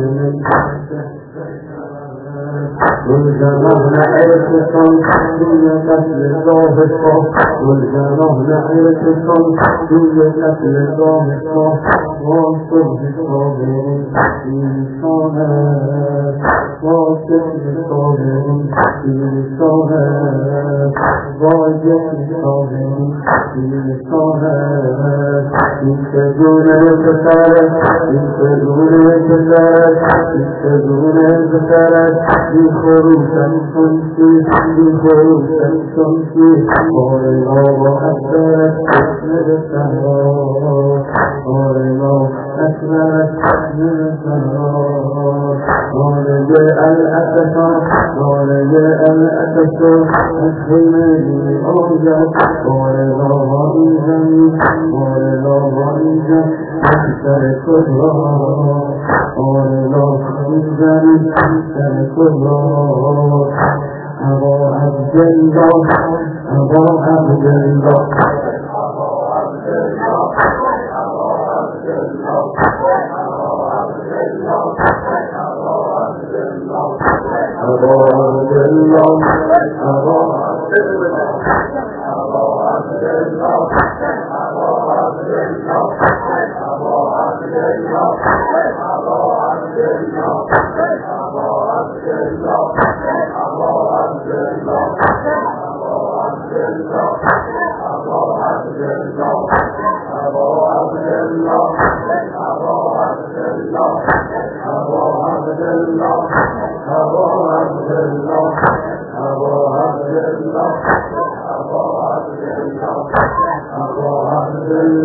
والجنان عرفكم دون قتل ظاهركم والجنان عرفكم دون قتل ظاهركم وانصر الصابرين في لسانك وانصر الصابرين في لسانك واجب الصابرين في لسانك يشهدون الكفارة يشهدون الكفارة يشهدون الكفارة بخروج الشمس بخروج الشمس قال الله أكبر أحمد السهران قال الله أكبر أحمد السهران قال جاء الأسفار قال جاء الأسفار أسهمني أرجع قال الله رئيسا قال الله رئيسا أكثر كبرى قال الله رئيسا أكثر كبرى أبا عبد الله أبا عبد الله أبا عبد الله أبا عبد الله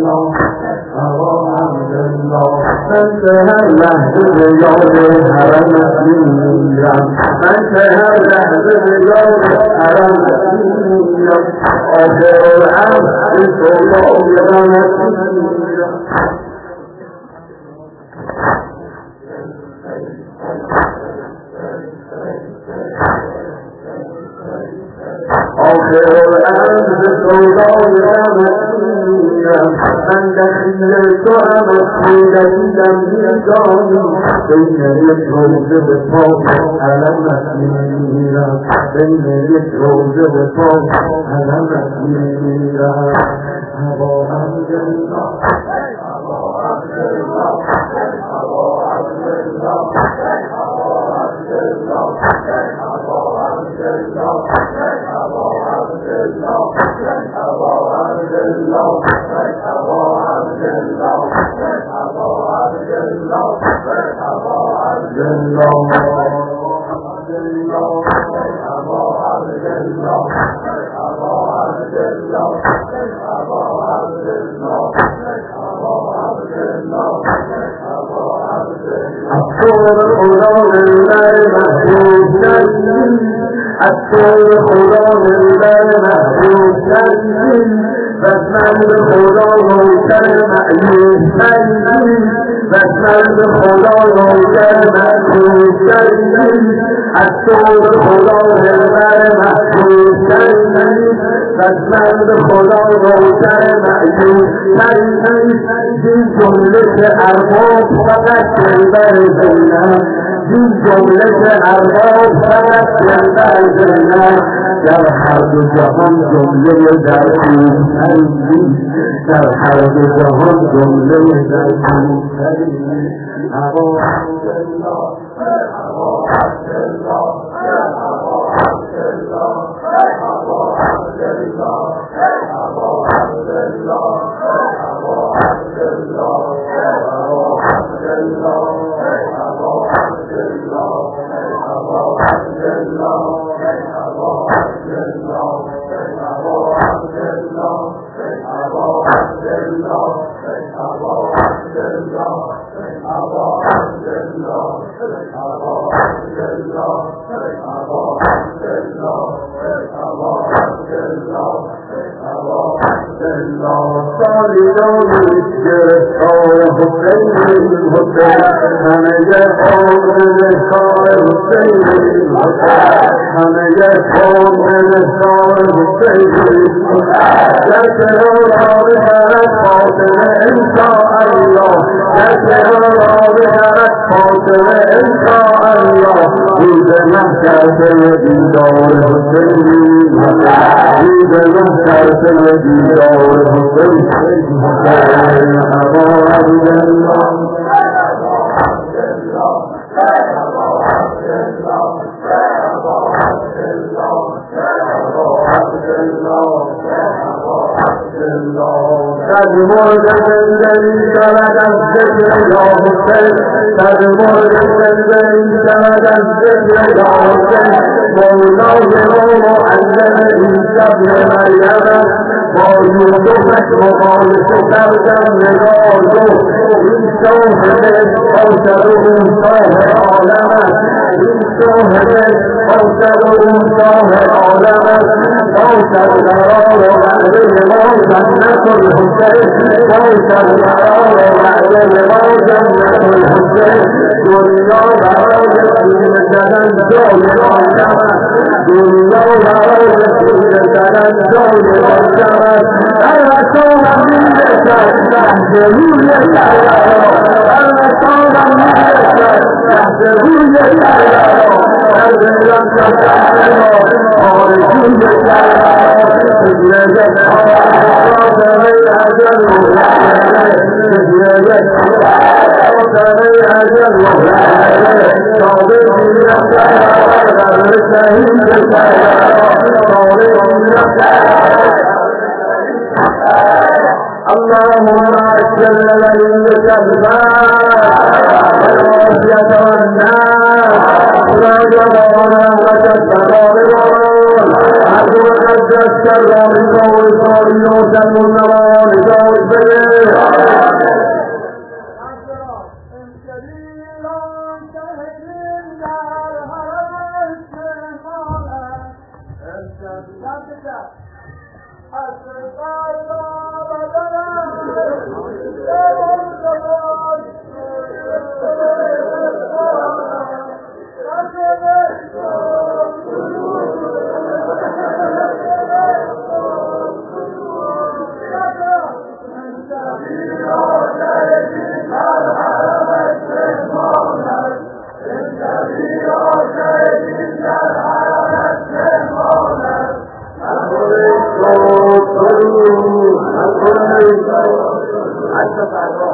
الله أبا عبد الله من سهر لحظه بيوم حرم میرم من سهر لحظه بيوم حرم میرم آخر العمر بسلام میرم آخر الأرض بسوداء الأمرية من دخل الدعم الحيلة لميزان بين الروز بالطاق على مسيرة بين الروز بالطاق على مسيرة أبا عبد الله أبا عبد الله أبا عبد الله أبا عبد الله أبا عبد الله أبا عبد الله أبا عبد الله أبا عبد الله أبا عبد الله أبا عبد الله أبا عبد الله أبا عبد الله أبا عبد الله أبا عبد الله أبا عبد الله أصور خدا لله محبوب نبي أصور خدا لله محبوب نبي بسمل خدا روشن معیوب نبی بسمل خدا روشن معیوب نبی أصور خدا لله محبوب نبی بسمل خدا روشن معیوب نبی این جمله ارباب فقط دلبر زنه این جمله ارباب فقط دلبر زنه در هر دو جهان جمله در خوبتری در هر دو جهان جمله در خوبتری أبا عبد الله أبا عبد الله أبا عبد الله أبا عبد الله أبا عبد الله أبا عبد الله أبا عبد الله أبا عبد الله أبا عبد الله أبا عبد الله أبا عبد الله أبا عبد الله أبا عبد الله أبا عبد الله أبا عبد الله أبا عبد الله أبا عبد الله أبا عبد الله صالحون الشرطان حسين الحسين همه قوم نشار حسين الحسين همه قوم نشار حسين الحسين جسر را بهرد فاطمه انشاء الله جسر را بهرد فاطمه انشاء الله روز محشر دیدار حسین روز محشر دیدار حسین أبا عبد الله أبا عبد الله أبا عبد الله أبا عبد الله أبا عبد الله أبا عبد الله قد مرد من ذي شرد الذكر يا حسين قد مرد من ذي شرد الذكر يا حسين مولاه نور علم عيسى ابن مريم با یوسفش مخالفه کردن نگاه این شاهده اوسر و اون شاه عالم است این شاهده اوسر و اون شاه عالم است اوسر قرار و وعده ما جنت الحسین اوسر قرار و وعده ما جنت الحسین دنیا برای سیر زدن جای عالم است دنیا برای سیر زدن جای عالم است الرسول من يشاء يحسبه يشاء الرسول من يشاء يحسبه يشاء الرجل تشاء خارج يشاء سجلت خاطر الأجل سجلت خاطر الأجل صابر يشاء الشهيد يشاء صابر يشاء اللهم اجعل وليك الباب والعافية والناس وجبرنا وتستغفرون عدوك الشر من قول صالح وسلم النار لدار البيت عشق فردا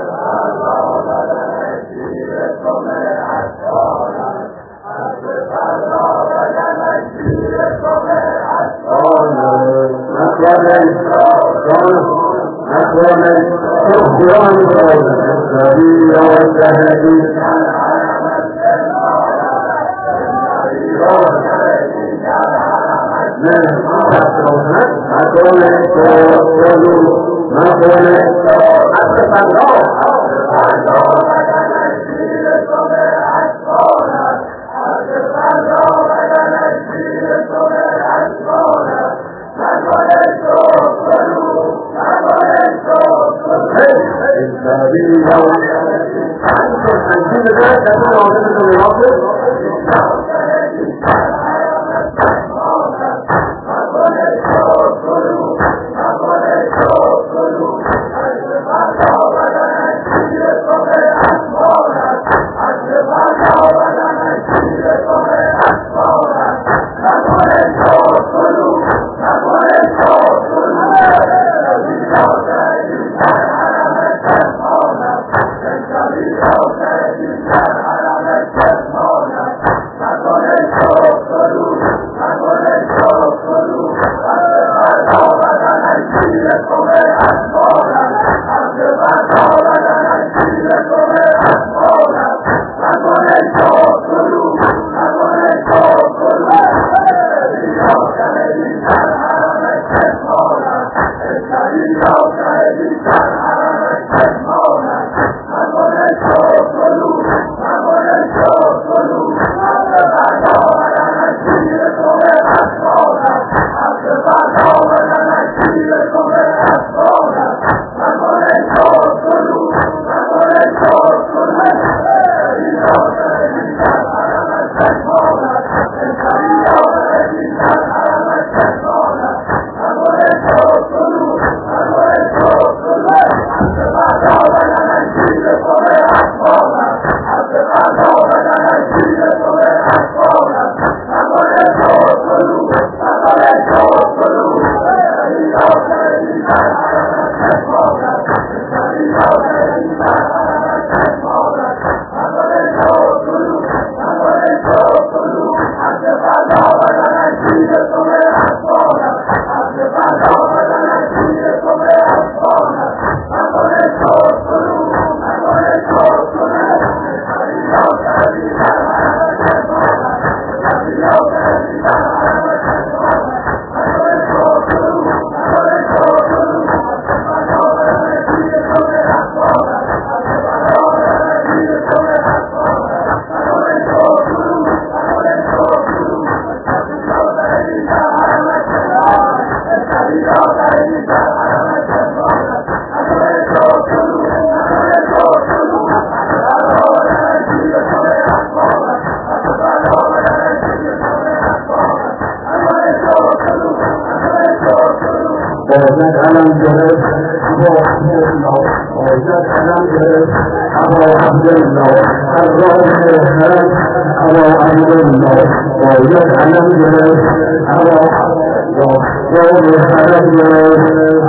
وجد ألم جلس أبو عبد الله وجد ألم جلس أبو عبد الله الرب الهاب أبو عبد الله وجد ألم جلس أبو عبد الله وجد ألم جلس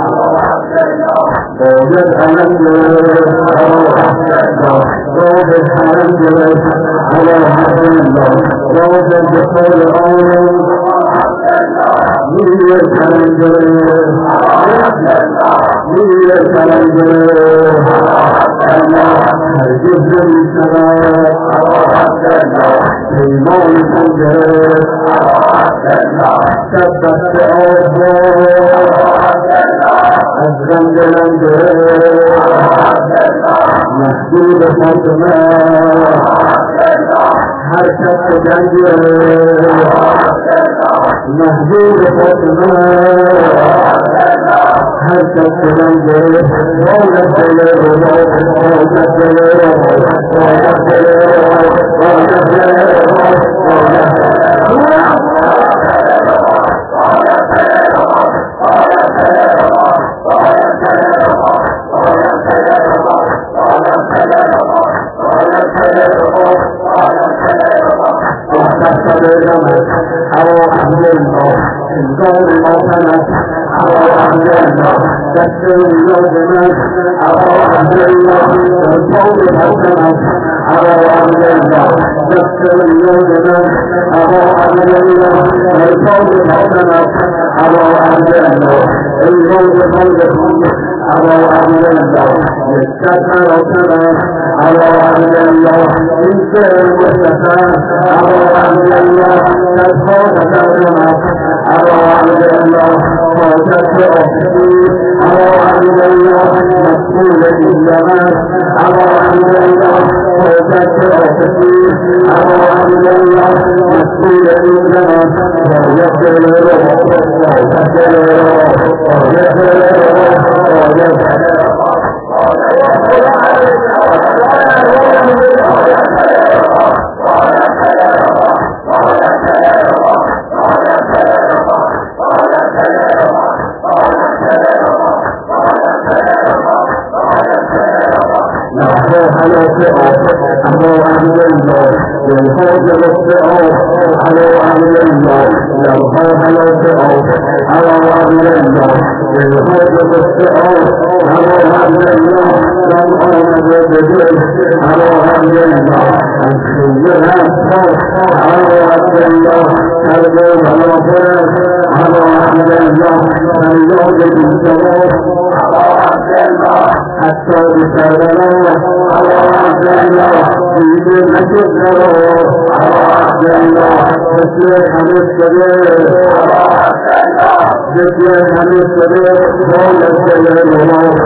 وجد ألم جلس أبو عبد الله وجد ألم جلس أبو عبد الله وجد بخير أمر Mira Salanjare, Mira Salanjare, Allah Harjizan Salar, Iman Sanjare, Sabbat Azhar, Azran Jalanjare, Mahbub Fatma, Harshat Janjare, محبوب فاطمة حتى السلام جاء ولا سلام ولا سلام ولا أبو عبد الله إنزال الله سنة أبو عبد الله يومنا على أهل الله الفوز حسنا على أهل الله ذكر يومنا على أهل الله الفوز حسنا على أهل الله الفوز حسنا على أهل الله يستكبر سنا على أهل الله إنسان مستكبر على أهل الله الفوز حسنا على أهل الله وتكبر على أهل الله مسؤول الجمال على أهل الله وتكبر على أهل الله مسؤول الجمال ويكبر حتى بسرنا على عبد الله في نشكره على عبد الله ذكر حمد كبير على عبد الله ذكر حمد كبير قول السلام الله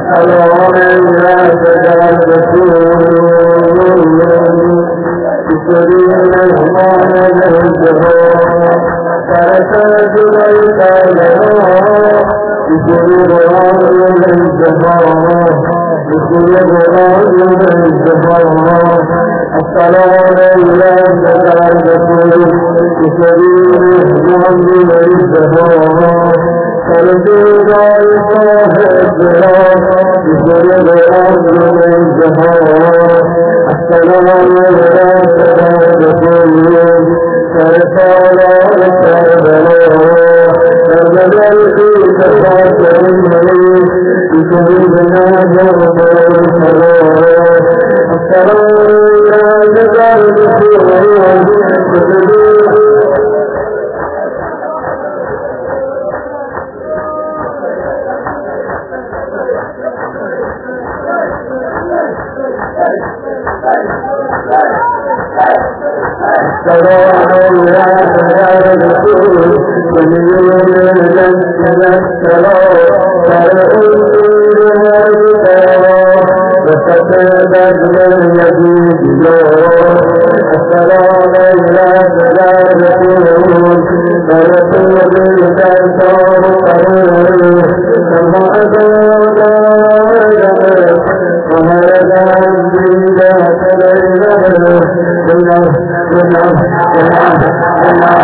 سلام الله در رسول بسری مهمان الجهان سرسر جلوی تایران بسری برای الجهان بسری برای الجهان السلام الله در رسول بسری مهمان الجهان سرجوی صاحب جلال بسری برای الجهان السلام عليك يا رسول سرسالة كربلاء نزل فيك خاتمي بسيدنا محمد السلام عليك يا رسول سلام الله يا رسول جميل الجنة السلام فرؤوس الهدى وفتبت من يزيد السلام الله يا رسول فرسول الكرسار قرور كما أدود وهذا عندي لا تليله الله الله الله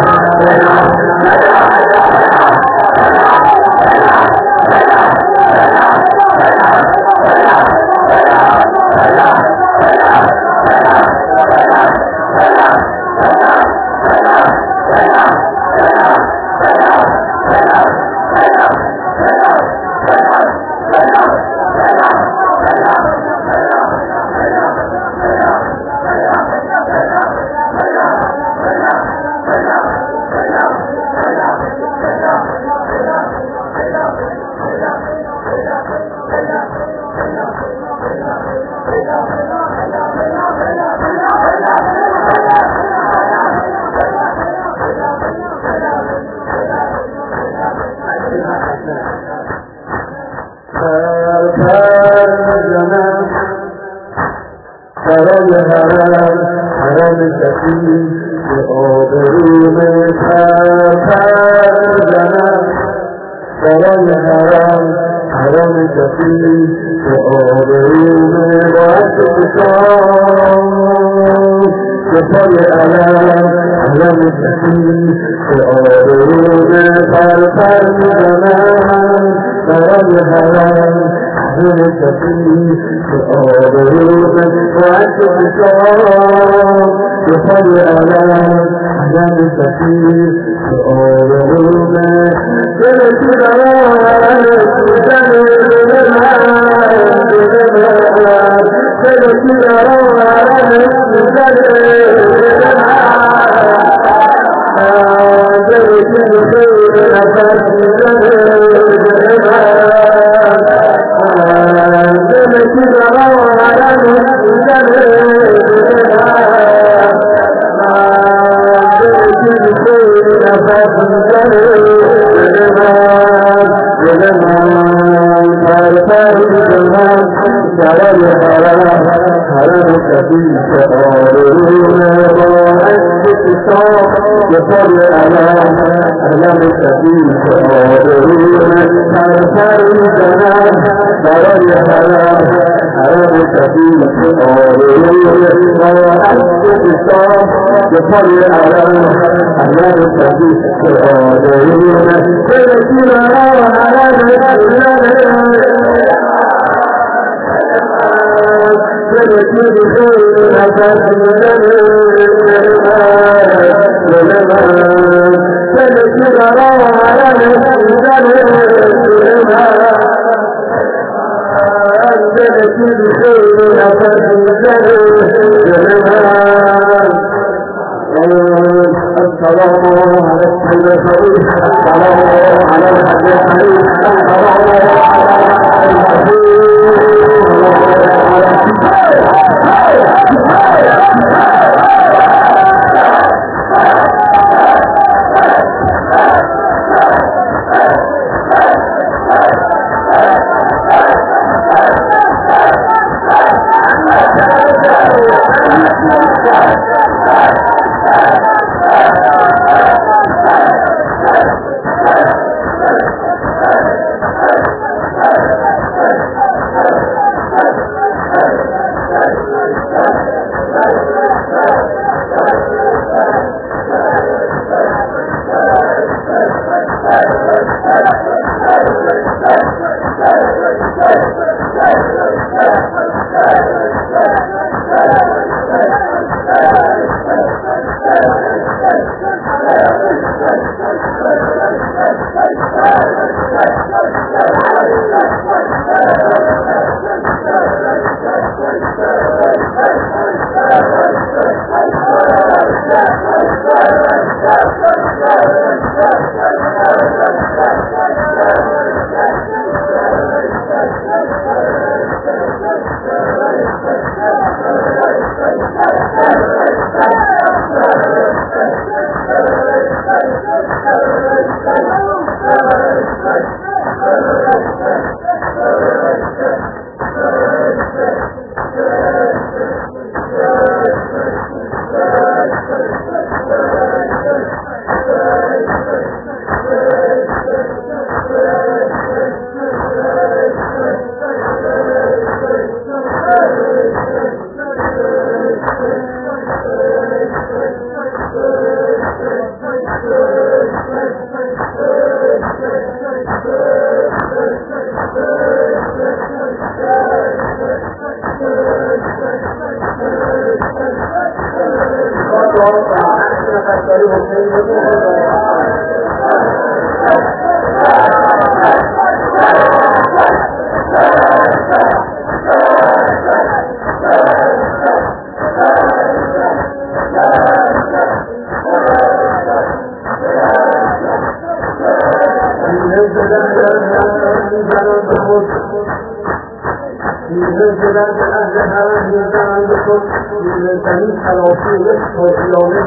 میره جلد اهل حرم میزنن به خود میره زمین خلافی رشت و ایامه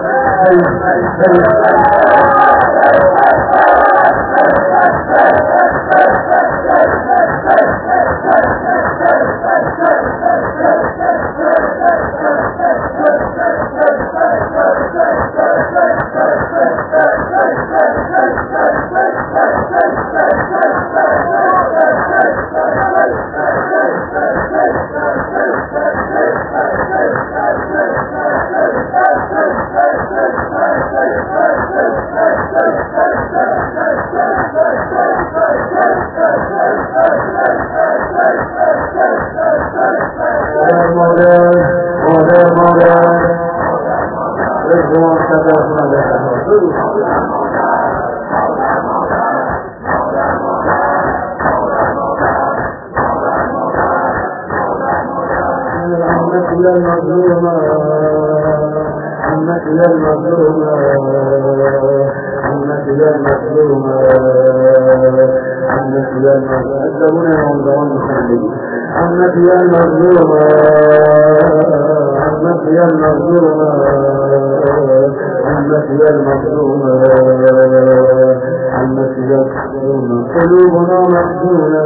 قلوبنا محزونة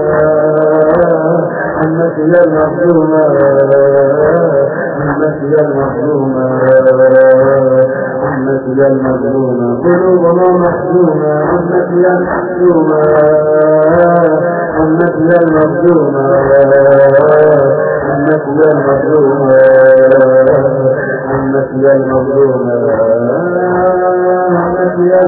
عنك يا المظلومة عنك يا المظلومة عنك يا المظلومة قلوبنا محزونة عنك يا المظلومة عنك يا المظلومة عنك يا المظلومة عنك يا المظلومة عنك يا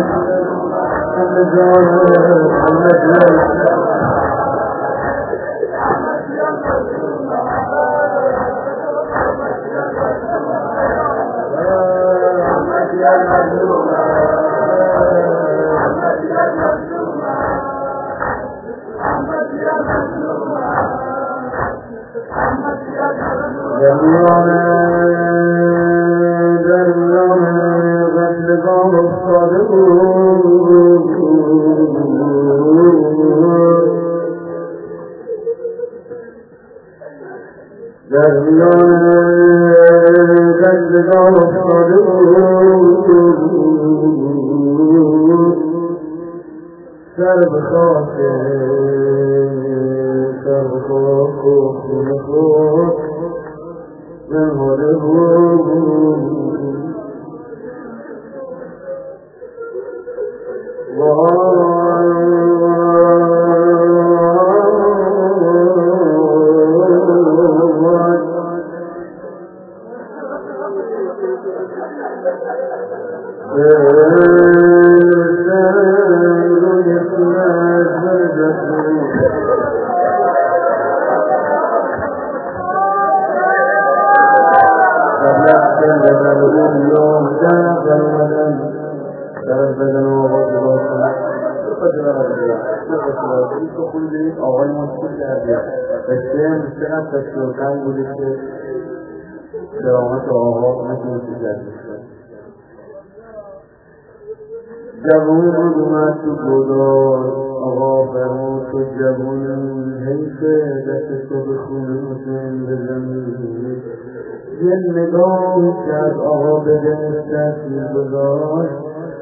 جوون اومد تو گدار آقا فرمود تو جوون حیفه دست تو به خونه حسین بزنی یه نگاه کرد آقا به دلش تاثیر گذاشت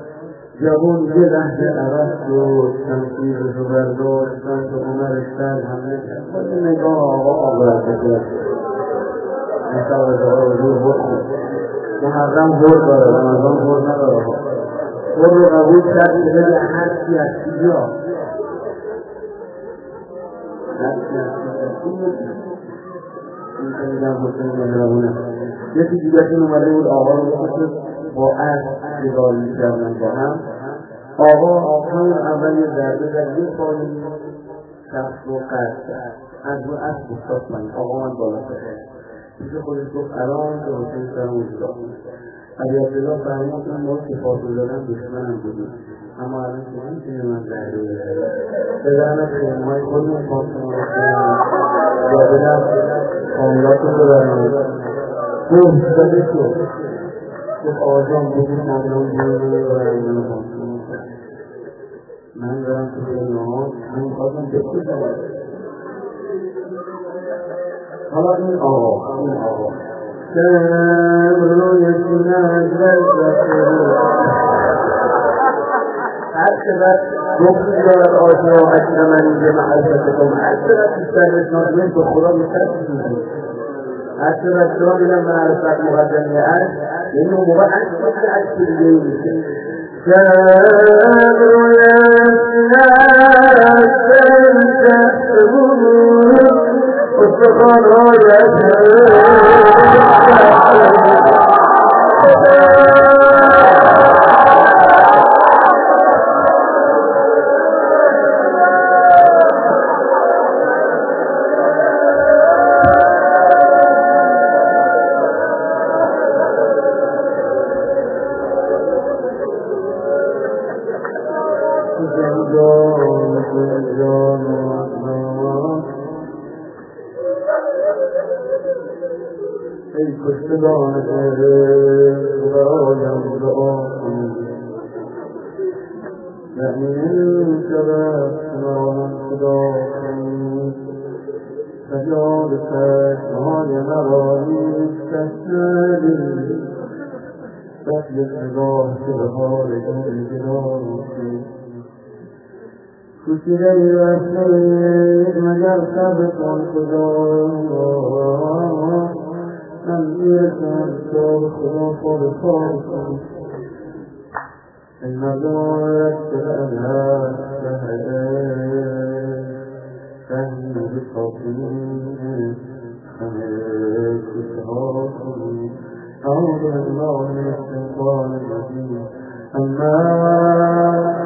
جوون یه لحظه عوض شد شمشیرش رو برداشتن تو عمرش سر حمله کرد یه نگاه آقا آورد کرد مثلا آقا رو بخون محرم هر داره رمضان هر نداره خود رو قبول کردی که بگه هرچی از کجا هرچی از کجا این که میگم حسین مهربونه یکی دیگرشون اومده بود آقا رو بخشد با عرض نگاه میکردن با هم آقا همون اول یه ضربه در یه پایی شخص رو قرد کرد از رو عرض بستاد من آقا من بالا کرد پیش خودش گفت الان که حسین سرم اجرا علی عبدالله فرمود من با صفات دادن دشمنم بودیم اما الان که نمیتونی من ضربه بزنم به درمت خیمهای خودمون پاسمان رو خیمون یا به درم کاملاتون رو برمید گفت زده شد گفت آجام بودیم ندارم بیرون رو برم من پاسمان من برم تو خیمه ها من خواستم بکنم حالا این آقا این آقا شب روی سینه از هر چقدر گفتی دارد آشنا حسن من به محبتکم، هر چقدر بیشتر بشناسیم تو خدا بیشتر بشناسیم، هر چقدر شما بیدن من عرفت مقدمی عرض یعنی اون موقع عرض مثل عرض دیگه میشه. شب روی سینه از استخوان‌های ای کشتگان خدایم دعا کن نعیم شود سنان خدا کن سجاد چشمهای مرا نیز کشته دل یک نگاه که به حال جان جنان کن کشیده ای وحشید مگر صبر کن خدا تنبیه‌کن تا خدا خود خواهد کن این مزارت شدن شهده فهمی بخاطرین همه کشها کنی اعوذ بالله من الشیطان الرجیم اما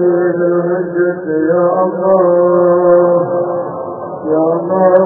علي بالهجة يا الله يا الله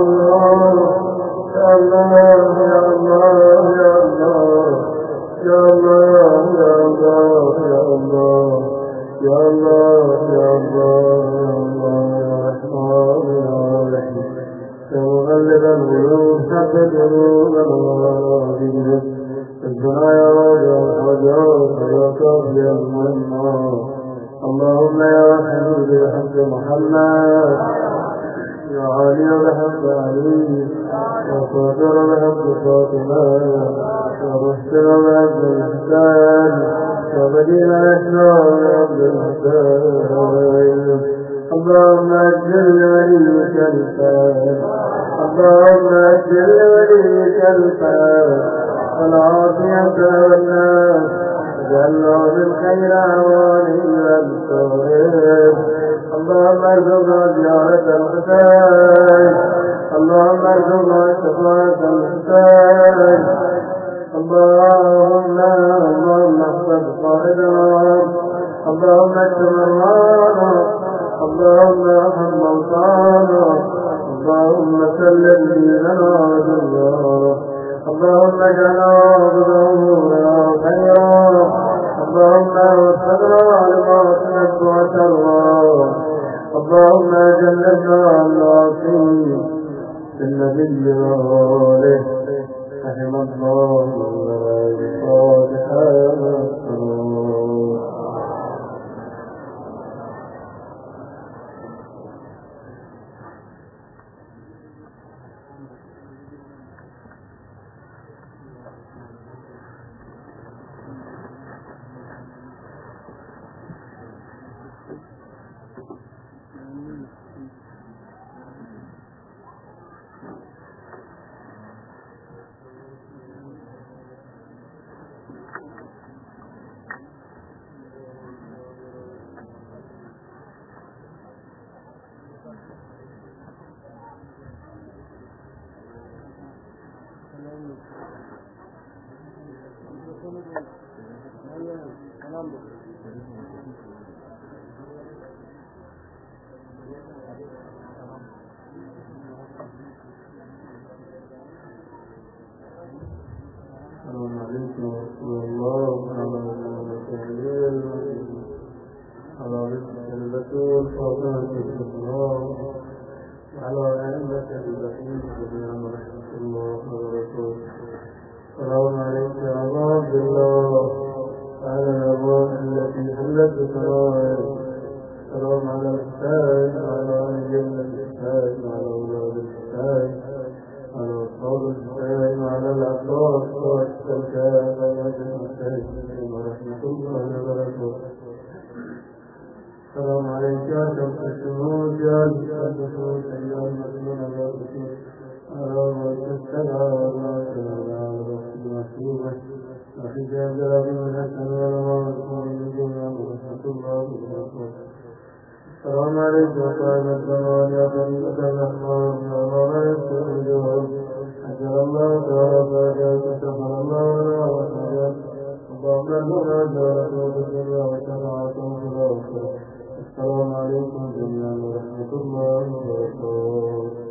يا الله يا الله يا الله يا الله يا الله يا الله يا الله يا الله يا الله يا رحمن يا رحيم يا مغلب القلوب ثبت قلوب الغالبين ربنا يا رجاء الحجاب يا كافي المنى اللهم يا حبيبي بحق محمد يا علي بحق علي يا صابر بحق فاطمة يا محسن بحق الحسين يا بديل الإسلام بحق الحسين اللهم أجل وليك الفاتح اللهم أجل وليك الفاتح والعافية والناس جعلنا من خير أعوانه والتوحيد اللهم ارزقنا زيارة الحسين اللهم ارزقنا شفاعة الحسين اللهم اللهم احفظ قائدنا اللهم اكتب مروانا اللهم ارحم موتانا اللهم سلم ديننا ودنيانا اللهم اجعل ظهورنا خيرا اللهم وفقنا لما تحب وترضى اللهم جنبنا العاصي بالنبي وآله رحم الله الصالحين. السلام عليكم ورحمة الله وبركاته. أجل الله تعالى فأجل سبحان الله وبركاته. اللهم ارزقنا جارته بالدنيا وشفاعته في الآخرة. السلام عليكم جميعا ورحمة الله وبركاته.